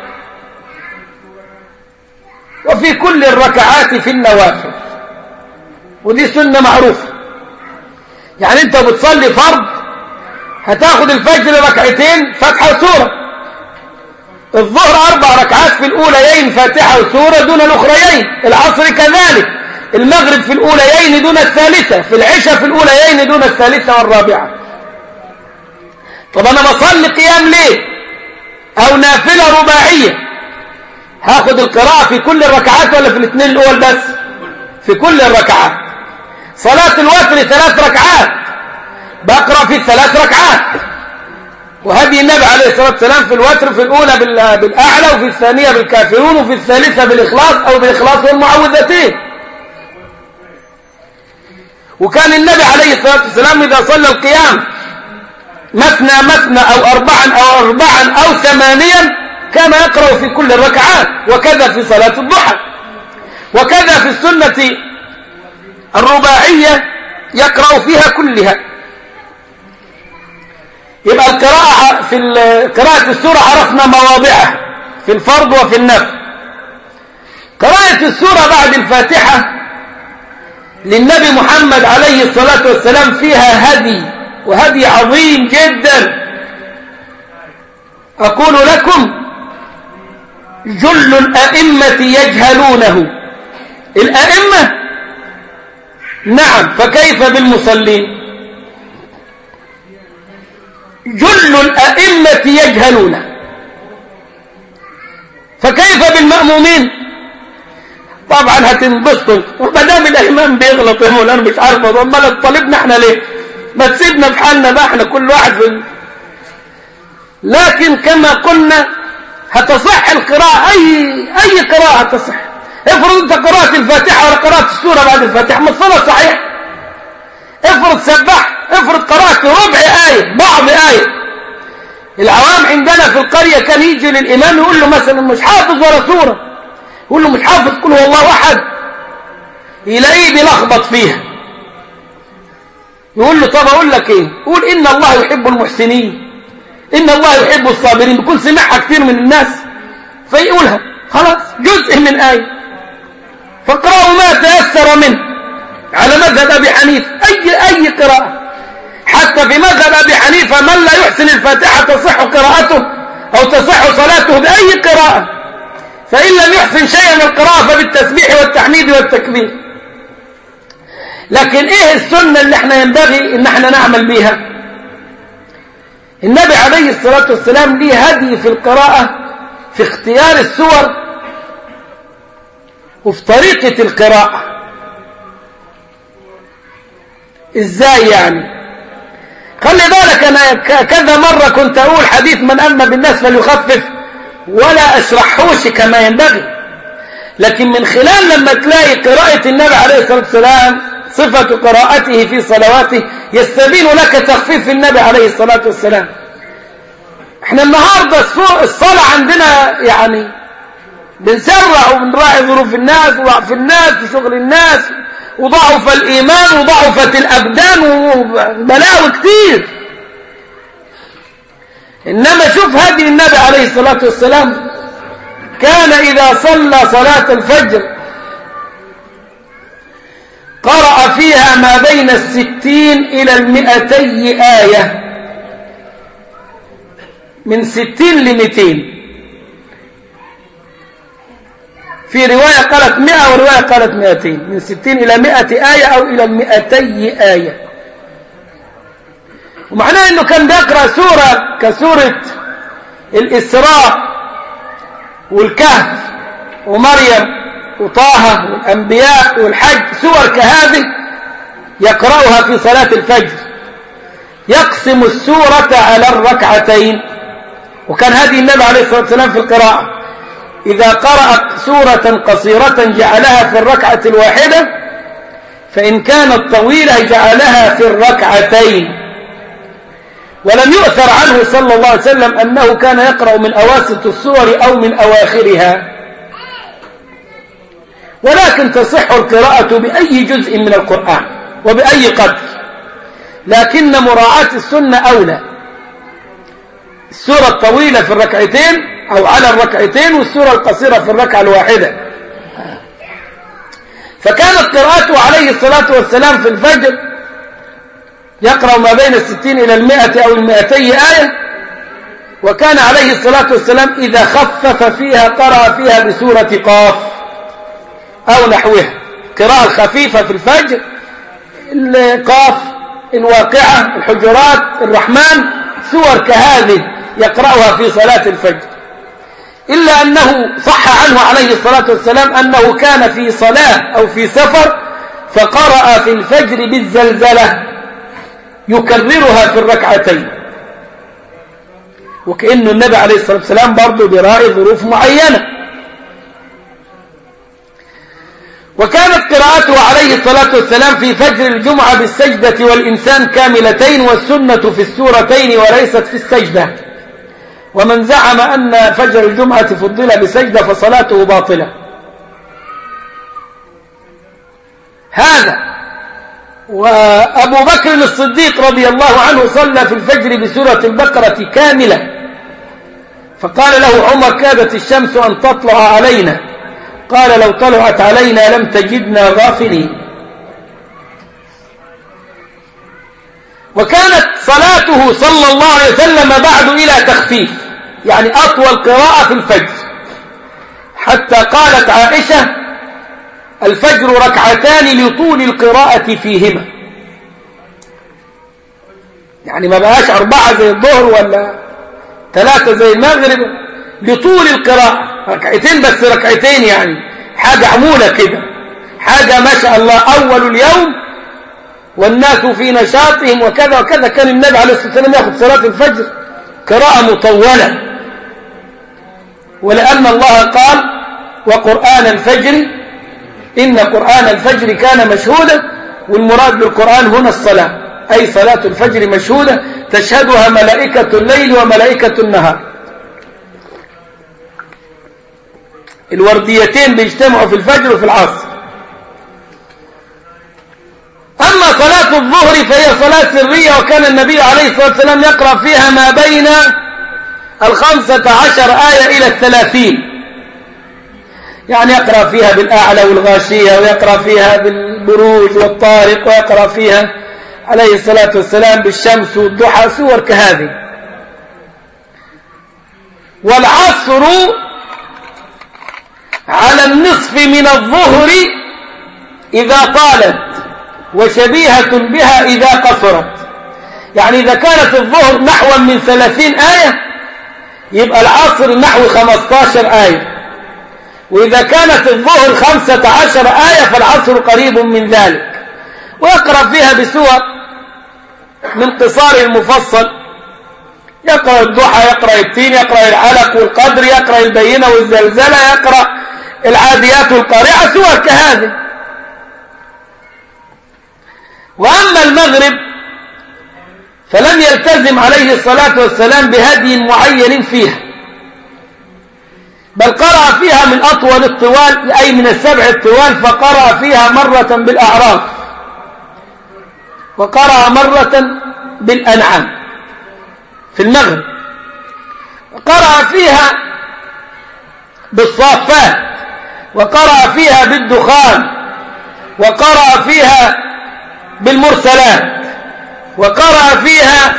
وفي كل الركعات في النوافل، ودي سنة معروفة. يعني انت بتصلي فرض هتاخد الفجر ركعتين فاتحة وسورة، الظهر 4 ركعات في الأوليين فاتحة وسورة دون الأخريين، العصر كذلك، المغرب في الأوليين دون الثالثة، في العشاء في الأوليين دون الثالثة والرابعة. طب أنا بصلي قيام ليه أو نافلة رباعية، هاخد القراءة في كل الركعات ولا في الاثنين الأول بس؟ في كل الركعات. صلاة الوتر 3 ركعات، بقرأ في 3 ركعات، وهدي النبي عليه الصلاة والسلام في الوتر في الأولى بالأعلى، وفي الثانية بالكافرون، وفي الثالثة بالإخلاص أو بالإخلاص والمعوذتين. وكان النبي عليه الصلاة والسلام إذا صلى القيام مثنى أو 4 أو 8 كان يقرأ في كل الركعات، وكذا في صلاة الضحى. وكذا في السنة الرباعية يقرأ فيها كلها. يبقى القراءة في قراءة السورة عرفنا مواضعها في الفرض وفي النفل. قراءة السورة بعد الفاتحة للنبي محمد عليه الصلاة والسلام فيها هدي، وهدي عظيم جدا. أقول لكم جل الأئمة يجهلونه. الأئمة نعم، فكيف بالمصلين؟ جل الأئمة يجهلونه، فكيف بالمأمومين؟ طبعا هتنبسطوا، وما دام الإمام بيغلط يا مولانا مش عارف امال طالبنا احنا ليه؟ ما تسيبنا في حالنا بقى، احنا كل واحد في. لكن كما قلنا هتصح القراءة، أي قراءة تصح. افرض انت قراءة الفاتحة ولا قراءة السورة بعد الفاتحة، ما الصلاة صحيح. افرض سبح، افرض قراءة ربع آية، بعض آية. العوام عندنا في القرية كان يجي للإمام يقول له مثلا مش حافظ ولا سورة، يقول له مش حافظ قل هو الله أحد، يلاقيه بيلخبط فيها. يقول له طب أقول لك إيه؟ قول إن الله يحب المحسنين، إن الله يحب الصابرين. بيكون سمعها كثير من الناس فيقولها خلاص جزء من آية. فاقرأوا ما تيسر منه على مذهب أبي حنيفة. أي قراءة، حتى في مذهب أبي حنيفة من لا يحسن الفاتحة تصح قراءته أو تصح صلاته بأي قراءة، فإن لم يحسن شيئا من القراءة فبالتسبيح والتحميد والتكبير. لكن إيه السنة اللي احنا ينبغي إن احنا نعمل بها؟ النبي عليه الصلاة والسلام ليه هدي في القراءة في اختيار السور وفي طريقة القراءة. ازاي يعني؟ خلي بالك انا كذا مرة كنت اقول حديث من أما بالناس فليخفف ولا اشرحوش كما ينبغي، لكن من خلال لما تلاقي قراءة النبي عليه الصلاة والسلام صفة قراءته في صلواته يستبين لك تخفيف النبي عليه الصلاة والسلام. احنا النهاردة الصلاة عندنا يعني بنسرع وبنراعي ظروف الناس وضعف الناس وشغل الناس وضعف الإيمان وضعفت الأبدان وبلاوي كتير. إنما شوف هدي النبي عليه الصلاة والسلام، كان إذا صلى صلاة الفجر قرأ فيها ما بين 60 إلى 200 آية، من 60 ل 200. في رواية قالت 100 ورواية قالت 200، من 60 إلى 100 آية أو إلى 200 آية. ومعناه أنه كان بيقرأ سورة كسورة الإسراء والكهف ومريم وطه والأنبياء والحج، سور كهذه يقرأها في صلاة الفجر، يقسم السورة على الركعتين. وكان هذه النبي عليه الصلاة والسلام في القراءة إذا قرأ سورة قصيرة جعلها في الركعة الواحدة، فإن كانت طويلة جعلها في الركعتين. ولم يؤثر عنه صلى الله عليه وسلم أنه كان يقرأ من أواسط السور أو من أواخرها، ولكن تصح القراءة بأي جزء من القرآن وبأي قدر، لكن مراعاة السنة أولى. السورة الطويلة في الركعتين أو على الركعتين، والسورة القصيرة في الركعة الواحدة. فكانت قراءته عليه الصلاة والسلام في الفجر يقرأ ما بين 60 إلى 100 أو 200 آية. وكان عليه الصلاة والسلام إذا خفف فيها قرأ فيها بسورة قاف أو نحوها. قراءة خفيفة في الفجر القاف، الواقعة، الحجرات، الرحمن، سور كهذه يقرأها في صلاة الفجر. إلا أنه صح عنه عليه الصلاة والسلام أنه كان في صلاة أو في سفر فقرأ في الفجر بالزلزلة يكررها في الركعتين، وكأن النبي عليه الصلاة والسلام برضه براعي ظروف معينة. وكانت قراءته عليه الصلاة والسلام في فجر الجمعة بالسجدة والإنسان كاملتين، والسنة في السورتين وليست في السجدة. ومن زعم أن فجر الجمعة فضل بسجدة فصلاته باطلة. هذا. وأبو بكر الصديق رضي الله عنه صلى في الفجر بسورة البقرة كاملة، فقال له عمر: كادت الشمس أن تطلع علينا، قال: لو طلعت علينا لم تجدنا غافلين. وكانت صلاته صلى الله عليه وسلم بعد إلى تخفيف، يعني أطول قراءة في الفجر، حتى قالت عائشة: الفجر ركعتان لطول القراءة فيهما. يعني ما بقاش 4 زي الظهر ولا 3 زي المغرب، لطول القراءة، ركعتين بس، ركعتين يعني حاجة عمولة كده، حاجة ما شاء الله، أول اليوم والناس في نشاطهم وكذا وكذا. كان النبي عليه الصلاة والسلام يأخذ صلاة الفجر قراءة مطولة، ولأن الله قال: وقرآن الفجر إن قرآن الفجر كان مشهودا. والمراد بالقرآن هنا الصلاة، أي صلاة الفجر مشهودة تشهدها ملائكة الليل وملائكة النهار. الورديتين بيجتمعوا في الفجر وفي العصر. أما صلاة الظهر فهي صلاة سرية، وكان النبي عليه الصلاة والسلام يقرأ فيها ما بين 15 آية إلى 30، يعني يقرأ فيها بالأعلى والغاشية، ويقرأ فيها بالبروج والطارق، ويقرأ فيها عليه الصلاة والسلام بالشمس والضحى، سور كهذه. والعصر على النصف من الظهر إذا طالت، وشبيهة بها إذا قصرت. يعني إذا كانت الظهر نحو من 30 آية يبقى العصر نحو 15 آية، وإذا كانت الظهر 15 آية فالعصر قريب من ذلك. ويقرأ فيها بسور من قصار المفصل، يقرأ الضحى، يقرأ التين، يقرأ العلق والقدر، يقرأ البينة والزلزلة، يقرأ العاديات والقارعة، سور كهذه. وأما المغرب فلم يلتزم عليه الصلاة والسلام بهدي معين فيها، بل قرأ فيها من أطول الطوال، أي من 7 الطوال، فقرأ فيها مرة بالأعراف، وقرأ مرة بالأنعام في المغرب، وقرأ فيها بالصافات، وقرأ فيها بالدخان، وقرأ فيها بالمرسلات، وقرأ فيها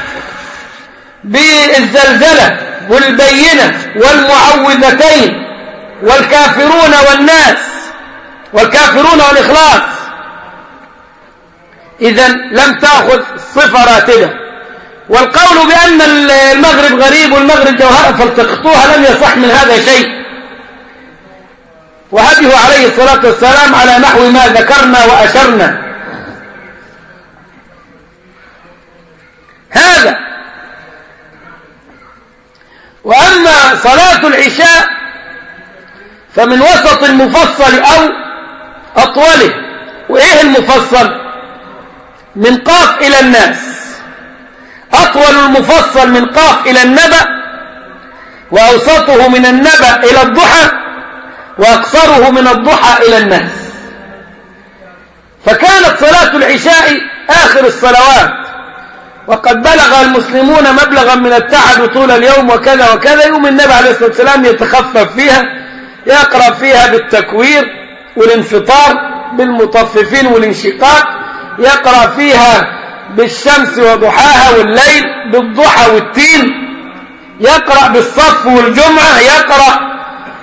بالزلزلة والبينة والمعوذتين والكافرون والناس والكافرون والإخلاص. إذن لم تأخذ صفة راتبة. والقول بأن المغرب غريب والمغرب جوهرة فالتقطوها لم يصح من هذا شيء، وهديه عليه الصلاة والسلام على نحو ما ذكرنا وأشرنا. هذا. وأما صلاة العشاء فمن وسط المفصل أو أطوله. وإيه المفصل؟ من قاف إلى الناس. أطول المفصل من قاف إلى النبأ، وأوسطه من النبأ إلى الضحى، وأقصره من الضحى إلى الناس. فكانت صلاة العشاء آخر الصلوات، وقد بلغ المسلمون مبلغا من التعب طول اليوم وكذا وكذا. يوم النبي عليه الصلاة والسلام يتخفف فيها، يقرأ فيها بالتكوير والانفطار، بالمطففين والانشقاق، يقرأ فيها بالشمس وضحاها والليل، بالضحى والتين، يقرأ بالصف والجمعة، يقرأ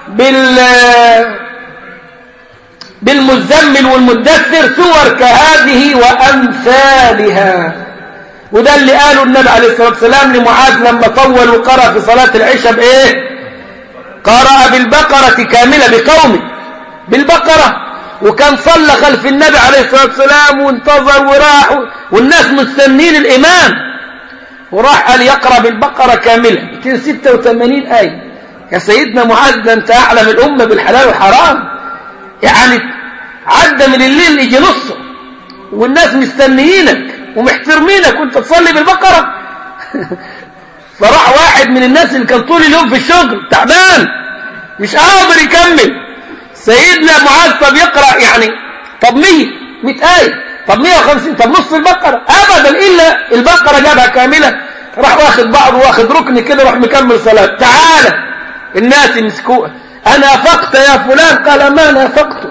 بالمزمل والمدثر، سور كهذه وأمثالها. وده اللي قاله النبي عليه الصلاة والسلام لمعاذ لما طول وقرأ في صلاة العشاء بإيه؟ قرأ بالبقرة كاملة بقومه بالبقرة. وكان صلى خلف النبي عليه الصلاة والسلام وانتظر وراح، والناس مستنين الإمام، وراح قال يقرأ بالبقرة كاملة 286 آية. يا سيدنا معاذ، ده انت أعلم الأمة بالحلال والحرام، يعني عدى من الليل يجي نصه والناس مستنيينك ومحترمينك وانت تصلي بالبقرة. فراح واحد من الناس اللي كان طول اليوم في الشغل تعبان مش قادر يكمل، سيدنا معاذ طب يقرأ يعني طب 100 100 آية. طب 150، طب نص البقرة؟ أبدا، إلا البقرة جابها كاملة. راح واخد بعض واخد ركن كده، راح مكمل صلاة. تعالى الناس مسكوه، أنا أفقت يا فلان؟ قال ما أنا أفقت،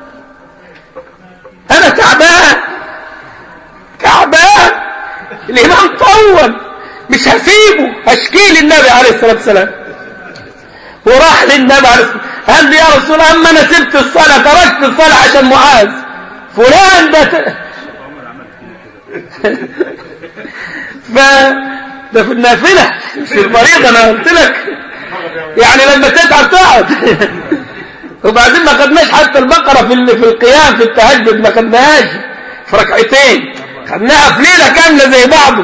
أنا تعبان الإمام طول، مش هسيبه، أشكي للنبي عليه الصلاة والسلام. وراح للنبي عليه الصلاة والسلام قال لي يا رسول الله، أما أنا سبت الصلاة، تركت الصلاة عشان معاذ فلان ده في النافلة مش في الفريضة، أنا قلت لك يعني لما تتعب تقعد. وبعدين ما خدناش حتى البقرة في القيام في التهجد، ما خدناهاش في ركعتين، خدناها في ليلة كاملة زي بعضه.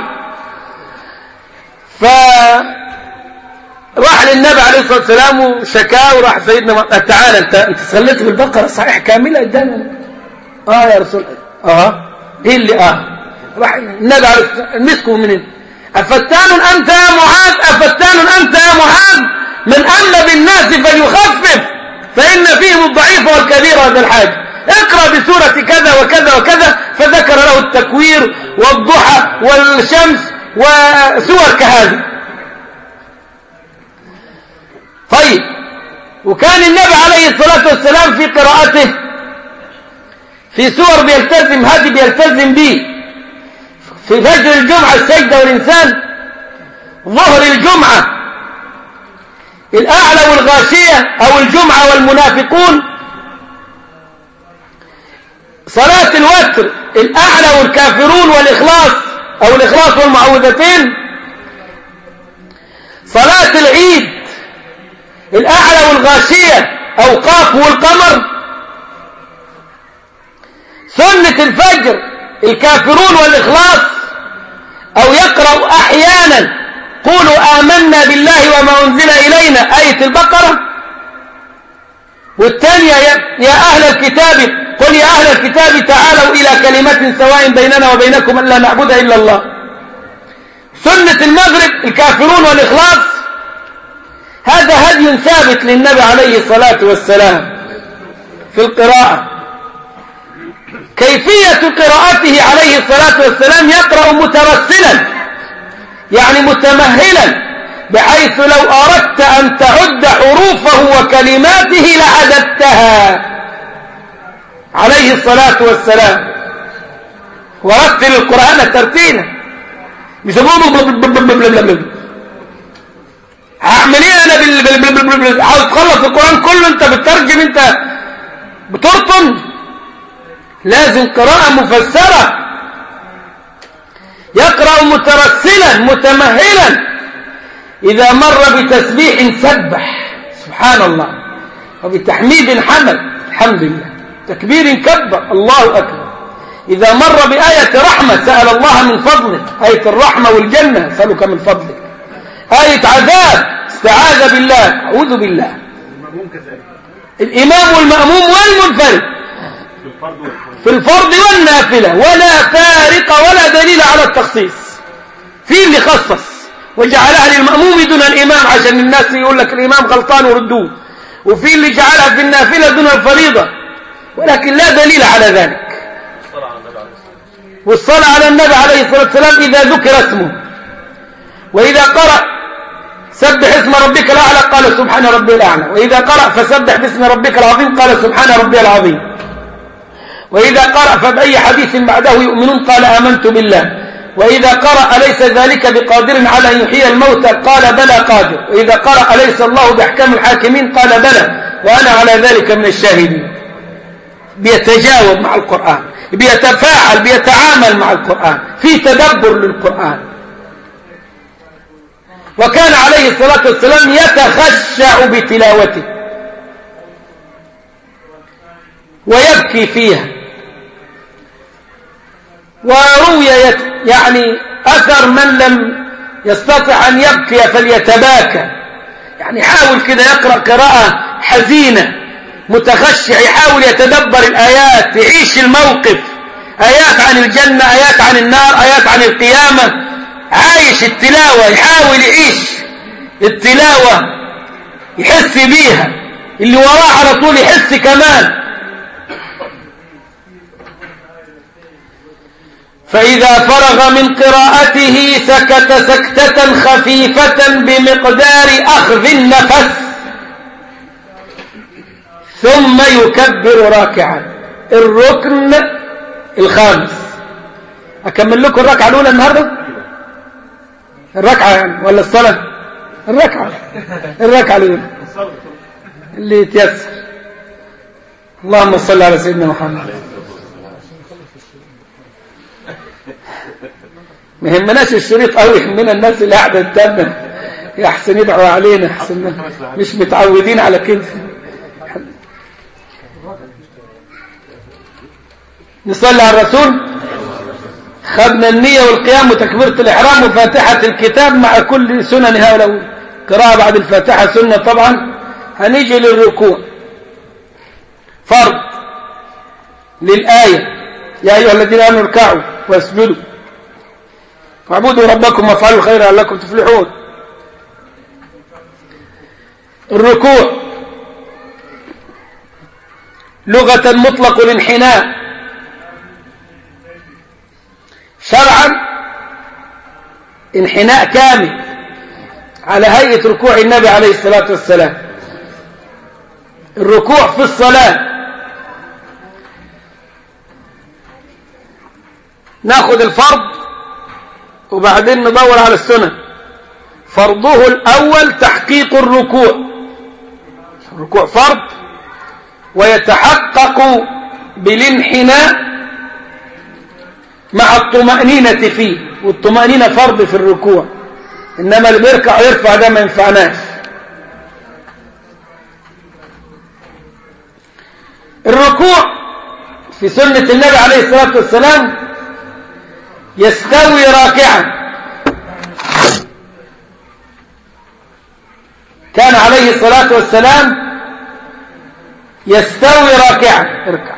راح للنبي عليه الصلاة والسلام وشكاه، وراح سيدنا تعالى انت صليت بالبقرة صحيح كاملة قدامنا؟ يا رسول الله. ايه اللي راح النبي عليه الصلاة والسلام مسكه منين؟ أفتان أنت يا معاذ، أفتان أنت يا معاذ، من أم بالناس فليخفف فإن فيهم الضعيف والكبير هذا الحاج، اقرأ بسورة كذا وكذا وكذا، فذكر له التكوير والضحى والشمس وسور كهذه. طيب، وكان النبي عليه الصلاة والسلام في قراءته في سور بيلتزم هذه بيلتزم به، في فجر الجمعة السجدة والإنسان، ظهر الجمعة الأعلى والغاشية أو الجمعة والمنافقون، صلاة الوتر الأعلى والكافرون والإخلاص أو الإخلاص والمعوذتين، صلاة العيد الأعلى والغاشية أو قاف والقمر، سنة الفجر الكافرون والإخلاص، أو يقرأ أحيانا قولوا آمنا بالله وما أنزل إلينا آية البقرة. والثانية يا أهل الكتاب، قل يا أهل الكتاب تعالوا إلى كلمة سواء بيننا وبينكم ألا نعبد إلا الله. سنة المغرب الكافرون والإخلاص، هذا هدي ثابت للنبي عليه الصلاة والسلام في القراءة. كيفية قراءته عليه الصلاة والسلام، يقرأ مترسلا يعني متمهلا، بحيث لو أردت أن تعد حروفه وكلماته لعددتها عليه الصلاة والسلام. ورتل القرآن ترتيلا، مش هعمل ايه انا عاوز تخلص القرآن كله انت بتترجم، انت بترطن، لازم قراءة مفسرة. يقرأ مترسلا متمهلا، إذا مر بتسبيح سبح سبحان الله، وبتحميد حمد الحمد لله، تكبير كبر الله أكبر. إذا مر بآية رحمة سأل الله من فضله، آية الرحمة والجنة سألك من فضلك. آية عذاب استعاذ بالله أعوذ بالله. الإمام والمأموم والمنفرد في الفرض والنافلة، ولا فارق ولا دليل على التخصيص. في اللي خصص وجعلها للمأموم دون الإمام عشان الناس يقول لك الإمام غلطان وردوه، وفي اللي جعلها في النافلة دون الفريضة، ولكن لا دليل على ذلك. والصلاة على النبي عليه الصلاة والسلام إذا ذكر اسمه، وإذا قرأ سبح اسم ربك الأعلى قال سبحان ربي الأعلى، وإذا قرأ فسبح باسم ربك العظيم قال سبحان ربي العظيم، وإذا قرأ فبأي حديث بعده يؤمنون قال آمنت بالله، وإذا قرأ أليس ذلك بقادر على أن يحيي الموتى قال بلى قادر، وإذا قرأ أليس الله بأحكم الحاكمين قال بلى وأنا على ذلك من الشاهدين. بيتجاوب مع القرآن، بيتفاعل بيتعامل مع القرآن، في تدبر للقرآن. وكان عليه الصلاة والسلام يتخشع بتلاوته ويبكي فيها. وروي يعني أثر من لم يستطع أن يبكي فليتباكى، يعني حاول كده يقرأ قراءة حزينة متخشع، يحاول يتدبر الآيات، يعيش الموقف، آيات عن الجنة، آيات عن النار، آيات عن القيامة، عايش التلاوة، يحاول يعيش التلاوة، يحس بيها، اللي وراه على طول يحس كمان. فإذا فرغ من قراءته سكت سكتة خفيفة بمقدار أخذ النفس ثم يكبر راكعا. الركن الخامس. أكمل لكم الركعة الأولى النهاردة؟ الركعة يعني ولا الصلاة؟ الركعة الأولى اللي يتيسر. اللهم صل على سيدنا محمد. ما يهمناش الشريط قوي، يهمنا الناس اللي قاعده تتابع يحسن يدعوا علينا، احسن مش متعودين على كده. نصلي على الرسول. خدنا النية والقيام وتكبيرة الإحرام وفاتحة الكتاب مع كل سنن هؤلاء. قراءة بعد الفاتحة سنة طبعا. هنيجي للركوع. فرض للآية يا أيها الذين آمنوا اركعوا واسجدوا واعبدوا ربكم وافعلوا الخير لعلكم تفلحون. الركوع لغة مطلق الانحناء، شرعا انحناء كامل على هيئة ركوع النبي عليه الصلاة والسلام. الركوع في الصلاة ناخذ الفرض وبعدين ندور على السنن. فرضه الأول تحقيق الركوع. الركوع فرض ويتحقق بالانحناء مع الطمأنينة فيه، والطمأنينة فرض في الركوع، إنما اللي بيركع ويرفع ده ما ينفعناش. الركوع في سنة النبي عليه الصلاة والسلام يستوي راكعا. كان عليه الصلاة والسلام يستوي راكعا، اركع،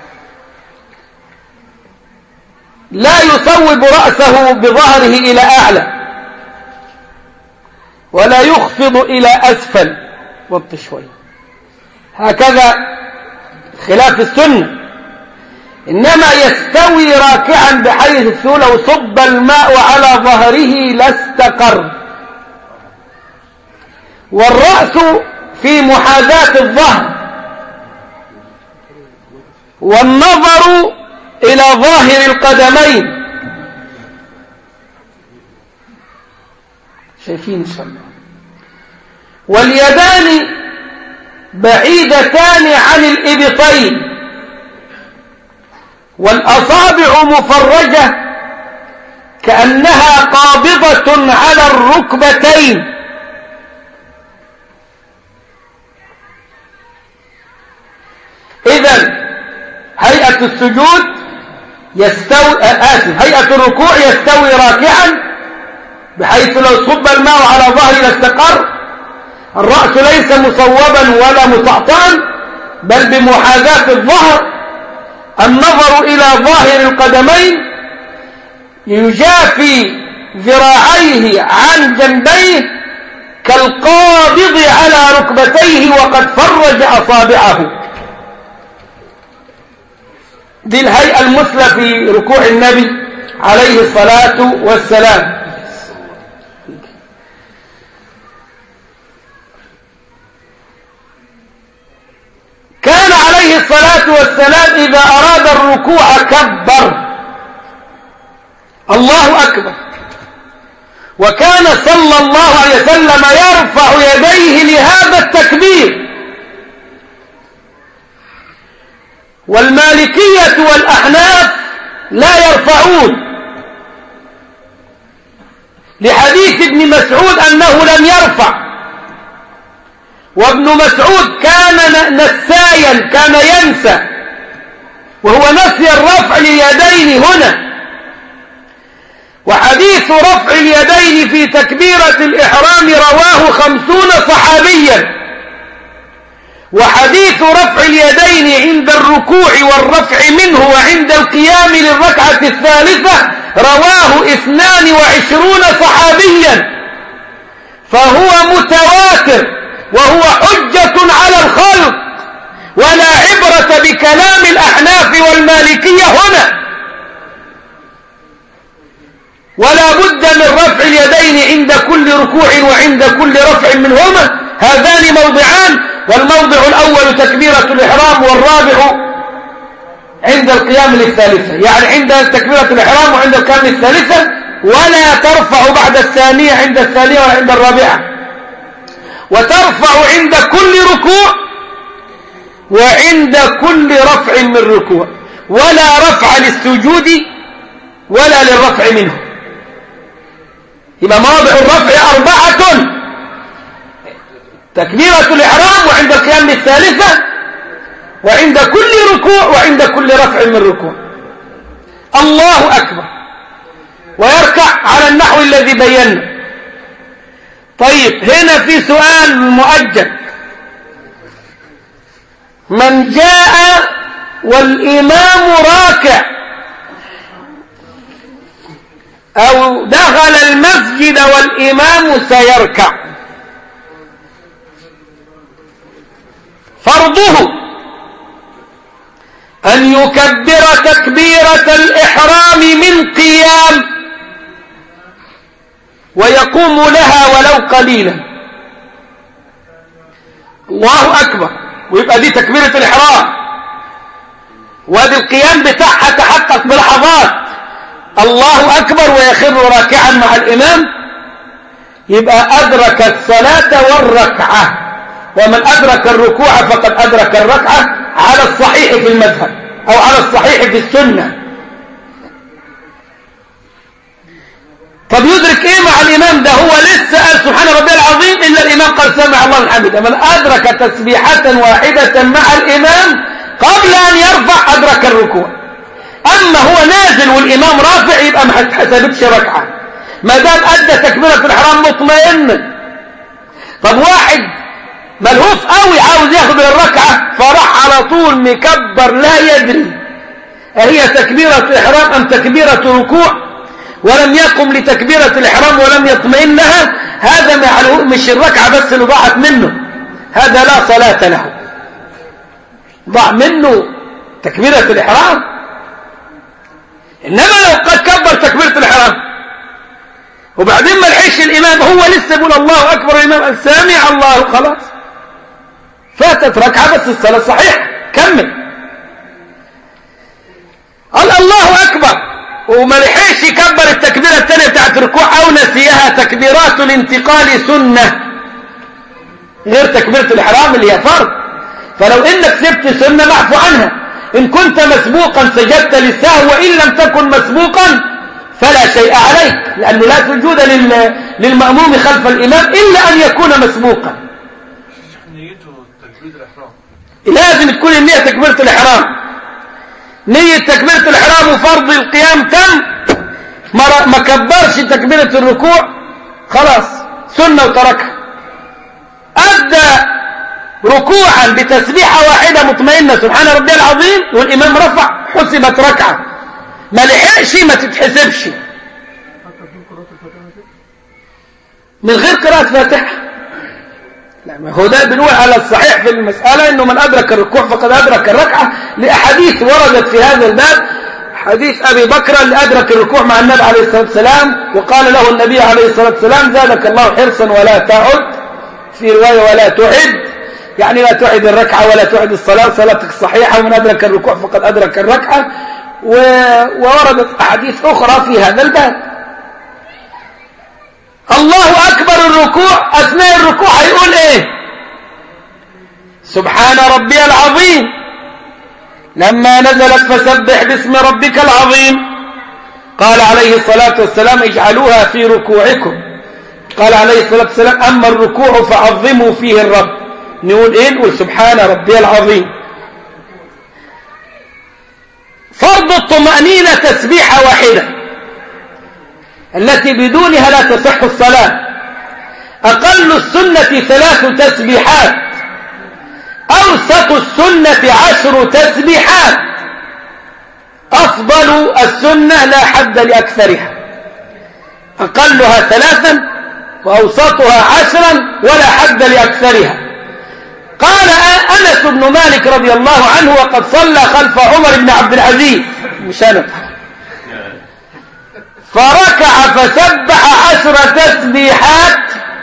لا يصوب رأسه بظهره إلى أعلى ولا يخفض إلى أسفل، وطي شوي هكذا خلاف السنة، إنما يستوي راكعا بحيث لو صب الماء على ظهره لاستقر، والرأس في محاذاة الظهر، والنظر إلى ظاهر القدمين. شايفين إن شاء الله. واليدان بعيدتان عن الإبطين، والأصابع مفرجة كأنها قابضة على الركبتين. إذن هيئة السجود يستوي هيئة الركوع يستوي راكعا بحيث لو صب الماء على ظهره لاستقر. الرأس ليس مصوبا ولا مطأطئا بل بمحاذاة الظهر. النظر إلى ظاهر القدمين، يجافي ذراعيه عن جنبيه كالقابض على ركبتيه وقد فرج أصابعه. دي الهيئة المثلى في ركوع النبي عليه الصلاة والسلام. كان عليه الصلاة والسلام إذا أراد الركوع كبر الله أكبر، وكان صلى الله عليه وسلم يرفع يديه لهذا التكبير. والمالكية والأحناف لا يرفعون لحديث ابن مسعود أنه لم يرفع، وابن مسعود كان نسايا، كان ينسى، وهو نسي الرفع اليدين هنا. وحديث رفع اليدين في تكبيرة الإحرام رواه 50 صحابيا، وحديث رفع اليدين عند الركوع والرفع منه وعند القيام للركعة الثالثة رواه 22 صحابيا، فهو متواتر وهو حجة على الخلق، ولا عبرة بكلام الأحناف والمالكية هنا. ولا بد من رفع اليدين عند كل ركوع وعند كل رفع منهما، هذان موضعان، والموضع الأول تكبيرة الإحرام، والرابع عند القيام للثالثة، يعني عند تكبيرة الإحرام وعند القيام للثالثة، ولا ترفع بعد الثانية عند الثانية ولا عند الرابعة، وترفع عند كل ركوع وعند كل رفع من ركوع، ولا رفع للسجود ولا للرفع منه. يبقى مواضع الرفع 4: تكبيرة الإحرام وعند القيام للثالثة وعند كل ركوع وعند كل رفع من ركوع. الله أكبر، ويركع على النحو الذي بينا. طيب هنا في سؤال مؤجل: من جاء والإمام راكع أو دخل المسجد والإمام سيركع، فرضه أن يكبر تكبيرة الإحرام من قيام ويقوم لها ولو قليلا. الله أكبر، ويبقى دي تكبيرة الإحرام، وادي القيام بتاعها تحقق بلحظات. الله أكبر ويخر راكعا مع الإمام، يبقى أدرك الصلاة والركعة. ومن أدرك الركوع فقد أدرك الركعة على الصحيح في المذهب أو على الصحيح في السنة. طب يدرك إيه مع الإمام ده؟ هو لسه قال سبحان ربي العظيم إلا الإمام قال سمع الله الحمد. من أدرك تسبيحة واحدة مع الإمام قبل أن يرفع أدرك الركوع. أما هو نازل والإمام رافع يبقى ما هتحسبتش ركعة ما دام أدى تكبيرة الإحرام مطمئن. طب واحد ملهوف قوي عاوز ياخد الركعة فراح على طول مكبر لا يدري أهي تكبيرة إحرام أم تكبيرة ركوع، ولم يقم لتكبيرة الإحرام ولم يطمئن لها، هذا مش الركعة بس اللي ضاعت منه، هذا لا صلاة له، ضاع منه تكبيرة الإحرام. إنما لو قد كبر تكبيرة الإحرام وبعدين ما لحقش الإمام، هو لسه يقول الله أكبر، الإمام سامع الله، خلاص فاتت ركعة بس الصلاة صحيحة، كمل. قال الله أكبر وما لحقش يكبر التكبيرة الثانية بتاعت الركوع أو نسيها. تكبيرات الانتقال سنة غير تكبيرة الإحرام اللي هي فرض، فلو إنك سبت سنة معفو عنها. إن كنت مسبوقا سجدت للسهو، وإن لم تكن مسبوقا فلا شيء عليك، لأنه لا سجود للمأموم خلف الإمام إلا أن يكون مسبوقا. لازم تكون النية تكبيرة الإحرام. نية تكبيرة الإحرام وفرض القيام تم، ما كبرش تكبيرة الركوع خلاص سنة وتركها. أدى ركوعا بتسبيحة واحدة مطمئنة سبحان ربي العظيم والإمام رفع، حسبت ركعة. ما لحقش ما تتحسبش من غير قراءة فاتحة. لا، هو ده بنقول على الصحيح في المسألة إنه من أدرك الركوع فقد أدرك الركعة، لأحاديث وردت في هذا الباب. حديث أبي بكر اللي أدرك الركوع مع النبي عليه الصلاة والسلام، وقال له النبي عليه الصلاة والسلام زادك الله حرصا ولا تعد، في رواية ولا تعد، يعني لا تعد الركعة ولا تعد الصلاة، صلاتك صحيحة، ومن أدرك الركوع فقد أدرك الركعة. ووردت أحاديث أخرى في هذا الباب. الله أكبر الركوع، أثناء الركوع هيقول إيه؟ سبحان ربي العظيم. لما نزلت فسبح باسم ربك العظيم قال عليه الصلاة والسلام اجعلوها في ركوعكم. قال عليه الصلاة والسلام أما الركوع فعظموا فيه الرب. نقول إيه؟ نقول سبحان ربي العظيم. فرض الطمأنينة تسبيحة واحدة التي بدونها لا تصح الصلاة. أقل السنة 3 تسبيحات، أوسط السنة 10 تسبيحات، أفضل السنة لا حد لأكثرها. أقلها 3 وأوسطها 10 ولا حد لأكثرها. قال أنس بن مالك رضي الله عنه وقد صلى خلف عمر بن عبد العزيز، مش أنا، فركع فسبح 10 تسبيحات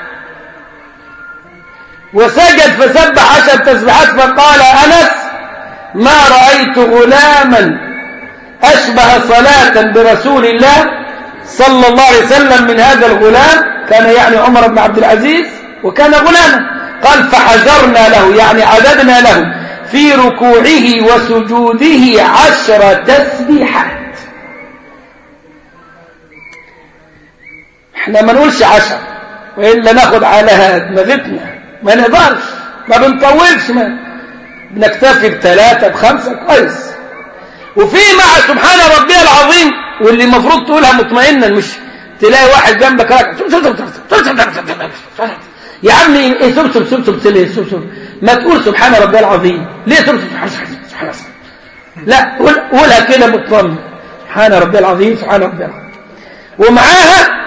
وسجد فسبح 10 تسبيحات. فقال أنس ما رأيت غلاما أشبه صلاة برسول الله صلى الله عليه وسلم من هذا الغلام. كان يعني عمر بن عبد العزيز وكان غلاما. قال فحجرنا له يعني عددنا له في ركوعه وسجوده 10 تسبيحات. احنا ما نقولش 10 وإلا ناخد على دماغتنا، ما نقدرش، ما بنطولش، ما بنكتفي ب3 ب5 كويس. وفي مع سبحان ربي العظيم واللي المفروض تقولها مطمئنا، مش تلاقي واحد جنبك يا عمي ايه سب ما تقول سبحان ربي العظيم ليه سبحان لا قولها كده مطمئن سبحان ربي العظيم سبحان ربي العظيم. ومعاها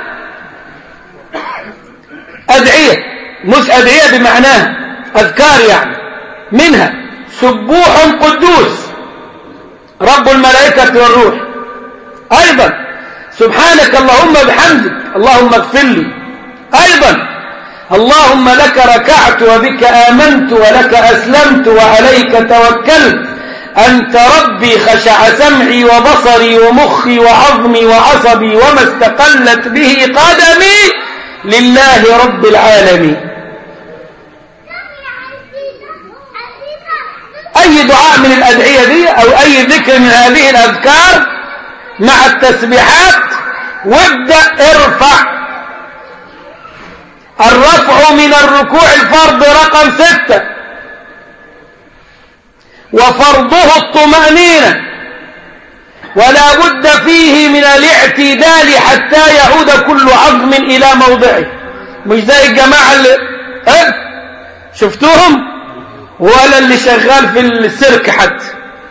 أدعية، مش أدعية بمعناها أذكار يعني، منها سبوح قدوس رب الملائكة والروح، أيضا سبحانك اللهم بحمدك اللهم اغفر لي، أيضا اللهم لك ركعت وبك آمنت ولك أسلمت وعليك توكلت أنت ربي خشع سمعي وبصري ومخي وعظمي وعصبي وما استقلت به قدمي لله رب العالمين. أي دعاء من الأدعية دي أو أي ذكر من هذه الأذكار مع التسبيحات وابدأ ارفع. الرفع من الركوع الفرض رقم 6 وفرضه الطمأنينة ولا بد فيه من الاعتدال حتى يعود كل عظم إلى موضعه. مش زي الجماعة اللي شفتوهم ولا اللي شغال في السيرك حتى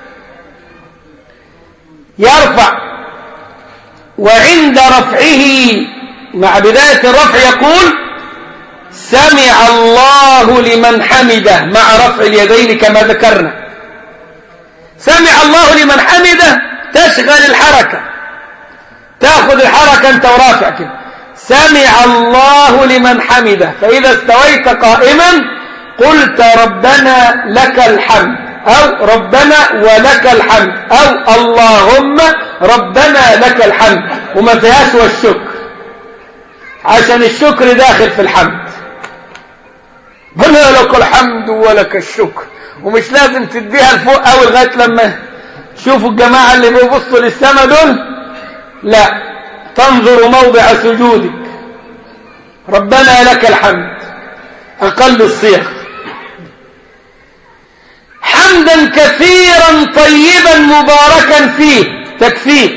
يرفع، وعند رفعه مع بداية الرفع يقول سمع الله لمن حمده مع رفع اليدين كما ذكرنا. سمع الله لمن حمده تشغل الحركة، تأخذ الحركة أنت ورافع كده سمع الله لمن حمده. فإذا استويت قائما قلت ربنا لك الحمد أو ربنا ولك الحمد أو اللهم ربنا لك الحمد، وما فيهاش والشكر عشان الشكر داخل في الحمد. ربنا لك الحمد ولك الشكر، ومش لازم تديها لفوق أو لغاية لما شوفوا الجماعة اللي بيبصوا للسماء دول، لا تنظر موضع سجودك ربنا لك الحمد أقل الصيغ. حمدا كثيرا طيبا مباركا فيه تكفيك،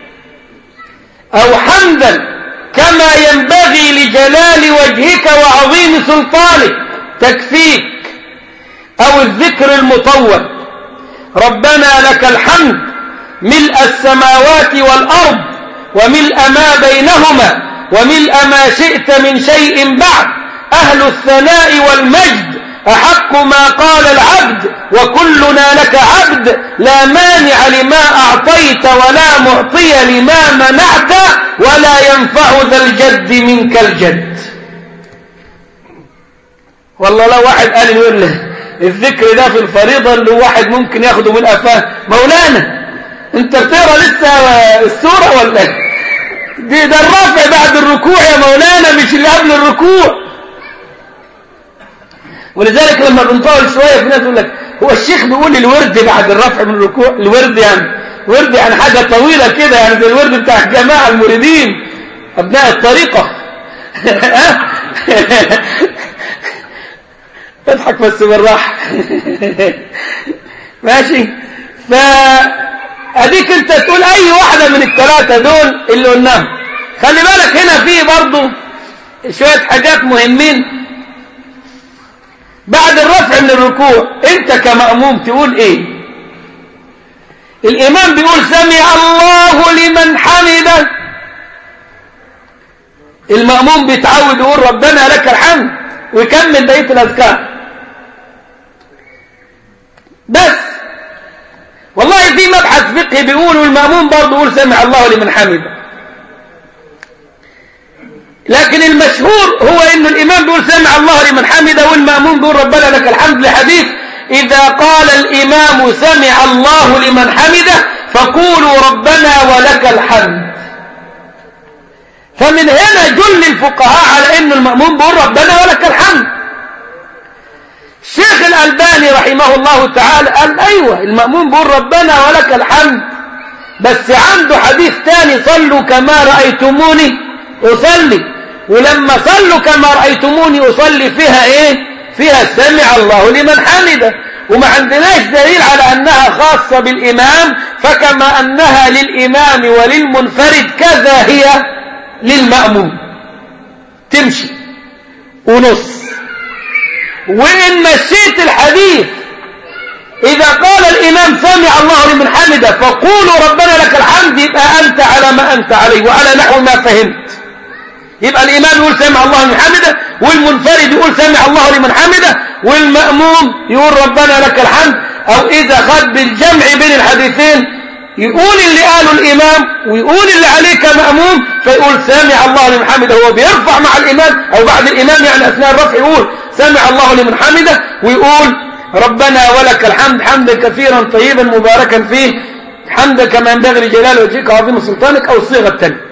أو حمدا كما ينبغي لجلال وجهك وعظيم سلطانك تكفيك، أو الذكر المطول ربنا لك الحمد ملء السماوات والأرض وملء ما بينهما وملء ما شئت من شيء بعد، أهل الثناء والمجد أحق ما قال العبد وكلنا لك عبد، لا مانع لما أعطيت ولا معطي لما منعت ولا ينفع ذا الجد منك الجد. والله لو واحد قال يقول له الذكر ده في الفريضة اللي واحد ممكن ياخده من قفاه، مولانا انت بتقرأ لسه السورة ولا ده الرفع بعد الركوع يا مولانا مش اللي قبل الركوع. ولذلك لما بنطول شوية في ناس يقول لك هو الشيخ بيقول الورد بعد الرفع من الركوع. الورد يعني حاجة طويلة كده، يعني زي الورد بتاع الجماعة المريدين أبناء الطريقة اضحك بس بالراحة ماشي. فأديك انت تقول أي واحدة من الثلاثة دول اللي قلناهم. خلي بالك هنا فيه برضو شوية حاجات مهمين. بعد الرفع من الركوع انت كمأموم تقول ايه؟ الامام بيقول سمع الله لمن حمده، المأموم بيتعود يقول ربنا لك الحمد ويكمل بقية الاذكار. بس والله في مبحث فقهي بيقول والمأموم برضه يقول سمع الله لمن حمده، لكن المشهور هو إن الإمام بيقول سمع الله لمن حمده والمأموم بيقول ربنا لك الحمد، لحديث إذا قال الإمام سمع الله لمن حمده فقولوا ربنا ولك الحمد. فمن هنا جل الفقهاء على إن المأموم بيقول ربنا ولك الحمد. الشيخ الألباني رحمه الله تعالى قال أيوة المأموم بيقول ربنا ولك الحمد، بس عنده حديث تاني صلوا كما رأيتموني أصلي، ولما صلوا كما رأيتموني أصلي فيها إيه؟ فيها سمع الله لمن حمده، وما عندناش دليل على أنها خاصة بالإمام، فكما أنها للإمام وللمنفرد كذا هي للمأموم، تمشي ونص. وإن مشيت الحديث إذا قال الإمام سمع الله لمن حمده فقولوا ربنا لك الحمد، يبقى أنت على ما أنت عليه وعلى نحو ما فهمت. يبقى الإمام يقول سمع الله لمن حمده، والمنفرد يقول سمع الله لمن حمده، والمأموم يقول ربنا لك الحمد. أو إذا خد بالجمع بين الحديثين يقول اللي قاله الإمام ويقول اللي عليه كمأموم، فيقول سمع الله لمن حمده، هو بيرفع مع الإمام أو بعد الإمام، يعني أثناء الرفع يقول سمع الله لمن حمده، ويقول ربنا ولك الحمد حمدا كثيرا طيبا مباركا فيه حمدا كما ينبغي لجلال وجهك وعظيم سلطانك، أو الصيغة الثانية.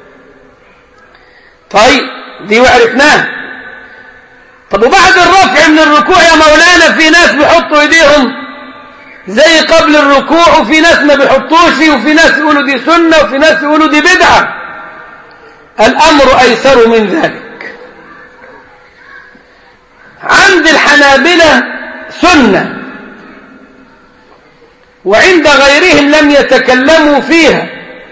طيب دي وعرفناها. طب وبعد الرفع من الركوع يا مولانا في ناس بيحطوا ايديهم زي قبل الركوع، وفي ناس ما بيحطوش، وفي ناس يقولوا دي سنة، وفي ناس يقولوا دي بدعة. الأمر أيسر من ذلك. عند الحنابلة سنة، وعند غيرهم لم يتكلموا فيها،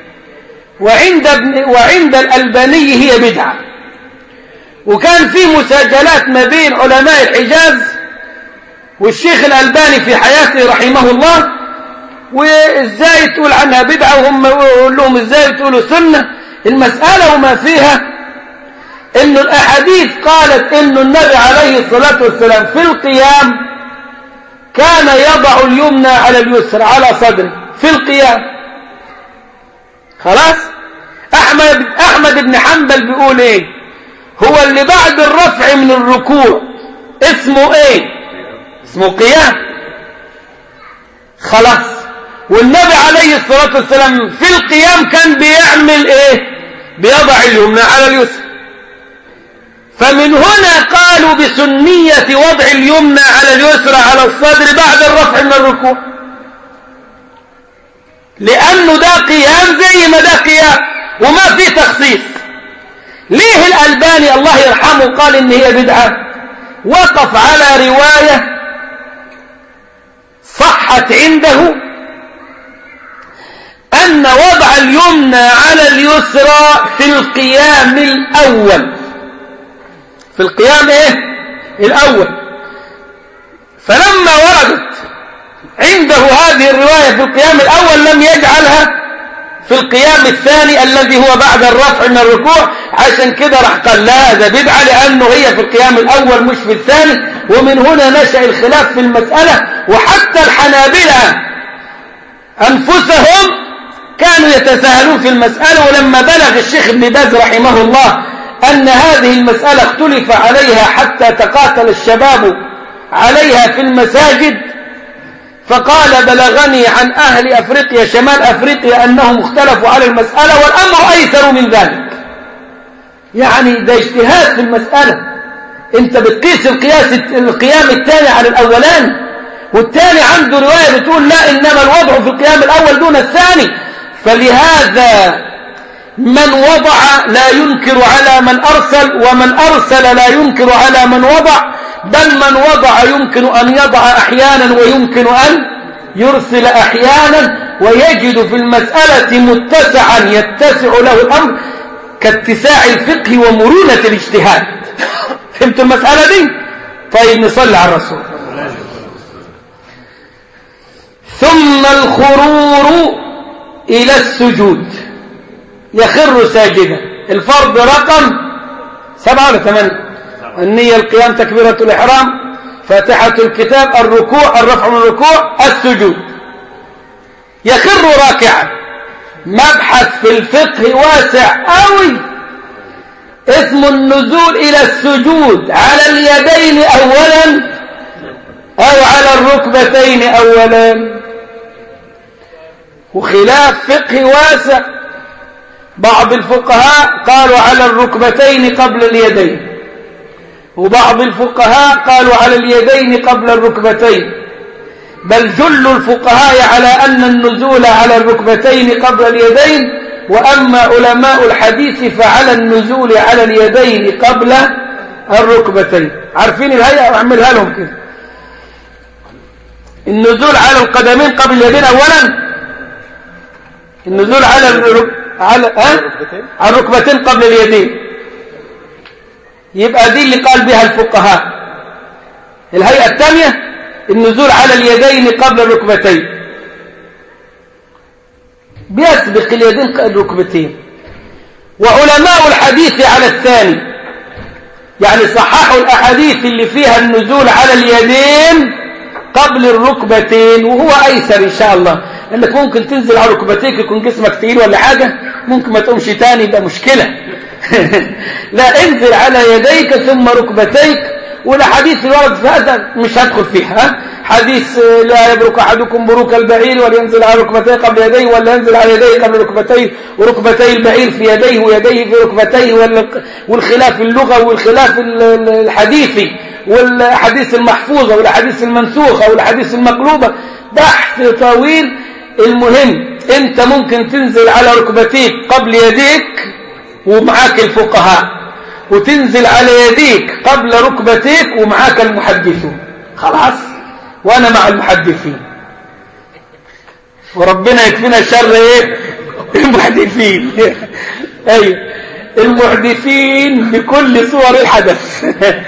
وعند الألباني هي بدعة. وكان في مساجلات ما بين علماء الحجاز والشيخ الألباني في حياته رحمه الله، وإزاي تقول عنها بدعة وهم يقول لهم إزاي تقولوا سنة. المسألة وما فيها إن الأحاديث قالت إن النبي عليه الصلاة والسلام في القيام كان يضع اليمنى على اليسرى على صدره في القيام. خلاص. أحمد بن حنبل بيقول إيه؟ هو اللي بعد الرفع من الركوع اسمه إيه؟ اسمه قيام. خلاص. والنبي عليه الصلاة والسلام في القيام كان بيعمل إيه؟ بيضع اليمنى على اليسرى. فمن هنا قالوا بسنية وضع اليمنى على اليسرى على الصدر بعد الرفع من الركوع، لأنه ده قيام زي ما ده قيام وما في تخصيص. ليه الألباني الله يرحمه قال إن هي بدعة؟ وقف على رواية صحت عنده أن وضع اليمنى على اليسرى في القيام الأول، في القيام إيه؟ الأول. فلما وردت عنده هذه الرواية في القيام الأول لم يجعلها في القيام الثاني الذي هو بعد الرفع من الركوع، عشان كده راح قال لا ده بدعة لأنه هي في القيام الأول مش في الثاني. ومن هنا نشأ الخلاف في المسألة. وحتى الحنابلة أنفسهم كانوا يتساهلون في المسألة، ولما بلغ الشيخ ابن باز رحمه الله أن هذه المسألة اختلف عليها حتى تقاتل الشباب عليها في المساجد، فقال بلغني عن أهل أفريقيا شمال أفريقيا أنهم اختلفوا على المسألة والأمر أيسر من ذلك. يعني ده اجتهاد في المسألة. انت بتقيس القيام الثاني على الأولاني، والثاني عنده رواية بتقول لا إنما الوضع في القيام الأول دون الثاني. فلهذا من وضع لا ينكر على من أرسل، ومن أرسل لا ينكر على من وضع، بل من وضع يمكن أن يضع أحيانا ويمكن أن يرسل أحيانا، ويجد في المسألة متسعا يتسع له الأمر كاتساع الفقه ومرونة الاجتهاد. فهمتوا المسألة دي؟ طيب نصلي على الرسول. ثم الخرور إلى السجود، يخر ساجدا. الفرض رقم 7 ولا 8؟ النية، القيام، تكبيرة الإحرام، فاتحة الكتاب، الركوع، الرفع من الركوع، السجود. يخر راكعا. مبحث في الفقه واسع قوي. اسم النزول إلى السجود على اليدين أولا أو على الركبتين أولا. وخلاف فقهي واسع، بعض الفقهاء قالوا على الركبتين قبل اليدين، وبعض الفقهاء قالوا على اليدين قبل الركبتين، بل جل الفقهاء على أن النزول على الركبتين قبل اليدين، وأما علماء الحديث فعلى النزول على اليدين قبل الركبتين. عارفين الهيئة؟ أعملها لهم كده. النزول على القدمين قبل اليدين أولا، النزول على الركبتين قبل اليدين، يبقى دي اللي قال بها الفقهاء. الهيئة الثانية النزول على اليدين قبل الركبتين، بيسبق اليدين الركبتين. وعلماء الحديث على الثاني، يعني صححوا الأحاديث اللي فيها النزول على اليدين قبل الركبتين، وهو أيسر إن شاء الله، لأنك ممكن تنزل على ركبتيك يكون جسمك تقيل ولا حاجة، ممكن ما تقومش تاني، يبقى مشكلة. لا، انزل على يديك ثم ركبتيك. والحديث الورد في هذا مش هدخل فيها. حديث لا يبرك أحدكم بروك البعير ولينزل على ركبتيه قبل يديه، ولا ينزل على يديه قبل ركبتيه، وركبتي البعير في يديه ويديه في ركبتيه، والخلاف اللغة والخلاف الحديثي والحديث المحفوظة والحديث المنسوخة والحديث المقلوبة، بحث طويل. المهم انت ممكن تنزل على ركبتيك قبل يديك ومعاك الفقهاء، وتنزل على يديك قبل ركبتيك ومعاك المحدثون، خلاص، وانا مع المحدثين، وربنا يكفينا شر ايه المحدثين. ايوه، المحدثين بكل صور الحدث.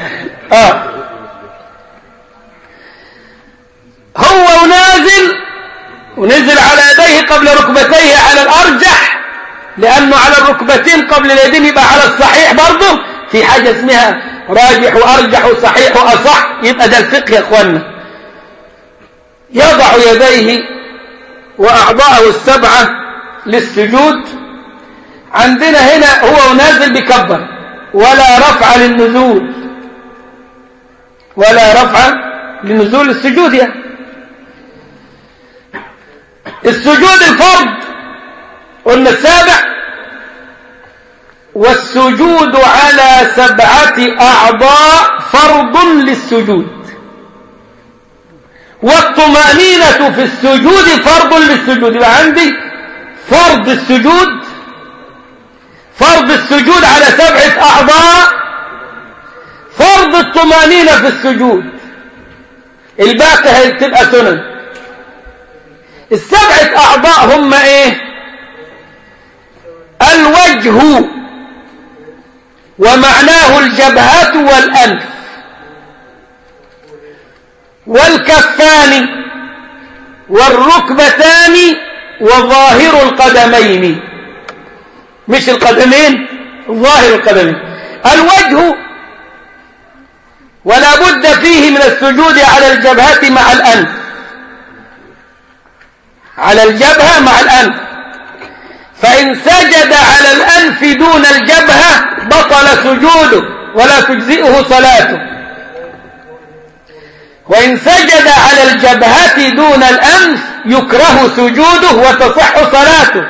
هو ونزل على يديه قبل ركبتيه على الارجح، لانه على الركبتين قبل اليدين يبقى على الصحيح برضه. في حاجه اسمها راجح وارجح وصحيح واصح، يبقى ده الفقه يا اخوانا. يضع يديه واعضاءه السبعه للسجود. عندنا هنا هو نازل بكبر، ولا رفع للنزول، ولا رفع لنزول السجود. يعني السجود الفرض قلنا السابع، والسجود على 7 أعضاء فرض للسجود، والطمأنينة في السجود فرض للسجود. يبقى عندي فرض السجود على 7 أعضاء، فرض الطمأنينة في السجود، الباقي هتبقى سنن. 7 أعضاء هم ايه؟ الوجه، ومعناه الجبهة والأنف، والكفان، والركبتان، وظاهر القدمين، مش القدمين، ظاهر القدمين. الوجه ولا بد فيه من السجود على الجبهة مع الأنف، على الجبهة مع الأنف، فإن سجد على الأنف دون الجبهة بطل سجوده ولا تجزئه صلاته، وإن سجد على الجبهة دون الأنف يكره سجوده وتصح صلاته.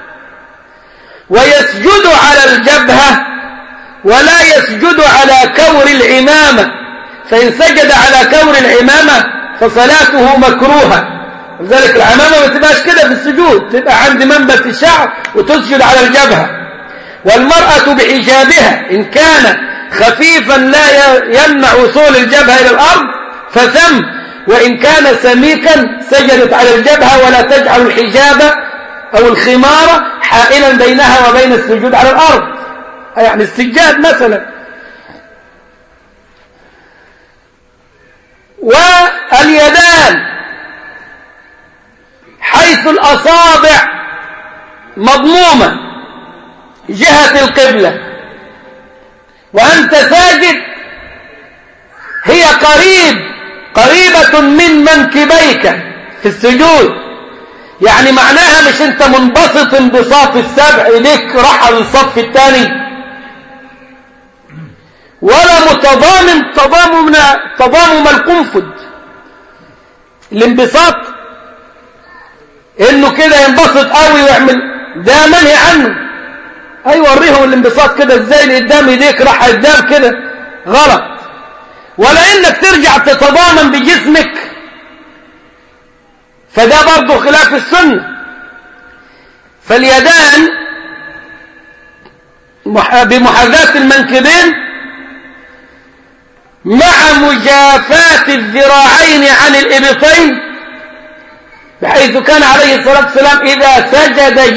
ويسجد على الجبهة ولا يسجد على كور العمامة، فإن سجد على كور العمامة فصلاته مكروهة. لذلك العمامة ما تبقاش كده في السجود، تبقى عند منبت الشعر وتسجد على الجبهة. والمرأة بحجابها إن كان خفيفا لا يمنع وصول الجبهة إلى الأرض فثم، وإن كان سميكا سجدت على الجبهة، ولا تجعل الحجاب أو الخمار حائلا بينها وبين السجود على الأرض، يعني السجاد مثلا. واليدان حيث الأصابع مضمومة جهة القبلة، وأنت ساجد هي قريبة من منكبيك في السجود، يعني معناها مش انت منبسط انبساط السبع ليك راح للصف الثاني، ولا متضامن تضامن القنفذ، الانبساط انه كده ينبسط قوي ويعمل، ده منهي عنه. ايوه وريهم الانبساط كده ازاي اللي قدام ايديك راح قدام كده، غلط. ولا انك ترجع تتضامن بجسمك، فده برضه خلاف السنة. فاليدان بمحاذاة المنكبين مع مجافاة الذراعين عن الإبطين، بحيث كان عليه الصلاة والسلام إذا سجد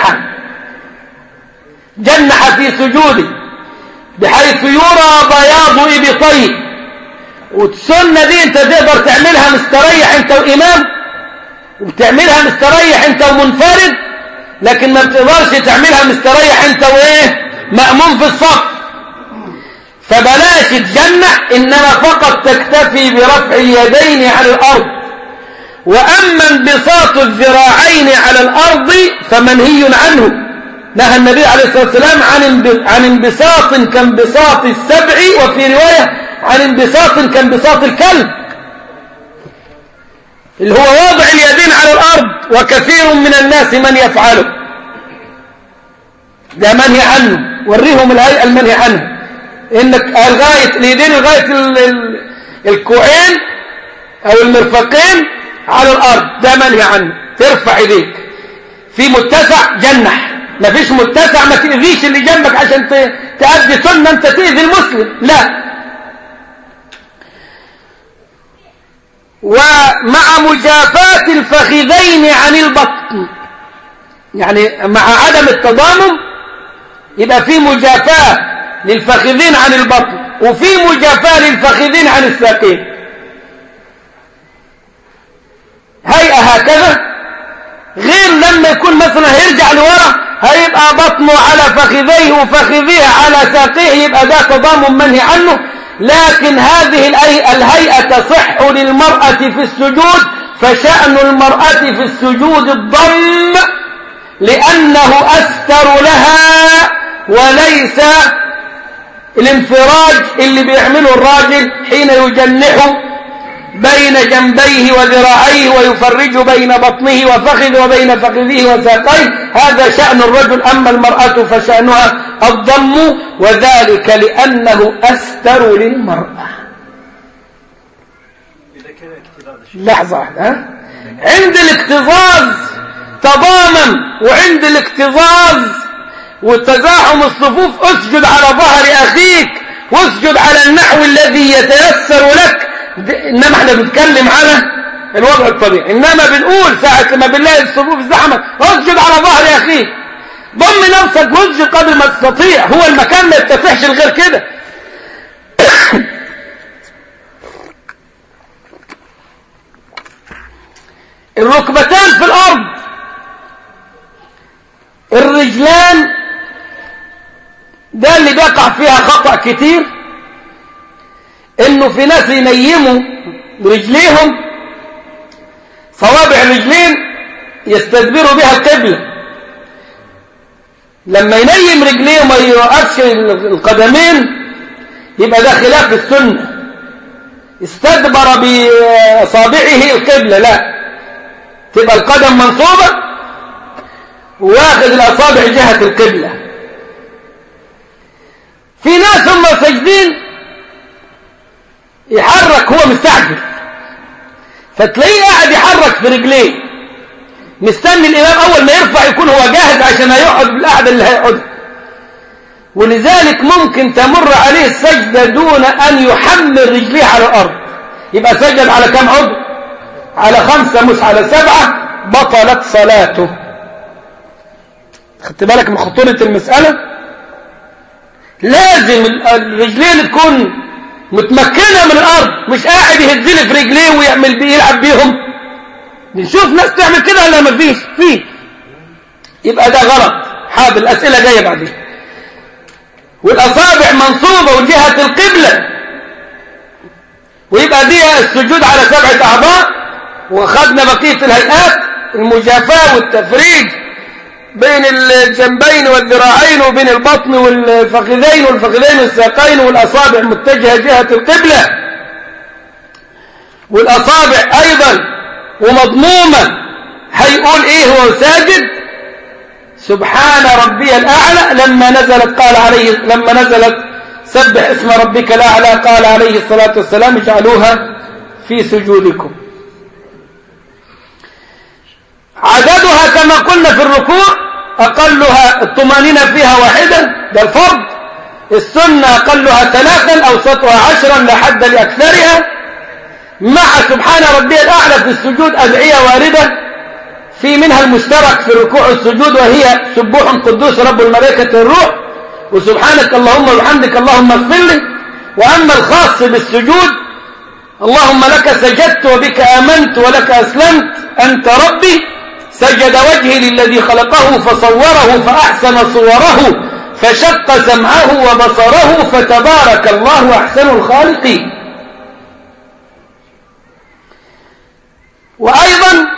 جنح في سجوده بحيث يرى بياض إبطيه. والسنة دي انت تقدر تعملها مستريح انت وإمام، وبتعملها مستريح انت ومنفرد، لكن ما بتقدرش تعملها مستريح انت وايه مأموم في الصف. فبلاش تجنح، انما فقط تكتفي برفع اليدين على الارض. واما انبساط الذراعين على الارض فمنهي عنه، نهى النبي عليه الصلاه والسلام عن انبساط كانبساط السبع، وفي روايه عن انبساط كانبساط الكلب، اللي هو وضع اليدين على الارض، وكثير من الناس من يفعله، ده منهي عنه. وريهم الهيئه المنهي عنه، انك لغايه اليدين لغايه الكوعين او المرفقين على الارض، ده منهي عنه. ترفع ايديك في متسع جنح، ما فيش متسع ما تاذيش اللي جنبك عشان تأدي سنه انت تاذي المسلم، لا. ومع مجافاة الفخذين عن البطن، يعني مع عدم التضامن يبقى في مجافاة للفخذين عن البطن، وفي مجافاة للفخذين عن الساقين. هيئة هكذا، غير لما يكون مثلا هيرجع لورا هيبقى بطنه على فخذيه وفخذيه على ساقيه، يبقى ده تضامن منهي عنه. لكن هذه الهيئة تصح للمرأة في السجود، فشأن المرأة في السجود الضم، لأنه أستر لها، وليس الانفراج اللي بيعمله الراجل حين يجنح بين جنبيه وذراعيه ويفرج بين بطنه وفخذه وبين فخذه وساقيه، هذا شأن الرجل. أما المرأة فشأنها الضم، وذلك لأنه أستر للمرأة. لحظة واحدة، عند الاكتظاظ تضامن، وعند الاكتظاظ وتزاحم الصفوف اسجد على ظهر أخيك، واسجد على النحو الذي يتيسر لك. إنما احنا بنتكلم على الوضع الطبيعي، إنما بنقول ساعة ما بنلاقي الصفوف الزحمة اسجد على ظهر أخيك، ضم نفسك واسجد قدر ما تستطيع، هو المكان ما يتفتحش الغير كده. الركبتان في الأرض، الرجلان ده اللي بيقع فيها خطأ كتير، انه في ناس ينيموا رجليهم، صوابع الرجلين يستدبروا بها القبلة، لما ينيم رجليه وما يوقفش القدمين يبقى ده خلاف السنة. استدبر بأصابعه القبلة، لا، تبقى القدم منصوبة واخذ الأصابع جهة القبلة. في ناس هم ساجدين يحرك، هو مستعجل، فتلاقيه قاعد يحرك في رجليه مستني الإمام أول ما يرفع يكون هو جاهز عشان هيقعد بالقعدة اللي هيقعدها. ولذلك ممكن تمر عليه السجدة دون أن يحمل رجليه على الأرض، يبقى سجد على كم عضو؟ على 5 مش على 7، بطلت صلاته. خدت بالك من خطورة المسألة؟ لازم الرجلين تكون متمكنة من الأرض، مش قاعد يهزلي في رجليه ويعمل يلعب بيهم. نشوف ناس تعمل كده ولا ما فيش؟ فيه. يبقى ده غلط. حاضر، الأسئلة جاية بعدين. والأصابع منصوبة وجهة القبلة، ويبقى دي السجود على 7 أعضاء. وأخذنا بقية الهيئات، المجافاة والتفريج بين الجنبين والذراعين وبين البطن والفخذين والساقين والأصابع متجهة جهة القبلة، والأصابع أيضا ومضمومة. هيقول إيه هو ساجد؟ سبحان ربي الأعلى. لما نزلت سبح اسم ربك الأعلى قال عليه الصلاة والسلام اجعلوها في سجودكم. عددها كما قلنا في الركوع أقلها الطمأنينة فيها واحدة، ده الفرض. السنة أقلها 3، أوسطها 10 لا حد لأكثرها. مع سبحان ربي الأعلى في السجود أدعية واردة، في منها المشترك في الركوع والسجود، وهي سبوح قدوس رب الملائكة والروح، وسبحانك اللهم وبحمدك اللهم اغفر لي. وأما الخاص بالسجود اللهم لك سجدت وبك آمنت ولك أسلمت أنت ربي، سجد وجهي للذي خلقه فصوره فأحسن صوره فشق سمعه وبصره فتبارك الله أحسن الخالقين. وأيضا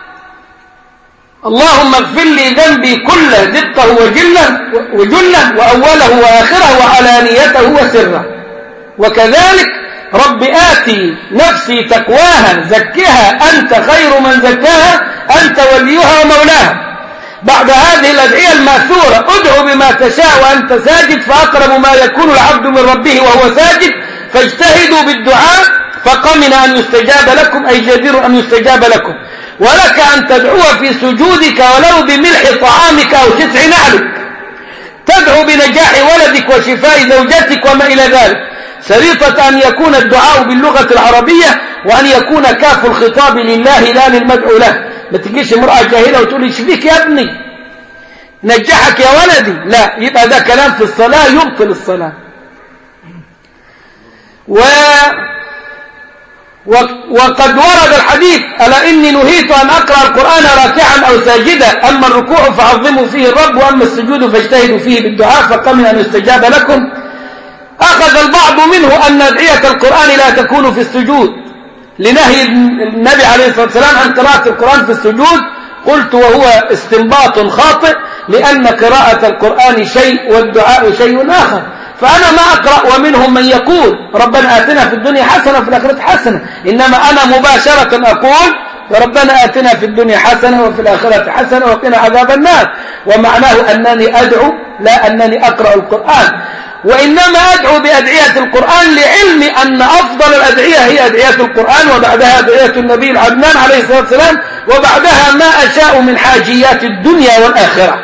اللهم اغفر لي ذنبي كله دقه وجله وأوله وآخره وعلانيته وسره. وكذلك رب آتي نفسي تقواها زكها أنت خير من زكاها أنت وليها ومولاها. بعد هذه الأدعية الماثورة ادعو بما تشاء وأنت ساجد، فأقرب ما يكون العبد من ربه وهو ساجد، فاجتهدوا بالدعاء فقمن أن يستجاب لكم، أي جدير أن يستجاب لكم. ولك أن تدعو في سجودك ولو بملح طعامك أو شسع نعلك، تدعو بنجاح ولدك وشفاء زوجتك وما إلى ذلك، شريطة أن يكون الدعاء باللغة العربية، وأن يكون كاف الخطاب لله لا للمدعو له. ما تجيش امرأة جاهلة وتقول يشفيك يا ابني نجحك يا ولدي، لا، يبقى ده كلام في الصلاة يبطل الصلاة. وقد ورد الحديث ألا إني نهيت أن أقرأ القرآن راكعا أو ساجدا، أما الركوع فعظموا فيه الرب، وأما السجود فاجتهدوا فيه بالدعاء فقمن أن يستجاب لكم. أخذ البعض منه أن أدعية القرآن لا تكون في السجود لنهي النبي عليه الصلاة والسلام عن قراءة القرآن في السجود. قلت وهو استنباط خاطئ، لأن قراءة القرآن شيء والدعاء شيء آخر. فأنا ما أقرأ ومنهم من يقول ربنا آتنا في الدنيا حسنة وفي الآخرة حسنة، إنما أنا مباشرة أقول ربنا آتنا في الدنيا حسنة وفي الآخرة حسنة وقنا عذاب النار، ومعناه أنني أدعو لا أنني أقرأ القرآن. وإنما أدعو بأدعية القرآن لعلم أن أفضل الأدعية هي أدعية القرآن، وبعدها أدعية النبي العدنان عليه الصلاة والسلام، وبعدها ما أشاء من حاجيات الدنيا والآخرة.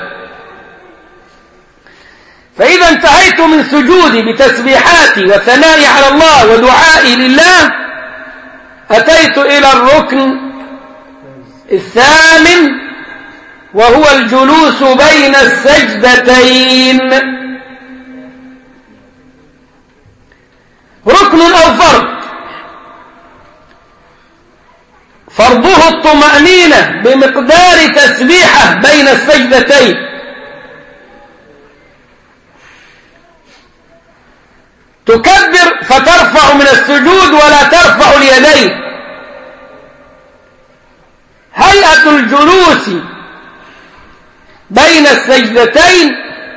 فإذا انتهيت من سجودي بتسبيحاتي وثنائي على الله ودعائي لله، أتيت إلى الركن الثامن، وهو الجلوس بين السجدتين. ركن أو فرض، فرضه الطمأنينة بمقدار تسبيحة بين السجدتين. تكبر فترفع من السجود ولا ترفع اليدين. هيئة الجلوس بين السجدتين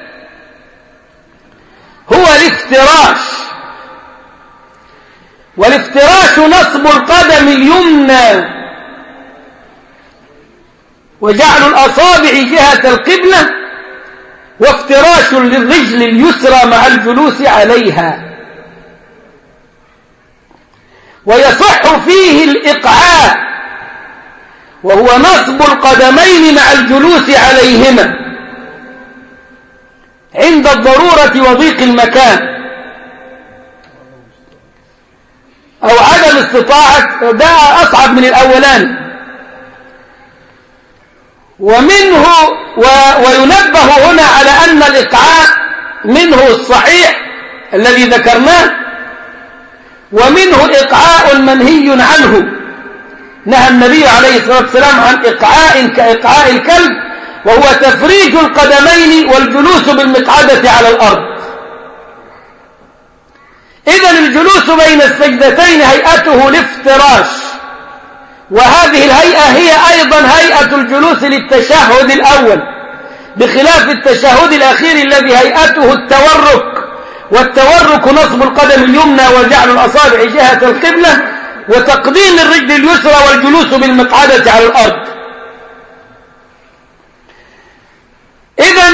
هو الافتراش، والافتراش نصب القدم اليمنى وجعل الأصابع جهة القبلة، وافتراش للرجل اليسرى مع الجلوس عليها. ويصح فيه الإقعاء، وهو نصب القدمين مع الجلوس عليهما عند الضرورة وضيق المكان أو عدم استطاعة، ده أصعب من الأولان. ومنه وينبه هنا على أن الإقعاء منه الصحيح الذي ذكرناه، ومنه إقعاء منهي عنه، نهى النبي عليه الصلاة والسلام عن إقعاء كإقعاء الكلب، وهو تفريج القدمين والجلوس بالمقعدة على الأرض. إذن الجلوس بين السجدتين هيئته الافتراش، وهذه الهيئة هي أيضا هيئة الجلوس للتشهد الأول، بخلاف التشهد الأخير الذي هيئته التورك، والتورك نصب القدم اليمنى وجعل الأصابع جهة القبلة وتقديم الرجل اليسرى والجلوس بالمقعدة على الأرض. إذن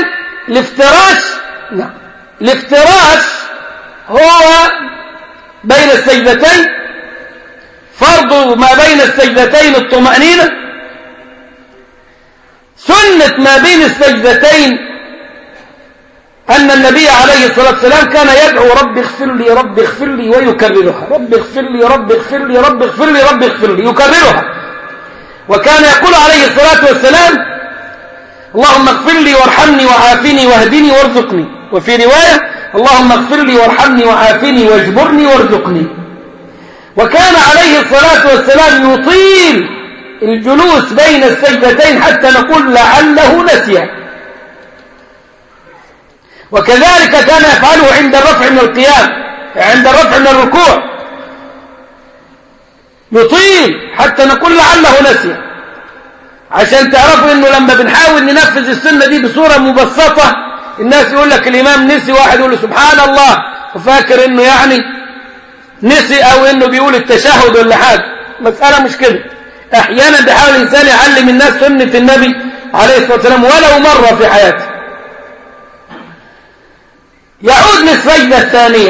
الافتراش هو بين السجدتين، فرض ما بين السجدتين الطمأنينة. سنة ما بين السجدتين أن النبي عليه الصلاة والسلام كان يدعو رب اغفر لي رب اغفر لي ويكررها، رب اغفر لي رب اغفر لي رب اغفر لي رب اغفر لي، يكررها. وكان يقول عليه الصلاة والسلام اللهم اغفر لي وارحمني وعافني واهدني وارزقني، وفي رواية اللهم اغفر لي وارحمني وعافني واجبرني وارزقني. وكان عليه الصلاة والسلام يطيل الجلوس بين السجدتين حتى نقول لعله نسيه. وكذلك كان يفعله عند الرفع من القيام، عند الرفع من الركوع يطيل حتى نقول لعله نسيه، عشان تعرفوا انه لما بنحاول ننفذ السنة دي بصورة مبسطة الناس يقول لك الامام نسي، واحد يقول له سبحان الله وفاكر انه يعني نسي او انه بيقول التشهد ولا حاجة. مسألة مش كده. احيانا بيحاول الانسان يعلم الناس سنة النبي عليه الصلاة والسلام ولو مرة في حياته. يعود للسجدة الثانية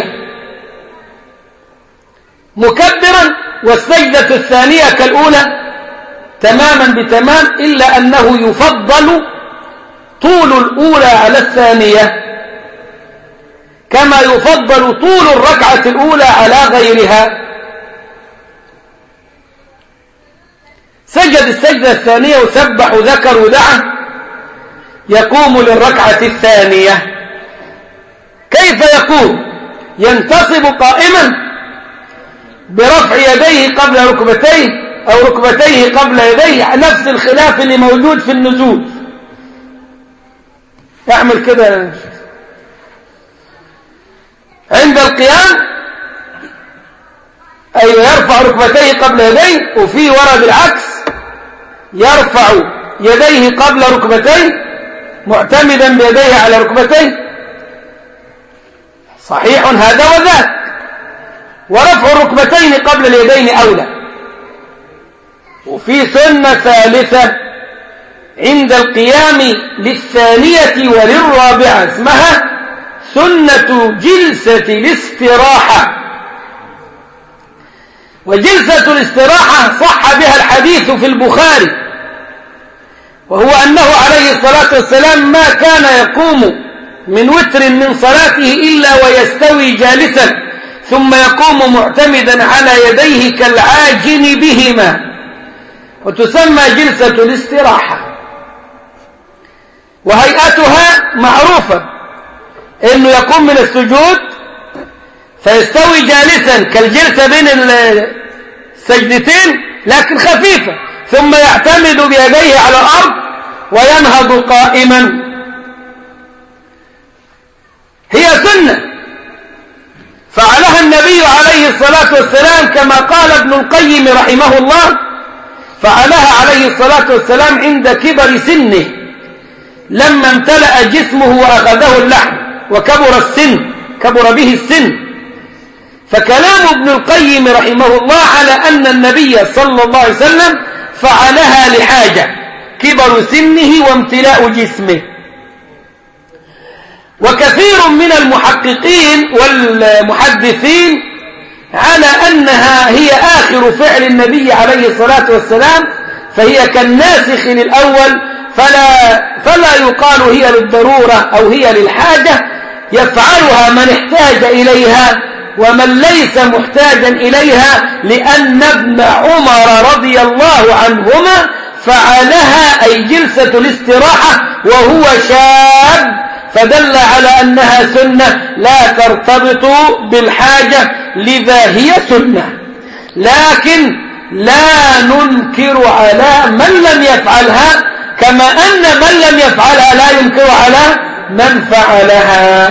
مكبرا، والسجدة الثانية كالأولى تماما بتمام، إلا أنه يفضل طول الأولى على الثانية كما يفضل طول الركعة الأولى على غيرها. سجد السجدة الثانية وسبح وذكر ودعا، يقوم للركعة الثانية. كيف يقوم؟ ينتصب قائما برفع يديه قبل ركبتيه أو ركبتيه قبل يديه، نفس الخلاف اللي موجود في النزول. يعمل كده عند القيام، أي يرفع ركبتيه قبل يديه، وفي ورد العكس يرفع يديه قبل ركبتيه معتمدا بيديه على ركبتيه. صحيح هذا وذاك، ورفع الركبتين قبل اليدين أولى. وفي سنة ثالثة عند القيام للثانية وللرابعة اسمها سنة جلسة الاستراحة. وجلسة الاستراحة صح بها الحديث في البخاري، وهو أنه عليه الصلاة والسلام ما كان يقوم من وتر من صلاته إلا ويستوي جالسا ثم يقوم معتمدا على يديه كالعاجن بهما، وتسمى جلسة الاستراحة. وهيئتها معروفة، إنه يقوم من السجود فيستوي جالسا كالجلسة بين السجدتين لكن خفيفة، ثم يعتمد بيديه على الأرض وينهض قائما. هي سنة فعلها النبي عليه الصلاة والسلام كما قال ابن القيم رحمه الله، فعلها عليه الصلاة والسلام عند كبر سنه لما امتلأ جسمه وأخذه اللحم وكبر السن، كبر به السن. فكلام ابن القيم رحمه الله على أن النبي صلى الله عليه وسلم فعلها لحاجة، كبر سنه وامتلاء جسمه. وكثير من المحققين والمحدثين على أنها هي آخر فعل النبي عليه الصلاة والسلام، فهي كالناسخ للأول، فلا يقال هي للضرورة أو هي للحاجة، يفعلها من احتاج إليها ومن ليس محتاجا إليها، لأن ابن عمر رضي الله عنهما فعلها أي جلسة الاستراحة وهو شاب، فدل على أنها سنة لا ترتبط بالحاجة، لذا هي سنة. لكن لا ننكر على من لم يفعلها، كما أن من لم يفعلها لا ينكر على من فعلها،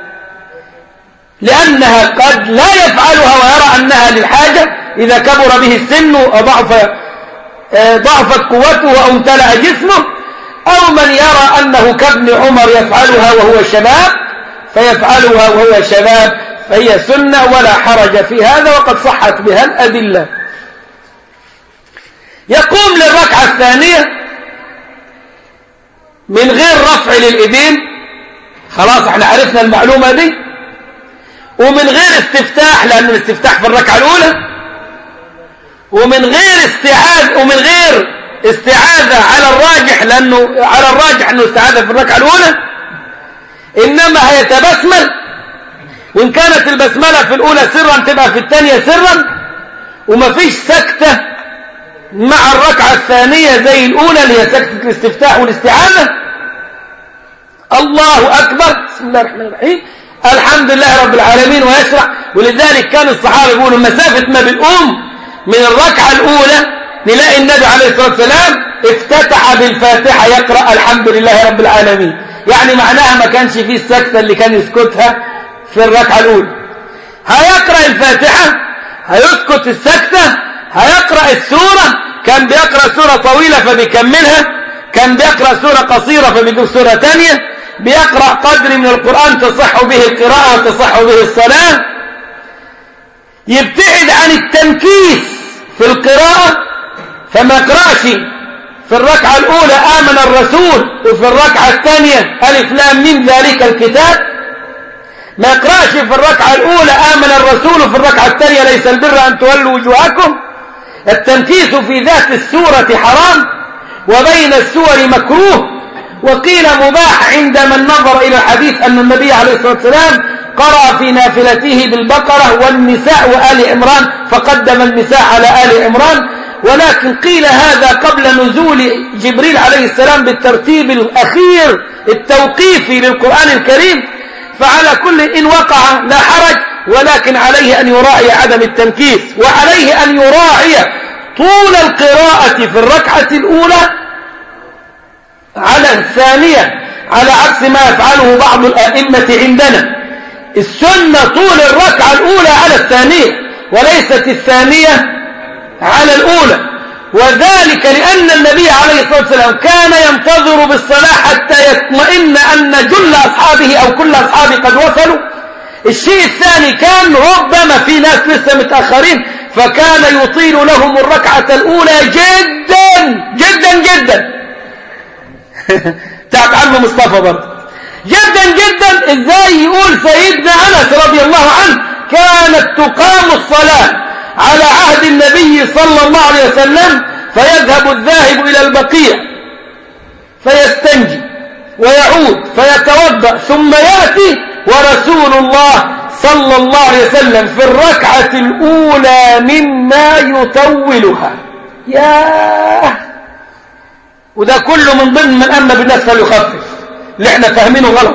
لأنها قد لا يفعلها ويرى أنها للحاجة إذا كبر به السن وضعفت قوته أو امتلأ جسمه، أو من يرى أنه كابن عمر يفعلها وهو شباب فيفعلها وهو شباب، فهي سنة ولا حرج في هذا، وقد صحت بها الأدلة. يقوم للركعة الثانية من غير رفع للإيدين، خلاص احنا عرفنا المعلومة دي، ومن غير استفتاح لأن الاستفتاح في الركعة الأولى، ومن غير استعاذة على الراجح، لأنه على الراجح أنه استعاذة في الركعة الأولى، إنما هيتبسمل، وإن كانت البسملة في الأولى سرا تبقى في الثانية سرا، ومفيش سكتة مع الركعة الثانية زي الأولى اللي هي سكتة الاستفتاح والاستعاذة. الله أكبر، بسم الله الرحمن الرحيم، الحمد لله رب العالمين، ويشرع. ولذلك كان الصحابة يقولوا مسافة ما بنقوم من الركعة الأولى نلاقي النبي عليه الصلاة والسلام افتتح بالفاتحة يقرأ الحمد لله رب العالمين، يعني معناها ما كانش فيه السكتة اللي كان يسكتها في الركعة الأولى. هيقرأ الفاتحة، هيسكت السكتة، هيقرأ السورة، كان بيقرأ سورة طويلة فبيكملها، كان بيقرأ سورة قصيرة فبيجيب سورة تانية، بيقرأ قدر من القرآن تصح به القراءة وتصح به الصلاة. يبتعد عن التنكيس في القراءة، فما يقرأش في الركعة الأولى آمن الرسول وفي الركعة الثانية ألف لام ميم ذلك الكتاب، ما يقرأش في الركعة الأولى آمن الرسول وفي الركعة الثانية ليس البر أن تولوا وجوهكم. التنكيس في ذات السورة حرام، وبين السور مكروه، وقيل مباح عند من نظر إلى الحديث أن النبي عليه الصلاة والسلام قرأ في نافلته بالبقرة والنساء وآل عمران فقدم النساء على آل عمران، ولكن قيل هذا قبل نزول جبريل عليه السلام بالترتيب الأخير التوقيفي للقرآن الكريم. فعلى كل إن وقع لا حرج، ولكن عليه أن يراعي عدم التنكيس، وعليه أن يراعي طول القراءة في الركعة الأولى على الثانية، على عكس ما يفعله بعض الأئمة عندنا. السنة طول الركعة الأولى على الثانية، وليست الثانية على الأولى، وذلك لأن النبي عليه الصلاة والسلام كان ينتظر بالصلاة حتى يطمئن أن جل أصحابه أو كل أصحابه قد وصلوا. الشيء الثاني كان ربما في ناس لسه متأخرين، فكان يطيل لهم الركعة الأولى جدا جدا جدا تعب عنه مصطفى برضه جدا جدا. ازاي يقول سيدنا أنس رضي الله عنه كانت تقام الصلاة على عهد النبي صلى الله عليه وسلم، فيذهب الذاهب إلى البقيع فيستنجي ويعود فيتوضأ ثم يأتي ورسول الله صلى الله عليه وسلم في الركعة الأولى مما يطولها. ياه، وده كله من ضمن من أما بالناس فليخفف، اللي احنا فاهمينه غلط.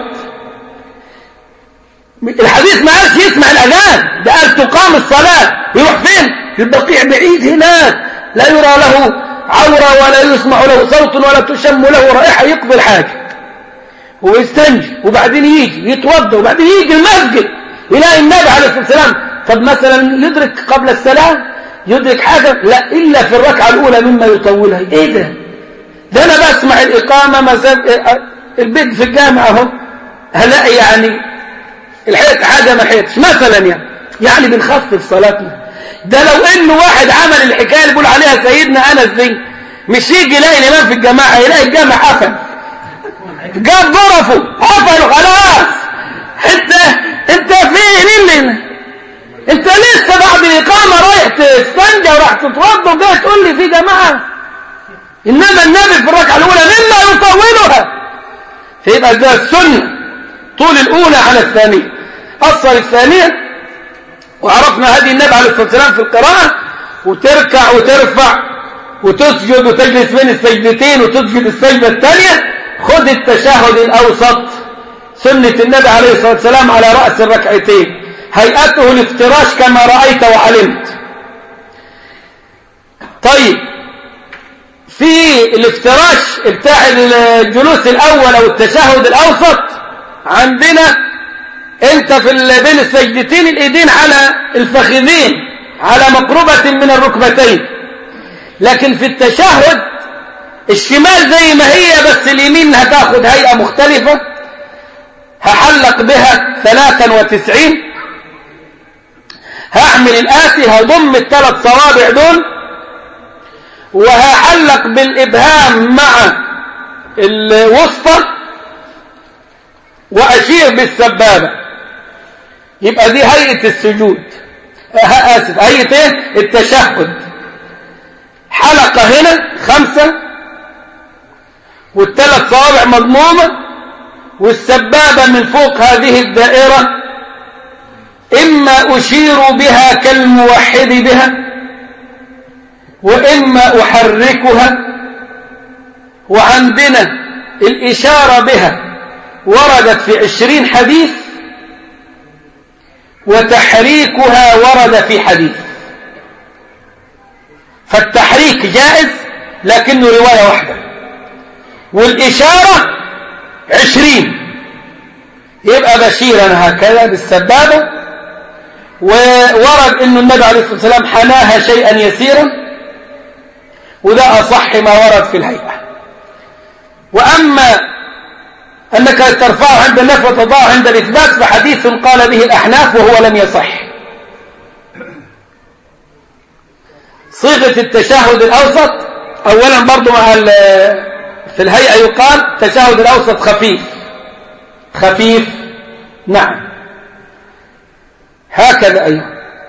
الحديث ما قالش يسمع الأذان، ده قال تقام الصلاة. يروح فين؟ البقيع بعيد هناك، لا يرى له عورة ولا يسمع له صوت ولا تشم له رائحة، يقضي الحاجة ويستنجي وبعدين يجي يتوضا وبعدين يجي المسجد يلاقي النبي عليه الصلاة والسلام. طب مثلا يدرك قبل الصلاة يدرك حاجة؟ لا، إلا في الركعة الأولى مما يطولها. إيه ده أنا بسمع الإقامة البيت في الجامعة اهو، هلاقي يعني الحيط حاجة ما حيطش مثلا، يعني بنخفف صلاتنا. ده لو إنه واحد عمل الحكاية اللي بيقول عليها سيدنا أنس دي، مش يجي يلاقي الإمام في الجماعة، يلاقي الجامع قفل، جاب ظرفه قفلوا خلاص. انت فين انت لسه بعد الإقامة رايح تستنجى وراح تتوضى وجاي تقول لي في جماعة؟ إنما النبي في الركعة الأولى مما يطولها. فيبقى ده السنة طول الأولى على الثانية، أصل الثانية. وعرفنا هذه النبي عليه الصلاة والسلام في القراءة، وتركع وترفع وتسجد وتجلس بين السجدتين وتسجد السجدة الثانية. خذ التشهد الأوسط، سنة النبي عليه الصلاة والسلام على رأس الركعتين، هيئته الافتراش كما رأيت وعلمت. طيب، في الافتراش بتاع الجلوس الأول أو التشهد الأوسط عندنا انت في بين السجدتين الإيدين على الفخذين على مقربة من الركبتين، لكن في التشهد الشمال زي ما هي، بس اليمين هتاخد هيئة مختلفة. هحلق بها 93. هعمل الآتي: هضم ال3 صوابع دول، وهحلق بالإبهام مع الوسطى، وأشير بالسبابة. يبقى دي هيئة السجود، هيئة ايه؟ التشهد. حلقة هنا 5، وال3 صوابع مضمومة، والسبابة من فوق هذه الدائرة، إما أشير بها كالموحد بها، وإما أحركها. وعندنا الإشارة بها وردت في 20 حديث، وتحريكها ورد في حديث. فالتحريك جائز لكنه رواية واحدة، والإشارة 20. يبقى بشيرا هكذا بالسبابة. وورد أن النبي عليه الصلاة والسلام حناها شيئا يسيرا، وده أصح ما ورد في الهيئة. وأما أنك ترفعه عند النفي وتضعه عند الإثبات فحديث قال به الأحناف وهو لم يصح. صيغة التشهد الأوسط أولا برضو في الهيئة يقال التشهد الأوسط خفيف. نعم، هكذا أيضا.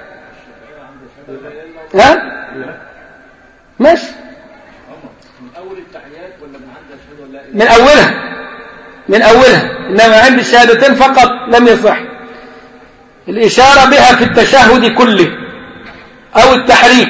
ها؟ ماشي. من أول التحيات ولا من عند الشهادة ولا إيه؟ من أولها. إنما عند الشهادتين فقط لم يصح. الإشارة بها في التشهد كله أو التحريك.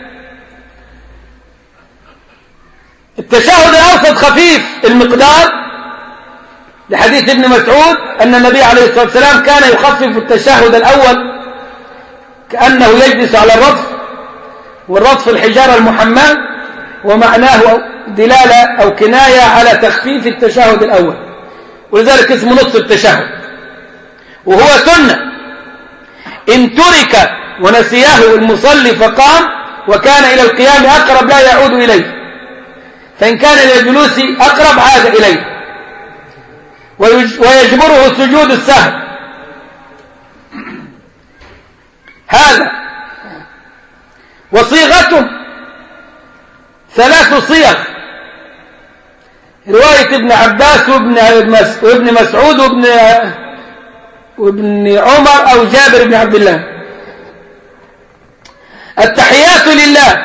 التشهد الأوسط خفيف المقدار لحديث ابن مسعود أن النبي عليه الصلاة والسلام كان يخفف التشهد الأول كأنه يجلس على الرطف، والرطف الحجارة المحماة، ومعناه دلالة أو كناية على تخفيف التشهد الأول، ولذلك اسمه نصف التشهد. وهو سنة إن ترك ونسياه المصلي فقام وكان إلى القيام أقرب لا يعود إليه، فإن كان إلى الجلوس أقرب عاد إليه، ويجبره سجود السهو. هذا وصيغته 3 صيغ: رواية ابن عباس وابن مسعود وابن عمر أو جابر بن عبد الله. التحيات لله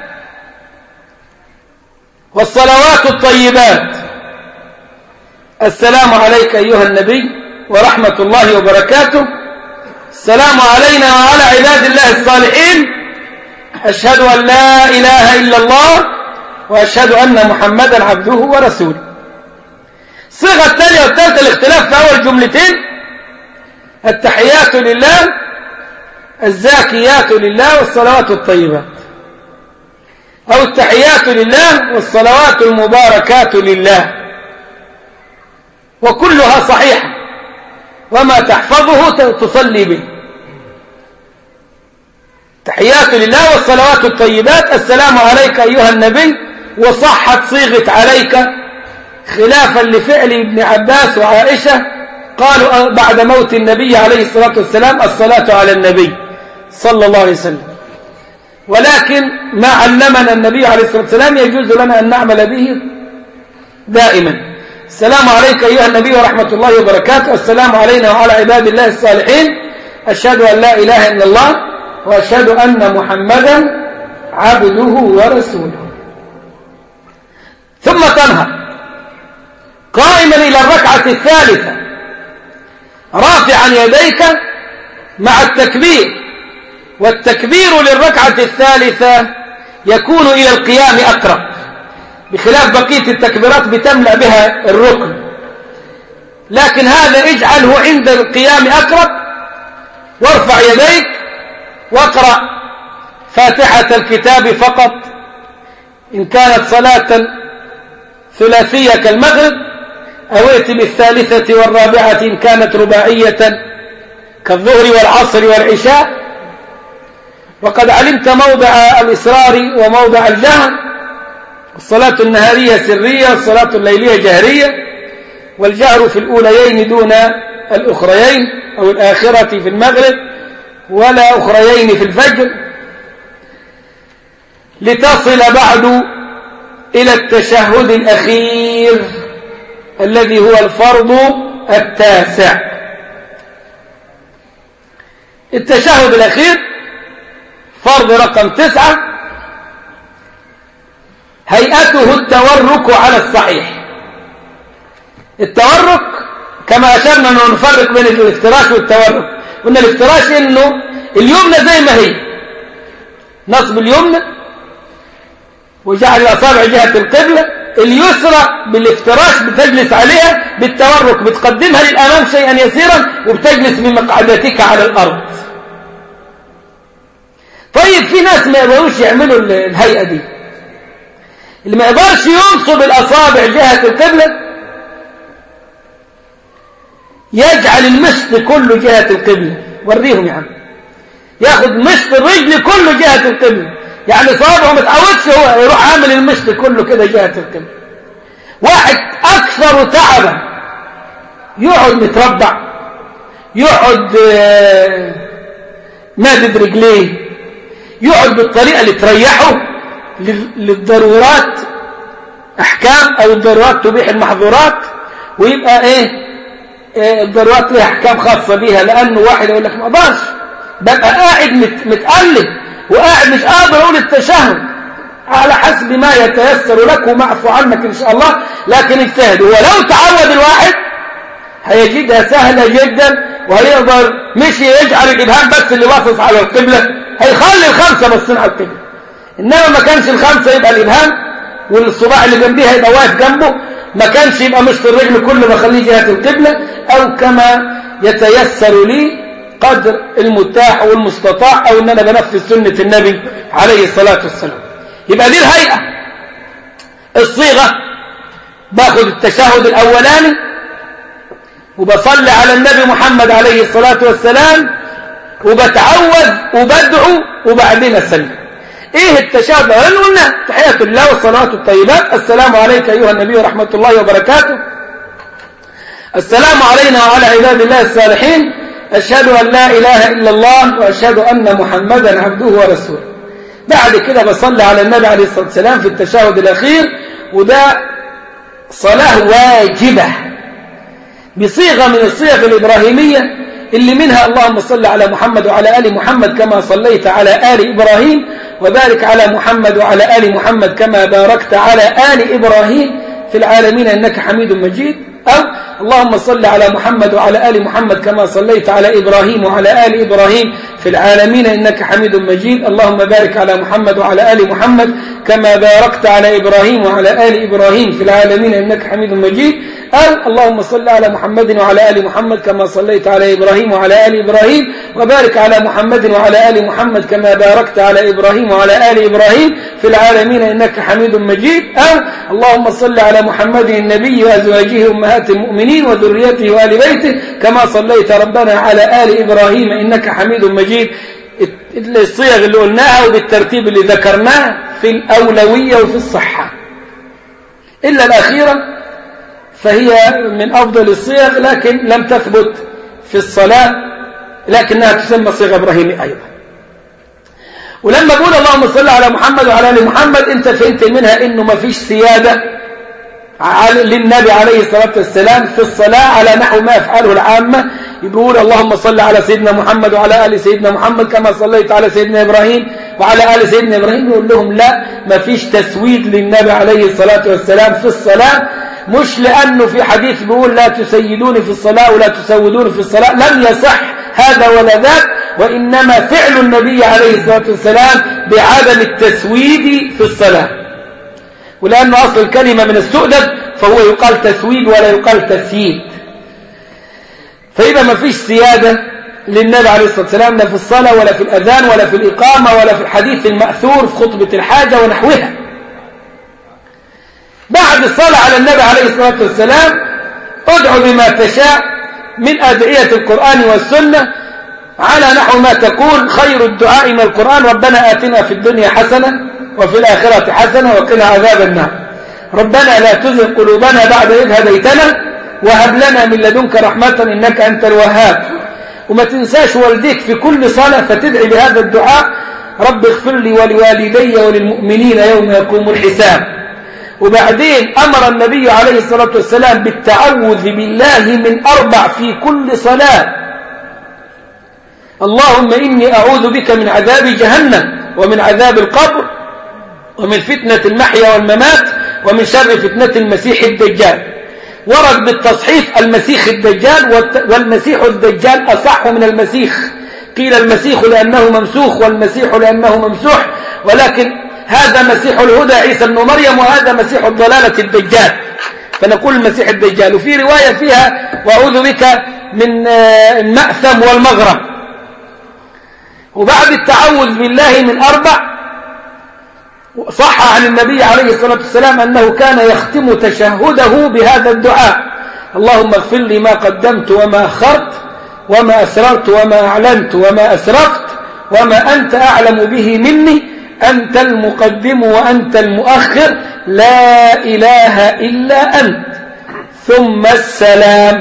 والصلوات الطيبات: السلام عليك أيها النبي ورحمة الله وبركاته، السلام علينا وعلى عباد الله الصالحين، أشهد أن لا إله إلا الله وأشهد أن محمدا عبده ورسوله. الصيغة الثانية والثالثة الاختلاف في أول جملتين: التحيات لله، الزاكيات لله، والصلوات الطيبات، أو التحيات لله والصلوات المباركات لله، وكلها صحيحة، وما تحفظه تصلي به. تحيات لله والصلوات الطيبات: السلام عليك أيها النبي، وصحت صيغة عليك خلافا لفعل ابن عباس وعائشة، قالوا بعد موت النبي عليه الصلاة والسلام الصلاة على النبي صلى الله عليه وسلم. ولكن ما علمنا النبي عليه الصلاة والسلام يجوز لنا أن نعمل به دائما: السلام عليك أيها النبي ورحمة الله وبركاته، السلام علينا وعلى عباد الله الصالحين، أشهد أن لا إله إلا الله وأشهد أن محمدا عبده ورسوله. ثم تنهض قائما إلى الركعة الثالثة رافعا يديك مع التكبير، والتكبير للركعة الثالثة يكون إلى القيام أقرب، بخلاف بقية التكبيرات بتملأ بها الركن، لكن هذا اجعله عند القيام أقرب، وارفع يديك واقرأ فاتحة الكتاب فقط إن كانت صلاة ثلاثية كالمغرب، أو ائت بالثالثة والرابعة إن كانت رباعية كالظهر والعصر والعشاء. وقد علمت موضع الإصرار وموضع الجهر، الصلاة النهارية سرية والصلاة الليلية جهرية، والجهر في الأوليين دون الأخريين أو الآخرة في المغرب ولا أخريين في الفجر، لتصل بعد إلى التشهد الأخير الذي هو الفرض التاسع. التشهد الأخير فرض رقم 9، هيئته التورك على الصحيح. التورك كما أشرنا أنه نفرق بين الافتراش والتورك. قلنا الافتراش أنه اليمنى زي ما هي، نصب اليمنى وجعل الأصابع جهة القبلة، اليسرى بالافتراش بتجلس عليها، بالتورك بتقدمها للأمام شيئا يسيرا وبتجلس بمقعدتك على الأرض. طيب في ناس ما يقدروش يعملوا الهيئة دي، اللي ما يقدرش ينصب الأصابع جهة القبلة يجعل المشط كله جهة القبلة. وريهم يا عم، ياخد مشط الرجل كله جهة القبلة، يعني صوابعه ما تعودش هو يروح عامل المشط كله كده جهة القبلة. واحد أكثر تعبا يقعد متربع، يقعد مادد رجليه، يقعد بالطريقة اللي تريحه للضرورات أحكام، أو الضرورات تبيح المحظورات، ويبقى الضرورات لها أحكام خاصة بيها. لأنه واحد يقول لك ما أقدرش، ببقى قاعد متقلب وقاعد مش قادر أقول التشهد، على حسب ما يتيسر لك ومعفو عنك إن شاء الله، لكن اجتهد. ولو تعود الواحد هيجدها سهلة جدا، وهيقدر مش يجعل الإبهام بس اللي باصص على القبلة، هيخلي الخمسة بصين على القبلة. إنما ما كانش الخمسة يبقى الإبهام والصباع اللي جنبيها يبقى واقف جنبه، ما كانش يبقى مشط الرجل كله بخليه جهة القبلة، أو كما يتيسر لي قدر المتاح والمستطاع، أو إن أنا بنفذ سنة النبي عليه الصلاة والسلام. يبقى دي الهيئة. الصيغة: باخد التشهد الأولاني وبصلي على النبي محمد عليه الصلاة والسلام وبتعوذ وبدعو وبعدين أسلم. إيه التشهد الأولاني؟ قلنا تحية الله والصلاة الطيبات: السلام عليك أيها النبي ورحمة الله وبركاته، السلام علينا وعلى عباد الله الصالحين، أشهد أن لا إله إلا الله وأشهد أن محمدا عبده ورسوله. بعد كده بصلي على النبي عليه الصلاة والسلام في التشهد الأخير، وده صلاة واجبة بصيغة من الصيغ الإبراهيمية اللي منها: اللهم صل على محمد وعلى آل محمد كما صليت على آل إبراهيم، وبارك على محمد وعلى آل محمد كما باركت على آل إبراهيم في العالمين إنك حميد مجيد. أو اللهم صل على محمد وعلى آل محمد كما صليت على إبراهيم وعلى آل إبراهيم في العالمين إنك حميد مجيد. اللهم بارك على محمد وعلى آل محمد كما باركت على إبراهيم وعلى آل إبراهيم في العالمين إنك حميد مجيد. أو اللهم صل على محمد وعلى آل محمد كما صليت على إبراهيم وعلى آل إبراهيم، وبارك على محمد وعلى آل محمد كما باركت على إبراهيم وعلى آل إبراهيم في العالمين إنك حميد مجيد. أو اللهم صل على محمد النبي وأزواجه أمهات المؤمنين وذريته وآل بيته كما صليت ربنا على آل إبراهيم إنك حميد مجيد. الصيغ اللي قلناها وبالترتيب اللي ذكرناه في الأولوية وفي الصحة، إلا الأخيرة فهي من أفضل الصيغ لكن لم تثبت في الصلاة، لكنها تسمى صيغة إبراهيمية أيضا. ولما بقول اللهم صل على محمد وعلى آل محمد، أنت فهمت منها إنه ما فيش سيادة للنبي عليه الصلاة والسلام في الصلاة على نحو ما يفعله العامة. يقول اللهم صل على سيدنا محمد وعلى آل سيدنا محمد كما صليت على سيدنا إبراهيم وعلى آل سيدنا إبراهيم. يقول لهم لا، ما فيش تسويد للنبي عليه الصلاة والسلام في الصلاة، مش لأنه في حديث بيقول لا تسيدوني في الصلاة ولا تسودوني في الصلاة، لم يصح هذا ولا ذاك، وإنما فعل النبي عليه الصلاة والسلام بعدم التسويد في الصلاة. ولأنه أصل الكلمة من السؤدد فهو يقال تسويد ولا يقال تسييد. فإذا ما فيش سيادة للنبي عليه الصلاة والسلام لا في الصلاة ولا في الأذان ولا في الإقامة ولا في الحديث المأثور في خطبة الحاجة ونحوها. بعد الصلاة على النبي عليه الصلاة والسلام ادعو بما تشاء من أدعية القرآن والسنة على نحو ما تقول: خير الدعاء من القرآن ربنا آتنا في الدنيا حسنة وفي الآخرة حسنة وقنا عذاب النار. ربنا لا تزغ قلوبنا بعد إذ هديتنا وهب لنا من لدنك رحمة إنك أنت الوهاب. وما تنساش والديك في كل صلاة فتدعي بهذا الدعاء: رب اغفر لي ولوالدي وللمؤمنين يوم يقوم الحساب. وبعدين أمر النبي عليه الصلاة والسلام بالتعوذ بالله من 4 في كل صلاة: اللهم إني أعوذ بك من عذاب جهنم ومن عذاب القبر ومن فتنة المحيا والممات ومن شر فتنة المسيح الدجال. ورد بالتصحيف المسيح الدجال، والمسيح الدجال أصح من المسيح. قيل المسيح لأنه ممسوخ والمسيح لأنه ممسوح، ولكن هذا مسيح الهدى عيسى بن مريم وهذا مسيح الضلالة الدجال، فنقول المسيح الدجال. وفي رواية فيها: وأعوذ بك من المأثم والمغرم. وبعد التعوذ بالله من 4 صح عن النبي عليه الصلاة والسلام أنه كان يختم تشهده بهذا الدعاء: اللهم اغفر لي ما قدمت وما أخرت وما أسررت وما أعلنت وما أسرفت وما أنت أعلم به مني، أنت المقدم وأنت المؤخر، لا إله إلا أنت، ثم السلام.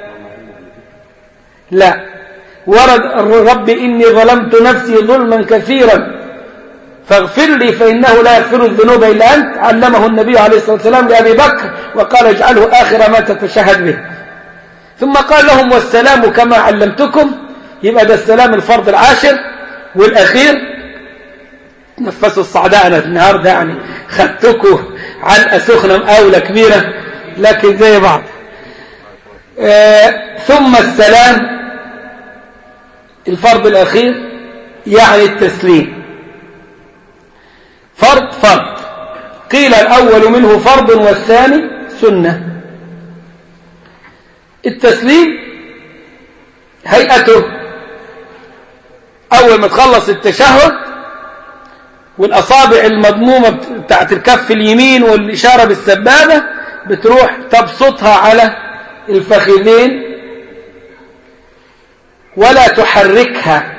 لا، ورد: رب إني ظلمت نفسي ظلما كثيرا فاغفر لي فإنه لا يغفر الذنوب إلا أنت. علمه النبي عليه الصلاة والسلام لأبي بكر وقال: اجعله آخر ما تتشهد به. ثم قال لهم: والسلام كما علمتكم. يبقى ده السلام الفرض العاشر والأخير. نفسوا الصعداء أنا النهاردة يعني خدتكم علقة سخنة مقاولة كبيرة لكن زي بعض. ثم السلام الفرض الأخير يعني التسليم. فرض فرض، قيل الأول منه فرض والثاني سنة. التسليم هيئته: أول ما تخلص التشهد والأصابع المضمومة بتاعت الكف اليمين والإشارة بالسبابة بتروح تبسطها على الفخذين ولا تحركها،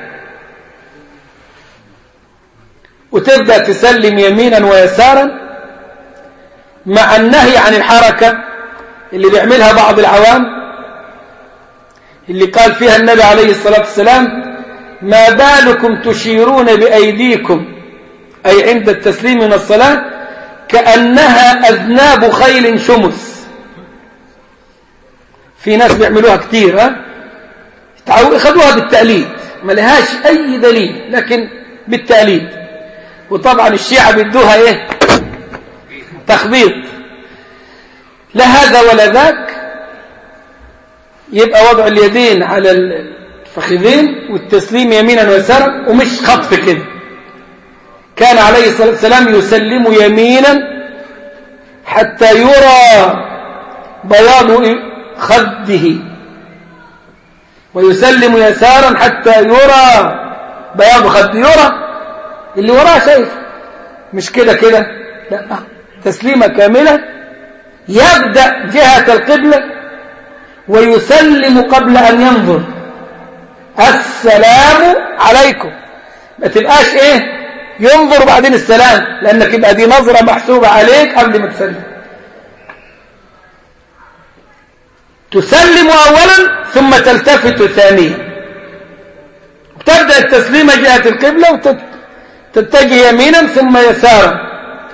وتبدأ تسلم يمينا ويسارا مع النهي عن الحركة اللي بيعملها بعض العوام، اللي قال فيها النبي عليه الصلاة والسلام: ما بالكم تشيرون بأيديكم، أي عند التسليم من الصلاة، كأنها أذناب خيل شمس. في ناس بيعملوها كتير، خدوها بالتقليد، ما لهاش أي دليل لكن بالتقليد. وطبعا الشيعة بيدوها ايه؟ تخبيط، لا هذا ولا ذاك. يبقى وضع اليدين على الفخذين والتسليم يمينا ويسارا، ومش خطف كده. كان عليه الصلاة والسلام يسلم يمينا حتى يرى بياض خده، ويسلم يسارا حتى يرى بياض خده. يرى اللي وراه شايف، مش كده كده، لا، تسليمة كاملة. يبدأ جهة القبلة ويسلم قبل أن ينظر: السلام عليكم. ما تبقاش ايه ينظر بعدين السلام، لأنك يبقى دي نظرة محسوبة عليك قبل ما تسلم. تسلم أولا ثم تلتفت ثانيا. تبدأ التسليمة جهة القبلة وتتجه يمينا ثم يسارا.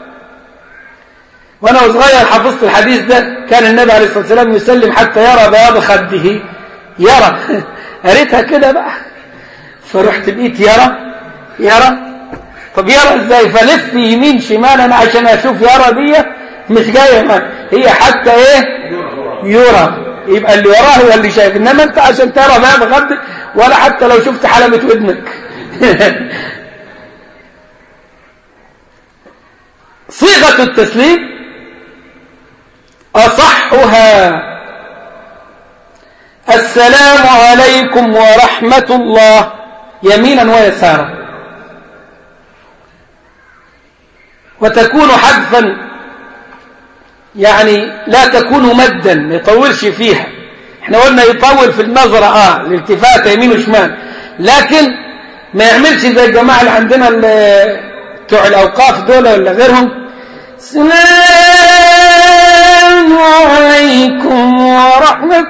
وأنا صغير حفظت الحديث ده، كان النبي عليه الصلاة والسلام يسلم حتى يرى بياض خده. يرى قريتها كده بقى، فرحت بقيت يرى. طب يرى ازاي؟ فلف يمين شمال انا عشان اشوف يرى دي مش جايه، هي حتى ايه؟ يرى. يبقى اللي وراه هو اللي شايف، انما انت عشان ترى بياض خدك ولا حتى لو شفت حلبة ودنك. صيغة التسليم أصحها: السلام عليكم ورحمة الله، يمينا ويسارا. وتكون حذفا، يعني لا تكون مدا، ما يطولش فيها. احنا قلنا يطول في النظرة الالتفات يمين وشمال، لكن ما يعملش زي الجماعة اللي عندنا بتوع الأوقاف دول ولا غيرهم، السلام عليكم ورحمة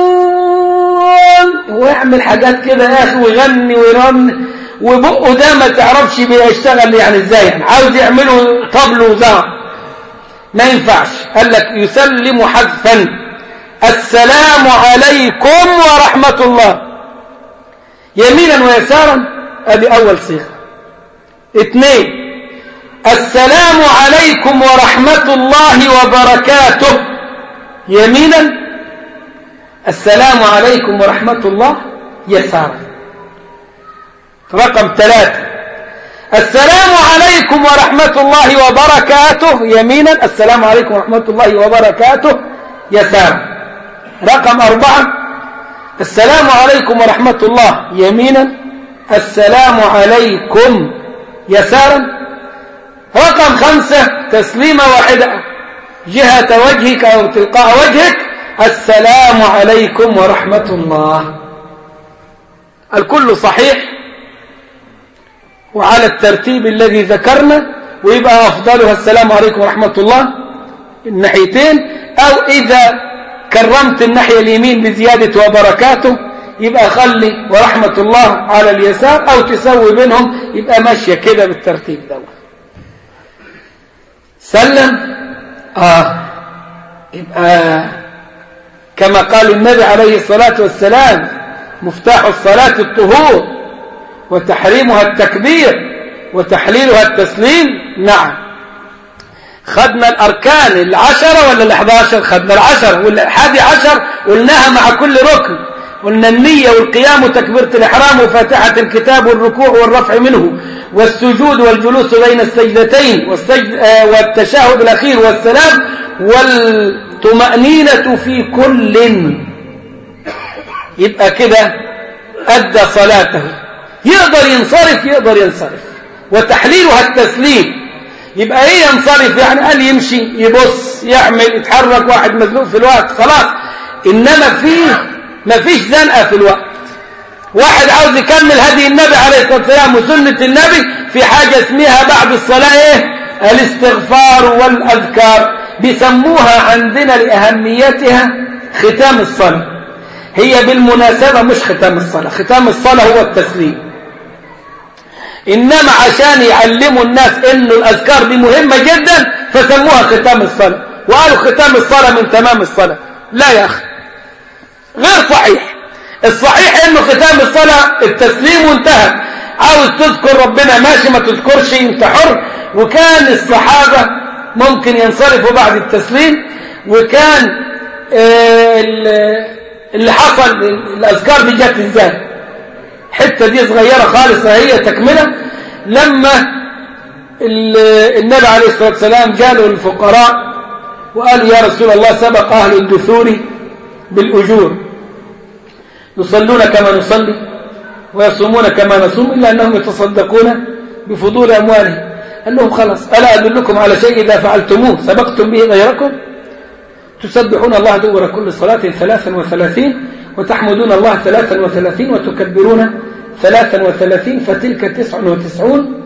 الله، ويعمل حاجات كده يا أخي ويغني ويرن وبقه ده ما تعرفش بيشتغل يعني ازاي، يعني عاوز يعملوا طبل وزار، ما ينفعش. قال لك يسلم حذفا، السلام عليكم ورحمة الله يمينا ويسارا، ادي اول صيغه. 2 السلام عليكم ورحمة الله وبركاته يمينا، السلام عليكم ورحمة الله يسارا. رقم 3 السلام عليكم ورحمة الله وبركاته يمينا، السلام عليكم ورحمة الله وبركاته يسارا. رقم 4 السلام عليكم ورحمة الله يمينا، السلام عليكم يسارا. رقم 5 تسليمة واحدة جهة وجهك أو تلقاء وجهك، السلام عليكم ورحمة الله. الكل صحيح وعلى الترتيب الذي ذكرنا، ويبقى أفضلها السلام عليكم ورحمة الله الناحيتين، أو إذا كرمت الناحية اليمين بزيادة وبركاته يبقى خلي ورحمة الله على اليسار، أو تسوي بينهم، يبقى ماشية كده بالترتيب ده. سلم يبقى كما قال النبي عليه الصلاة والسلام مفتاح الصلاة الطهور وتحريمها التكبير وتحليلها التسليم. نعم، خدنا الأركان 10 ولا 11؟ خدنا 10 وال11 قلناها مع كل ركن، قلنا النية والقيام وتكبيرة الإحرام وفاتحة الكتاب والركوع والرفع منه والسجود والجلوس بين السجدتين والتشهد الأخير والسلام والطمأنينة في كل. يبقى كده أدى صلاته، يقدر ينصرف. وتحليلها التسليم، يبقى ايه ينصرف؟ يعني قال يمشي، يبص، يعمل، يتحرك، واحد مزنوق في الوقت خلاص، انما ما فيش زنقه في الوقت. واحد عاوز يكمل هدي النبي عليه الصلاه والسلام وسنه النبي، في حاجه اسمها بعد الصلاه ايه؟ الاستغفار والاذكار، بيسموها عندنا لاهميتها ختام الصلاه. هي بالمناسبه مش ختام الصلاه، ختام الصلاه هو التسليم، إنما عشان يعلموا الناس إنه الأذكار دي مهمة جدا فسموها ختام الصلاة، وقالوا ختام الصلاة من تمام الصلاة. لا يا أخي، غير صحيح. الصحيح إنه ختام الصلاة التسليم وانتهى. عاوز تذكر ربنا ماشي، ما تذكرش انت حر. وكان الصحابة ممكن ينصرفوا بعد التسليم، وكان اللي حصل الأذكار دي جت ازاي؟ حتة دي صغيرة خالص هي تكملة. لما النبي عليه الصلاة والسلام جاءوا الفقراء وقالوا يا رسول الله سبق أهل الدثور بالأجور، يصلون كما نصلي ويصومون كما نصوم، إلا أنهم يتصدقون بفضول أموالهم. قال لهم خلاص، ألا أدلكم على شيء إذا فعلتموه سبقتم به غيركم؟ تسبحون الله دبر كل صلاة 33 وتحمدون الله 33 وتكبرون 33 فتلك 99.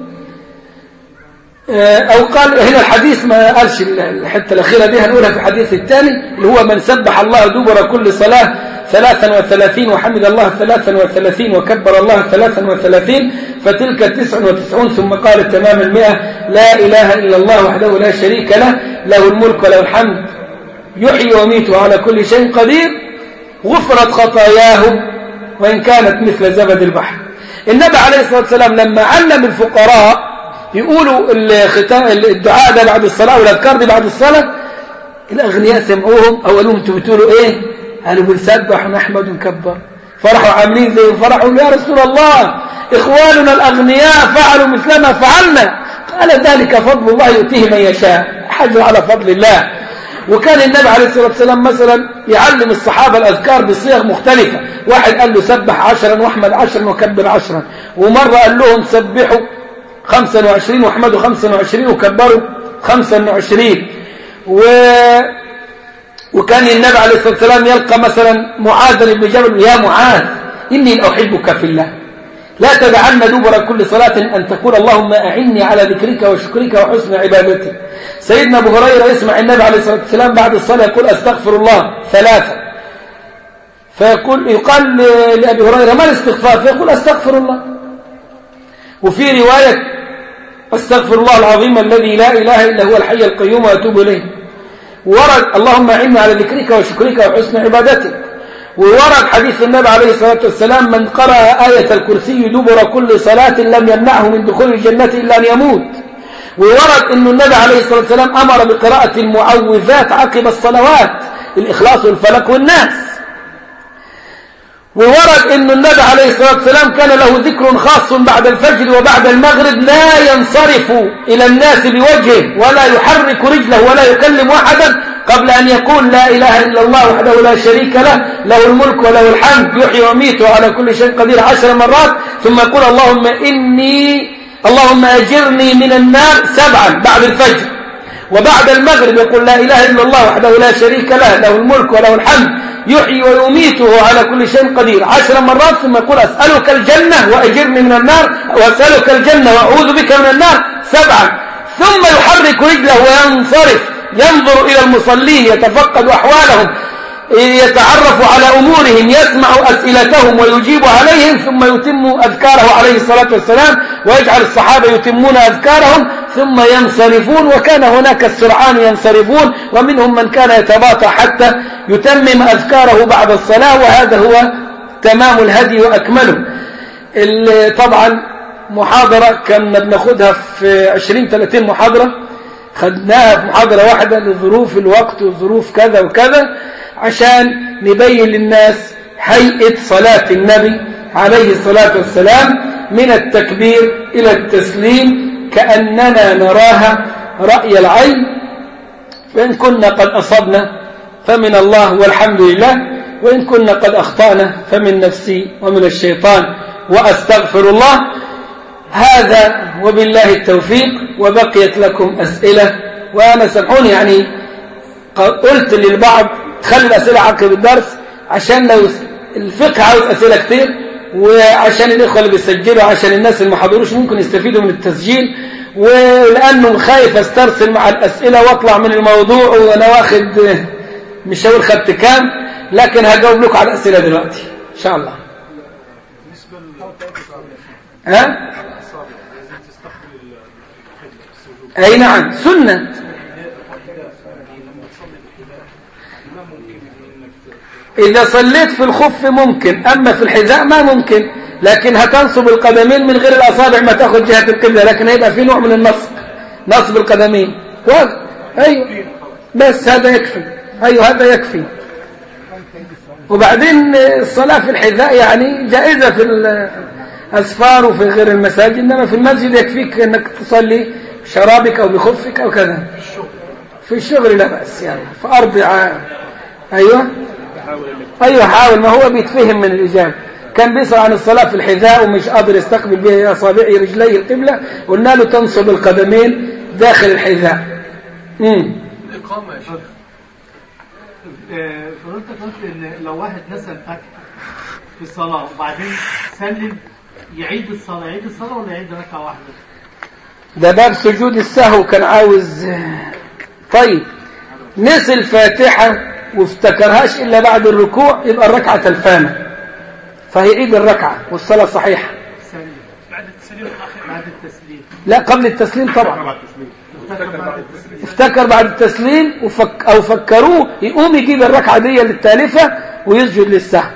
أو قال هنا الحديث ما قالش الحتة الأخيرة دي، هنقولها في الحديث الثاني اللي هو من سبح الله دبر كل صلاة 33 وحمد الله 33 وكبر الله 33 فتلك 99. ثم قال تمام 100 لا إله إلا الله وحده لا شريك له، له الملك وله الحمد يحيي ويميت وعلى كل شيء قدير، غفرت خطاياه وإن كانت مثل زبد البحر. النبي عليه الصلاة والسلام لما علم الفقراء يقولوا الدعاء ده بعد الصلاة والأذكار دي بعد الصلاة، الأغنياء سمعوهم أولهم انتوا بتقولوا إيه؟ قالوا بنسبح ونحمد ونكبر. فرحوا عاملين زي فرحوا يا رسول الله إخواننا الأغنياء فعلوا مثل ما فعلنا. قال ذلك فضل الله يؤتيه من يشاء، حجوا على فضل الله. وكان النبي عليه الصلاة والسلام مثلا يعلم الصحابة الأذكار بصيغ مختلفة. واحد قال له سبح 10 واحمد 10 وكبر 10، ومرة قال لهم سبحوا 25 واحمدوا 25 وكبروا 25. وكان النبي عليه الصلاة والسلام يلقى مثلا معاذ بن جبل، يا معاذ إني أحبك في الله لا تدعن دبر كل صلاة أن تقول اللهم أعني على ذكرك وشكرك وحسن عبادتك. سيدنا أبو هريرة يسمع النبي عليه الصلاة والسلام بعد الصلاة يقول أستغفر الله 3، يقال لأبي هريرة ما الاستغفار؟ فيقول أستغفر الله. وفي رواية أستغفر الله العظيم الذي لا إله إلا هو الحي القيوم وأتوب إليه. ورد اللهم أعني على ذكرك وشكرك وحسن عبادتك. وورد حديث النبي عليه الصلاة والسلام من قرأ آية الكرسي دبر كل صلاة لم يمنعه من دخول الجنة إلا أن يموت. وورد أن النبي عليه الصلاة والسلام أمر بقراءة المعوذات عقب الصلوات، الإخلاص والفلق والناس. وورد أن النبي عليه الصلاة والسلام كان له ذكر خاص بعد الفجر وبعد المغرب لا ينصرف إلى الناس بوجهه ولا يحرك رجله ولا يكلم أحدا قبل أن يقول لا إله إلا الله وحده لا شريك له، له الملك وله الحمد يحيي ويميت وعلى كل شيء قدير 10 مرات، ثم يقول اللهم أجرني من النار 7 بعد الفجر. وبعد المغرب يقول لا إله إلا الله وحده لا شريك له، له الملك وله الحمد يحيي ويميت وهو على كل شيء قدير 10 مرات، ثم يقول أسألك الجنة وأجرني من النار، وأسألك الجنة وأعوذ بك من النار 7. ثم يحرك رجله وينصرف ينظر إلى المصلين يتفقد أحوالهم يتعرف على أمورهم يسمع أسئلتهم ويجيب عليهم، ثم يتم أذكاره عليه الصلاة والسلام ويجعل الصحابة يتمون أذكارهم ثم ينصرفون. وكان هناك السرعان ينصرفون ومنهم من كان يتباطأ حتى يتمم أذكاره بعد الصلاة، وهذا هو تمام الهدي وأكمله. طبعا محاضرة كنا بناخدها في 20-30 محاضرة، خدناها في محاضرة واحدة لظروف الوقت وظروف كذا وكذا عشان نبين للناس هيئة صلاة النبي عليه الصلاة والسلام من التكبير إلى التسليم كأننا نراها رأي العين. وإن كنا قد أصبنا فمن الله والحمد لله، وإن كنا قد أخطأنا فمن نفسي ومن الشيطان وأستغفر الله. هذا وبالله التوفيق. وبقيت لكم أسئلة، وأنا سامحوني يعني قلت للبعض خلي الأسئلة عقب الدرس عشان لو الفقه عاوز أسئلة كتير، وعشان الإخوة اللي بيسجلوا عشان الناس اللي ما حضروش ممكن يستفيدوا من التسجيل، ولأنه خايف استرسل مع الأسئلة واطلع من الموضوع وأنا واخد مش هقول خدت كام، لكن هجاوب لكم على الأسئلة دلوقتي إن شاء الله. أي نعم سنة. إذا صليت في الخف ممكن، أما في الحذاء ما ممكن، لكن هتنصب القدمين من غير الأصابع ما تأخذ جهة القبلة، لكن هيبقى في نوع من النصب، نصب القدمين. أيوة بس هذا يكفي. أيوة هذا يكفي. وبعدين الصلاة في الحذاء يعني جائزة في الأسفار وفي غير المساجد، إنما في المسجد يكفيك أنك تصلي بشرابك أو بخفك أو كذا. في الشغل لا بأس يعني في أرض أيوة حاول، ما هو بيتفهم من الإجابة. كان بيسأل عن الصلاة في الحذاء ومش قادر يستقبل بها أصابعي رجلي القبلة، قلنا له تنصب القدمين داخل الحذاء. الإقامة يا شيخ فضلتك قلت إن لو واحد نسى الفاتحة في الصلاة وبعدين سلم يعيد الصلاة ولا يعيد ركعة واحدة؟ ده باب سجود السهو كان عاوز. طيب نسي الفاتحة وافتكرهاش إلا بعد الركوع يبقى الركعة تلفانة، فهيعيد الركعة والصلاة صحيحة. بعد التسليم لا قبل التسليم طبعا. افتكر بعد التسليم أو فكروه يقوم يجيب الركعة دي للتالفة ويسجد للسهو.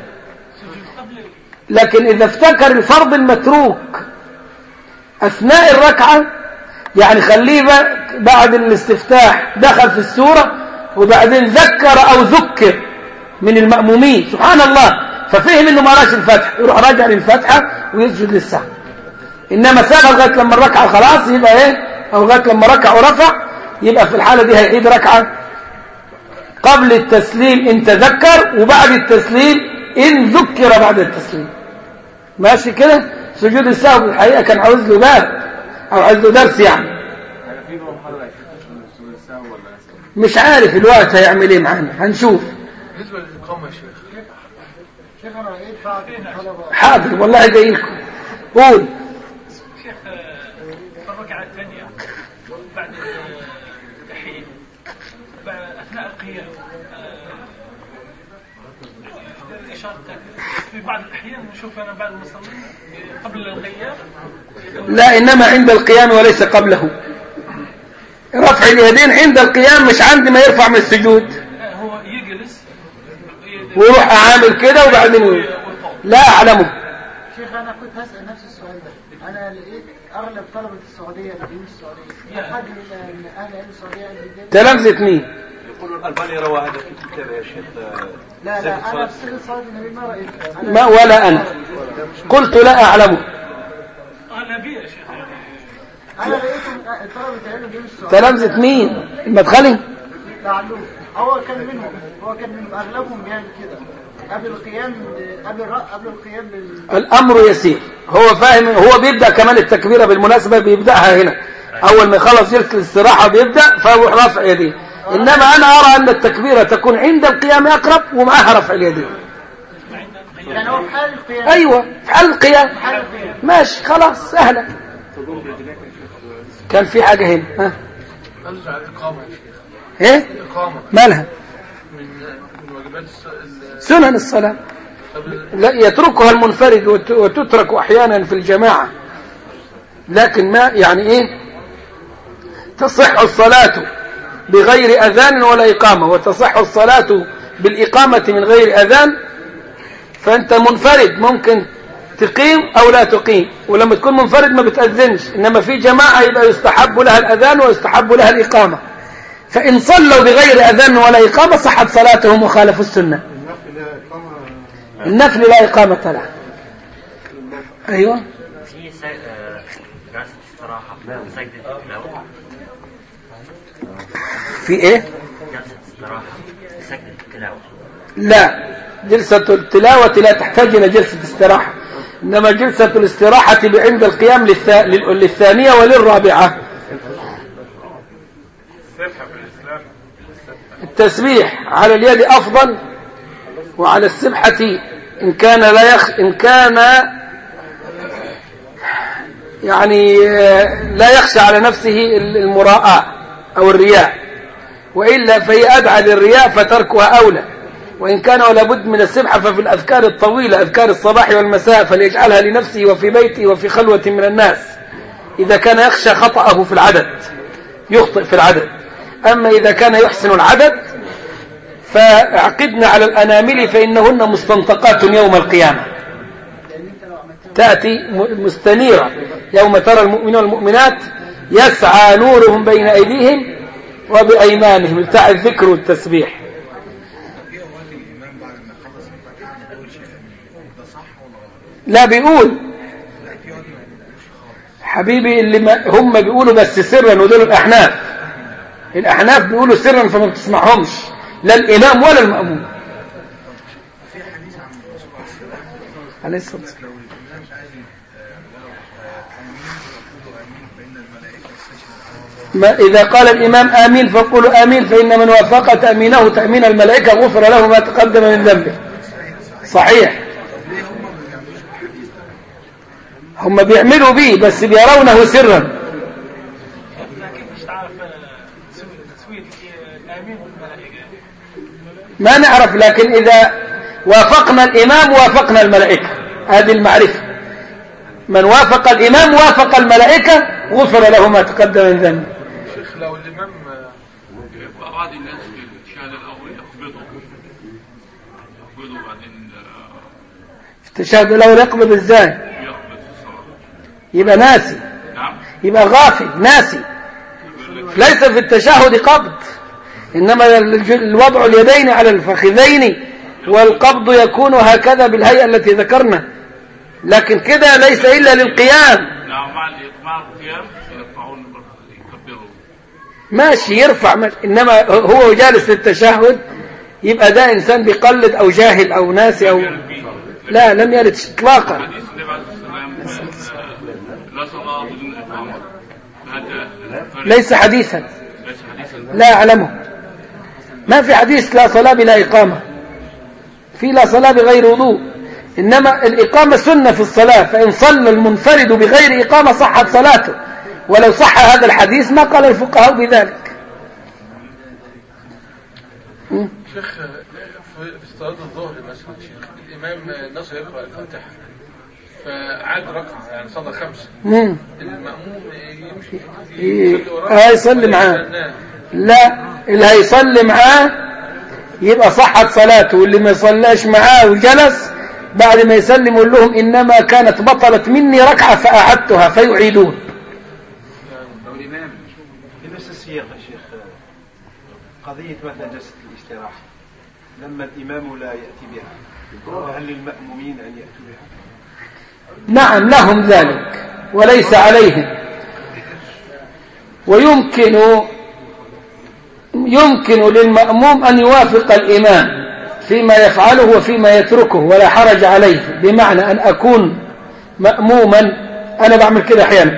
لكن إذا افتكر الفرض المتروك أثناء الركعة يعني خليه بعد الاستفتاح دخل في السورة وبعدين ذكر أو ذكر من المأمومين سبحان الله ففهم إنه ما راش الفتح يروح راجع للفتحة ويسجد للسهو. إنما سابها لغاية لما الركعة خلاص يبقى إيه، أو لغاية لما ركع ورفع يبقى في الحالة دي هيعيد ركعة قبل التسليم إن تذكر وبعد التسليم إن ذكر بعد التسليم. ماشي كده. سجود السهو في الحقيقة كان عاوز له باب أو عاوز له درس يعني. مش عارف الوقت هيعمل ايه معانا هنشوف. بالنسبة للإقامة يا شيخ أنا رأيت بعض الطلبة حاضر والله جايلكم قول. شيخ الركعة الثانية بعد التحية أثناء القيام الإشارة في بعض الأحيان نشوف أنا بعض المصلين قبل القيام. لا، إنما عند القيام وليس قبله. رفع اليدين عند القيام، مش عند ما يرفع من السجود. هو يجلس ويروح أعامل كده وبعدين لا أعلمه. شيخ أنا كنت هسأل نفس السؤال ده. أنا لقيت أغلب طلبة السعودية اللي في السعودية حد من أهل السعودية تلامذة مين؟ يقولون الألباني روى هذا في كتاب يا شيخ. لا أنا في سر صلاة النبي ما رأيت. ما ولا أنا قلت لا أعلمه. أنا بي يا شيخ. أنا لقيتهم طلبة العلم في السعودية. تلامذة مين؟ المدخلي؟ تعلم. هو كان منهم أغلبهم يعني كده قبل القيام الأمر يسير. هو فاهم، هو بيبدأ كمان التكبيرة بالمناسبة بيبدأها هنا أول ما يخلص جلسة الاستراحة بيبدأ فهو رفع يديه. إنما أنا أرى أن التكبيرة تكون عند القيام أقرب ومعها رفع اليدين. يعني هو في حال القيام. أيوة في حال القيام ماشي خلاص سهلة. كان في حاجة هنا ها؟ أرجع الإقامة يا شيخ. إيه؟ الإقامة مالها؟ من واجبات سنن الصلاة. لا يتركها المنفرد وتترك أحيانا في الجماعة، لكن ما يعني إيه؟ تصح الصلاة بغير أذان ولا إقامة، وتصح الصلاة بالإقامة من غير أذان. فأنت منفرد ممكن تقيم أو لا تقيم، ولما تكون منفرد ما بتأذنش، إنما في جماعة يبقى يستحب لها الأذان ويستحب لها الإقامة. فإن صلوا بغير أذان ولا إقامة صحت صلاتهم وخالفوا السنة. النفل لا إقامة له. أيوة. في جلسة استراحة سجدة التلاوة. في إيه؟ جلسة استراحة سجدة التلاوة. لا، جلسة التلاوة لا تحتاج إلى جلسة استراحة، إنما جلسة الاستراحة عند القيام للثانية وللرابعة. التسبيح على اليد أفضل، وعلى السبحة إن كان يعني لا يخشى على نفسه المراءة أو الرياء، وإلا فهي أدعى للرياء فتركها أولى. وإن كان ولا بد من السبحة ففي الأذكار الطويلة، أذكار الصباح والمساء، فليجعلها لنفسه وفي بيته وفي خلوة من الناس إذا كان يخشى خطأه في العدد، يخطئ في العدد. أما إذا كان يحسن العدد فاعقدنا على الأنامل فإنهن مستنطقات يوم القيامة، تأتي مستنيرة يوم ترى المؤمنون والمؤمنات يسعى نورهم بين أيديهم وبأيمانهم، بتاع الذكر والتسبيح. لا بيقول حبيبي اللي هم بيقولوا بس سرا، ودول الأحناف بيقولوا سرا فما بتسمعهمش لا الإمام ولا المأموم. عليه الصلاة والسلام. ما إذا قال الإمام آمين فقولوا آمين، فإن من وافق تأمينه تأمين الملائكة غفر له ما تقدم من ذنبه. صحيح، هم بيعملوا به بس بيرونه سرا. ما نعرف، لكن إذا وافقنا الإمام وافقنا الملائكة، هذه المعرفة. من وافق الإمام وافق الملائكة غفر له ما تقدم من ذنبه. شيخ لو الإمام بعض الناس في الشهادة الأول يقبضوا بعدين التشهد الأول يقبض إزاي؟ يقبض الصلاة. يبقى ناسي. نعم. يبقى غافل ناسي. ليس في التشهد قبض، إنما الوضع اليدين على الفخذين والقبض يكون هكذا بالهيئة التي ذكرنا، لكن كده ليس إلا للقيام. نعم، مع القيام يرفعون يكبروا ماشي يرفع ماشي. إنما هو جالس للتشهد يبقى ده إنسان بيقلد أو جاهل أو ناسي أو لا، لم يرد إطلاقا. حديث النبي عليه الصلاة والسلام لا صلاة بدون إقامة، هذا ليس حديثا، ليس حديثا، لا أعلمه. ما في حديث لا صلاة بلا إقامة، في لا صلاة بغير وضوء. إنما الإقامة سنة في الصلاة، فإن صلى المنفرد بغير إقامة صحت صلاته، ولو صح هذا الحديث ما قال الفقهاء بذلك. شيخ في صلاة الظهر مثلا شيخ الإمام نصر يقرأ الفاتحة فعاد ركعة يعني صلى 5 المأموم يمشي هيصلي معاه؟ لا، اللي هيصلي معاه يبقى صحت صلاته، واللي ما يصلاش معاه وجلس بعد ما يسلم يقول لهم إنما كانت بطلت مني ركعة فأعدتها فيعيدون. لو الإمام في نفس السياق يا شيخ قضية مثلا جلسة الاستراحة لما الإمام لا يأتي بها، هل للمأمومين أن يأتوا بها؟ نعم لهم ذلك وليس عليهم، يمكن للمأموم أن يوافق الإمام فيما يفعله وفيما يتركه ولا حرج عليه. بمعنى أن أكون مأموما، أنا بعمل كده أحيانا،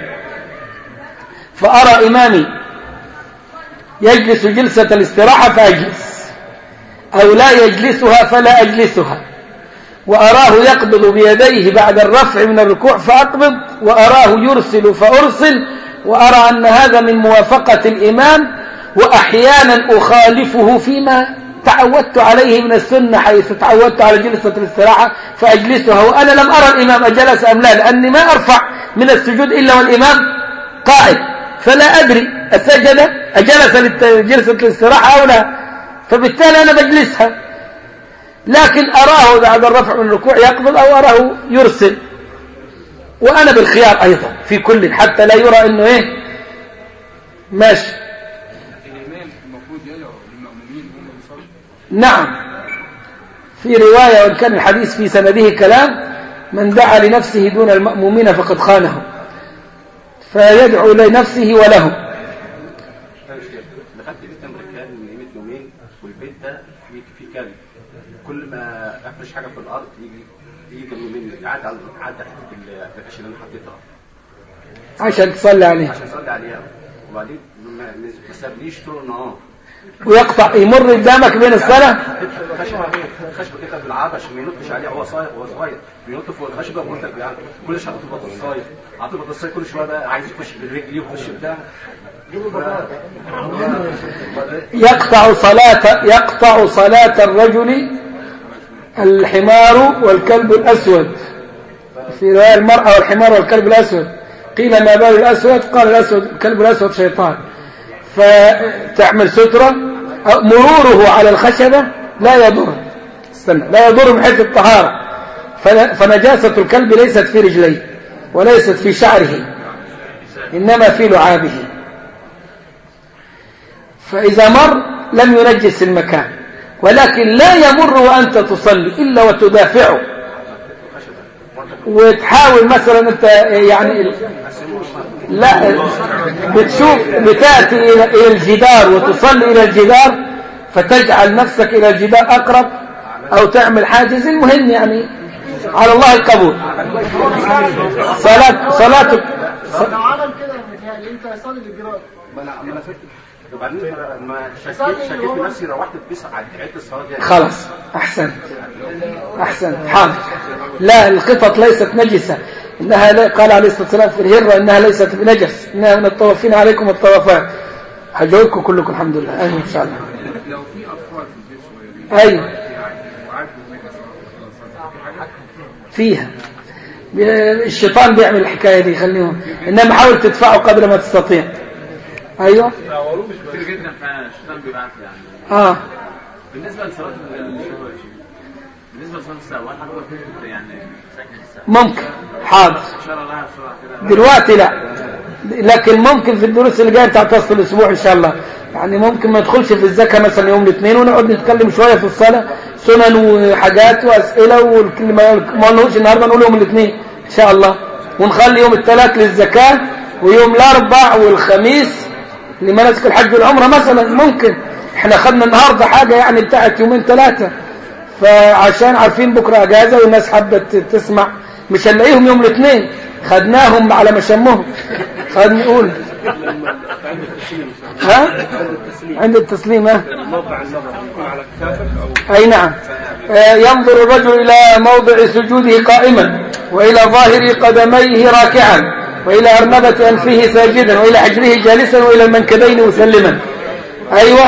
فأرى إمامي يجلس جلسة الاستراحة فأجلس، أو لا يجلسها فلا أجلسها، وأراه يقبض بيديه بعد الرفع من الركوع فأقبض، وأراه يرسل فأرسل، وأرى أن هذا من موافقة الإمام، وأحيانا أخالفه فيما تعودت عليه من السنة، حيث تعودت على جلسة الاستراحة فأجلسها وأنا لم أرى الإمام أجلس أم لا، لأني ما أرفع من السجود إلا والإمام قائد، فلا أدري أسجد أجلس لجلسة الاستراحة أو لا، فبالتالي أنا بجلسها، لكن أراه بعد الرفع من الركوع يقبض أو أراه يرسل، وأنا بالخيار أيضا في كل، حتى لا يرى أنه إيه ماشي. الإمام المفروض يدعو للمأمومين هم يصلوا. نعم، في رواية وإن كان الحديث في سنده كلام، من دعا لنفسه دون المأمومين فقد خانه، فيدعو لنفسه ولهم. دخلت بيت امريكان من قيمه يومين، والبيت ده فيه كلب، كل ما افرش حاجه في الارض يجي يومين يعدي على الفرش اللي انا حطيتها عشان تصلي عليها، وبعدين ما سابليش طول النهار، ويقطع يمر قدامك بين الصلاة خشبه كده بالعاب عشان ما ينطش عليه، هو صغير بينط فوق الخشبه وانت كل شويه حاطط بطاطسايه كل شويه بقى عايز يخش بالرجل يخش بتاع يقطع صلاة الرجل الحمار والكلب الأسود، في رواية المرأة والحمار والكلب الأسود، قيل ما بال الأسود؟ قال الكلب الأسود شيطان، فتعمل سترة، مروره على الخشبة لا يضر، لا يضر من حيث الطهارة، فنجاسة الكلب ليست في رجليه وليست في شعره، إنما في لعابه، فإذا مر لم ينجس المكان، ولكن لا يمر وأنت تصلي إلا وتدافعه، وتحاول مثلا أنت يعني لا بتشوف بتأتي إلى الجدار وتصلي إلى الجدار فتجعل نفسك إلى الجدار أقرب أو تعمل حاجز، المهم يعني على الله القبول. صلاتك لو عمل كده يعني انت هيصلي للجدار. ما انا فكرت وبعدين ما شكيت نفسي روحت البيت عدت الصلاه دي. خلاص احسن حاضر. لا، القطط ليست نجسه، انها قال عليه الصلاه والسلام في الهره انها ليست بنجس، انها من الطوافين عليكم الطوافات. هجاوبكم كلكم الحمد لله. ايوه ان شاء الله. لو في اطفال في البيت صغيرين ايوه فيها الشيطان بيعمل الحكايه دي، خليهم، انما حاول تدفعه قدر ما تستطيع. ايوه كتير جدا فالشيطان بيبعت يعني. بالنسبه لصلاه الساعه واحد يعني ممكن حاضر دلوقتي لا، لكن ممكن في الدروس اللي جايه بتاعت وسط الاسبوع ان شاء الله، يعني ممكن ما ندخلش في الزكاه مثلا يوم الاثنين ونقعد نتكلم شويه في الصلاه سنن وحاجات واسئله، والكل ما قلناهوش النهارده نقول يوم الاثنين ان شاء الله، ونخلي يوم الثلاث للزكاه ويوم الاربع والخميس لمناسك الحج والعمره مثلا. ممكن احنا خدنا النهارده حاجه يعني بتاعت يومين ثلاثه، فعشان عارفين بكره اجازه والناس حابه تسمع، مش هنلاقيهم يوم الاثنين، خدناهم على مشمهم. خد نقول ها؟ عند التسليم أي نعم. ينظر الرجل إلى موضع سجوده قائما، وإلى ظاهر قدميه راكعا، وإلى أرنبة أنفه ساجدا، وإلى حجره جالسا، وإلى المنكبين مسلما. أيوة.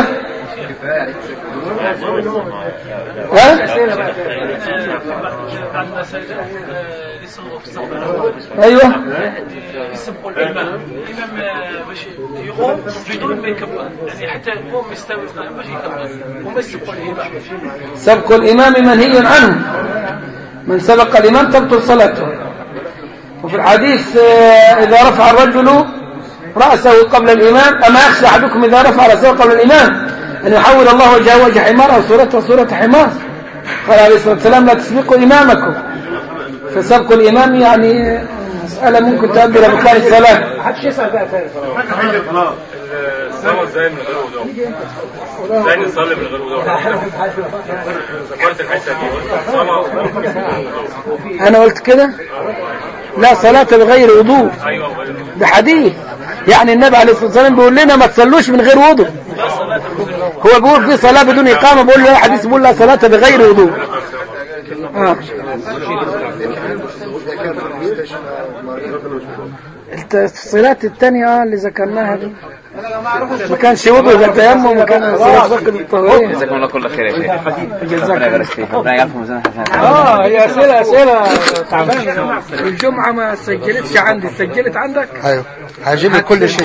ايوه يسبقوا الامام باش يقوم بدون ما يكبر، يعني حتى يقوم يستوي باش يكبر وما يسبقوا الامام. سبق الامام منهي عنه، من سبق الامام تبطل صلاته. وفي الحديث اذا رفع الرجل راسه قبل الامام، اما يخشى احدكم اذا رفع راسه قبل الامام ان يحول الله وجهه وجه حمار او صورته صوره حمار. قال عليه الصلاه والسلام لا تسبقوا امامكم. فسبق الامام يعني مساله ممكن تؤدي الى بطلان الصلاه. محدش يسال بقى ثاني الصلاه ازاي من غير وضوء؟ ازاي نصلي من غير وضوء؟ ذكرت الحته دي الصلاه. انا قلت كده؟ لا صلاه بغير وضوء. ايوه ده حديث، يعني النبي عليه الصلاه والسلام بيقول لنا ما تصلوش من غير وضوء. هو بيقول في صلاه بدون اقامه، بيقول له حديث بيقول لا صلاه بغير وضوء. التفصيلات الثانيه اللي ذكرناها دي ما كانش وضوء، ده تيمم، وكان صلاه الطهوريه. جزاكم الله كل خير يا شيخ. جزاك الله خير. ربنا يعرفهم ميزان حسنات. هي اسئله تعبانه. الجمعه ما سجلتش عندي، سجلت عندك؟ ايوه هجيب لك كل شيء.